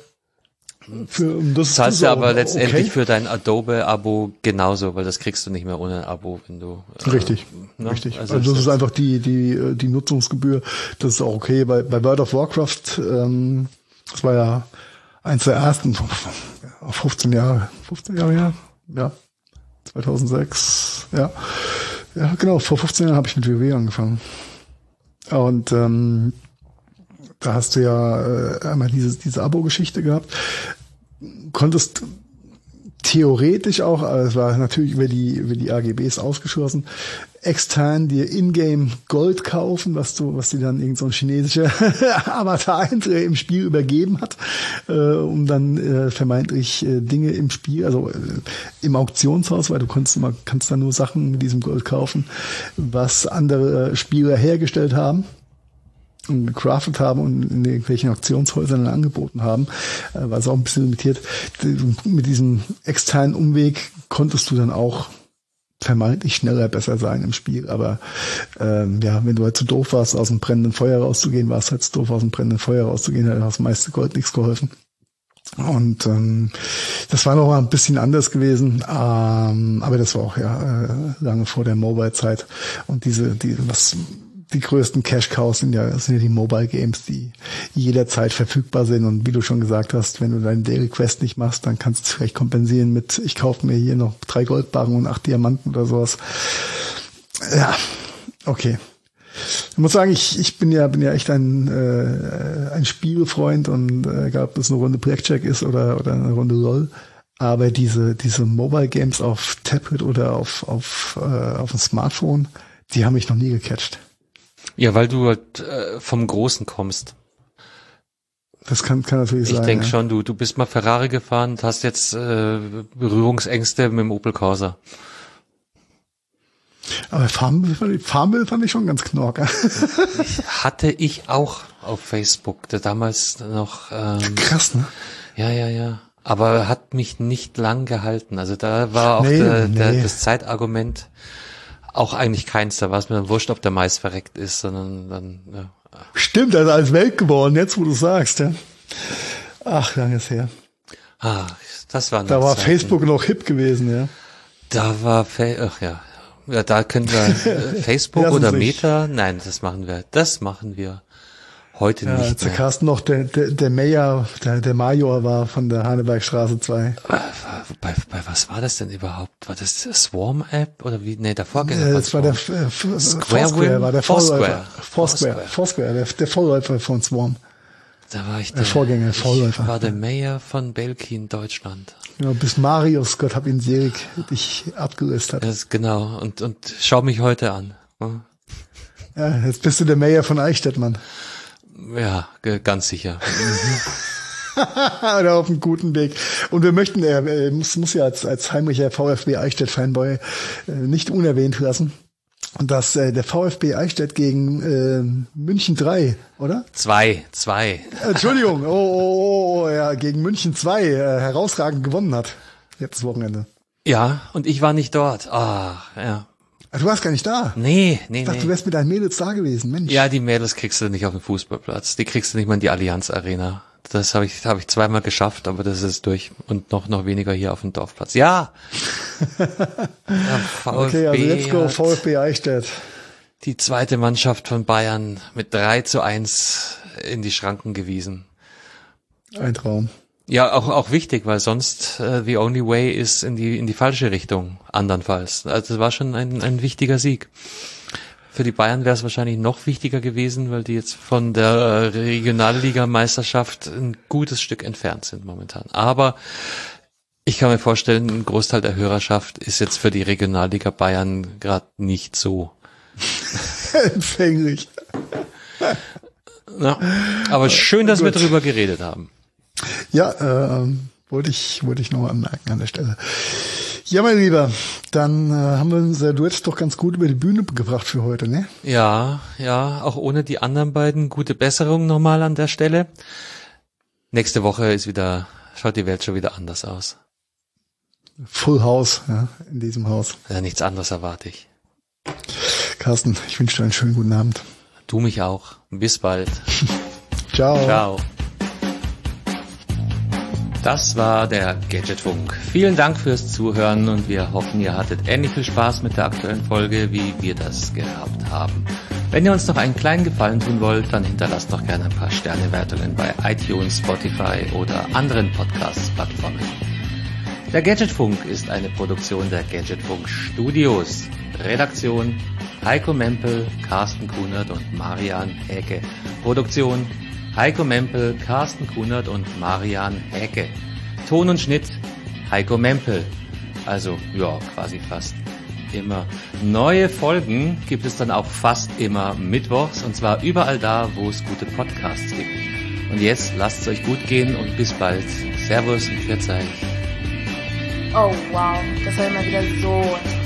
Das zahlst du aber letztendlich für dein Adobe-Abo genauso, weil das kriegst du nicht mehr ohne Abo, wenn du richtig. Also das ist einfach die Nutzungsgebühr. Das ist auch okay. Bei World of Warcraft, das war ja eins der ersten, 15 Jahre her, ja, 2006, ja, genau, vor 15 Jahren habe ich mit WoW angefangen. Und da hast du ja einmal diese Abo-Geschichte gehabt. Konntest theoretisch auch, also es war natürlich über die AGBs ausgeschlossen, extern dir in-game Gold kaufen, was dir dann irgend so ein chinesischer Avatar im Spiel übergeben hat, um dann vermeintlich Dinge im Spiel, also im Auktionshaus, weil du kannst dann nur Sachen mit diesem Gold kaufen, was andere Spieler hergestellt haben und gecraftet haben und in irgendwelchen Auktionshäusern angeboten haben, war es auch ein bisschen limitiert. Mit diesem externen Umweg konntest du dann auch vermeintlich schneller besser sein im Spiel. Aber wenn du halt zu doof warst, aus dem brennenden Feuer rauszugehen, warst halt zu doof, aus dem brennenden Feuer rauszugehen, hat das meiste Gold nichts geholfen. Und das war noch mal ein bisschen anders gewesen, aber das war auch lange vor der Mobile-Zeit. Und die größten Cash-Cows sind ja die Mobile-Games, die jederzeit verfügbar sind. Und wie du schon gesagt hast, wenn du deinen Daily Quest nicht machst, dann kannst du es vielleicht kompensieren mit, ich kaufe mir hier noch 3 Goldbarren und 8 Diamanten oder sowas. Ja, okay. Ich muss sagen, ich bin ja echt ein Spielfreund und egal ob das eine Runde Blackjack ist oder eine Runde LOL, aber diese Mobile Games auf Tablet oder auf dem Smartphone, die haben mich noch nie gecatcht. Ja, weil du halt vom Großen kommst. Das kann natürlich sein. Ich denke schon, du bist mal Ferrari gefahren und hast jetzt Berührungsängste mit dem Opel Corsa. Aber Farmville fand ich schon ganz knorke. Hatte ich auch auf Facebook, damals noch. Krass, ne? Ja. Aber hat mich nicht lang gehalten. Also da war auch das Zeitargument auch eigentlich keins. Da war es mir dann wurscht, ob der Mais verreckt ist, sondern dann. Ja. Stimmt, also als Welt geworden, jetzt wo du sagst, ja. Ach, lang ist her. Das war. Da war Zeiten. Facebook noch hip gewesen, ja. Da war Ja, da können wir Facebook oder Meta. Nein, das machen wir heute nicht mehr. Der Carsten noch der Mayor, der Major war von der Hanebergstraße 2. Bei was war das denn überhaupt? War das Swarm-App oder wie? Nee, der Vorgänger. Das war der Foursquare, war der Vorläufer. Foursquare, der Vorläufer von Swarm. Da war ich der Vorgänger, Vorläufer. Ich war der Mayor von Belkin, Deutschland. Ja, bis Marius, Gott hab ihn selig, dich abgelöst hat. Das, genau, und schau mich heute an. Ja, jetzt bist du der Mayor von Eichstätt, Mann. Ja, ganz sicher. Oder auf einem guten Weg. Und wir möchten, muss ja als heimlicher VfB Eichstätt-Fanboy nicht unerwähnt lassen, dass der VfB Eichstätt gegen München 3, oder? 2. Entschuldigung, ja, gegen München 2 herausragend gewonnen hat. Letztes Wochenende. Ja, und ich war nicht dort. Ja. Du warst gar nicht da? Nee. Ich dachte, du wärst mit deinen Mädels da gewesen, Mensch. Ja, die Mädels kriegst du nicht auf dem Fußballplatz. Die kriegst du nicht mal in die Allianz Arena. Das habe ich zweimal geschafft, aber das ist durch. Und noch weniger hier auf dem Dorfplatz. Ja! VfB okay, also let's go VfB Eichstätt. Die zweite Mannschaft von Bayern mit 3:1 in die Schranken gewiesen. Ein Traum. Ja, auch wichtig, weil sonst the only way ist in die falsche Richtung, andernfalls. Also es war schon ein wichtiger Sieg. Für die Bayern wäre es wahrscheinlich noch wichtiger gewesen, weil die jetzt von der Regionalligameisterschaft ein gutes Stück entfernt sind momentan. Aber ich kann mir vorstellen, ein Großteil der Hörerschaft ist jetzt für die Regionalliga Bayern gerade nicht so empfänglich. Ja, aber schön, dass wir darüber geredet haben. Ja, wollte ich noch anmerken an der Stelle. Ja, mein Lieber, dann haben wir unser Duett doch ganz gut über die Bühne gebracht für heute, ne? Ja, auch ohne die anderen beiden. Gute Besserung nochmal an der Stelle. Nächste Woche schaut die Welt schon wieder anders aus. Full House, ja, in diesem Haus. Ja, nichts anderes erwarte ich. Carsten, ich wünsche dir einen schönen guten Abend. Du mich auch. Bis bald. Ciao. Das war der Gadgetfunk. Vielen Dank fürs Zuhören und wir hoffen, ihr hattet ähnlich viel Spaß mit der aktuellen Folge, wie wir das gehabt haben. Wenn ihr uns noch einen kleinen Gefallen tun wollt, dann hinterlasst doch gerne ein paar Sternewertungen bei iTunes, Spotify oder anderen Podcast-Plattformen. Der Gadgetfunk ist eine Produktion der Gadgetfunk Studios. Redaktion Heiko Mempel, Carsten Kunert und Marian Häke. Produktion Heiko Mempel, Carsten Kunert und Marian Häke. Ton und Schnitt Heiko Mempel. Also, ja, quasi fast immer. Neue Folgen gibt es dann auch fast immer mittwochs und zwar überall da, wo es gute Podcasts gibt. Und jetzt lasst es euch gut gehen und bis bald. Servus und Pfiat euch. Oh wow, das war immer wieder so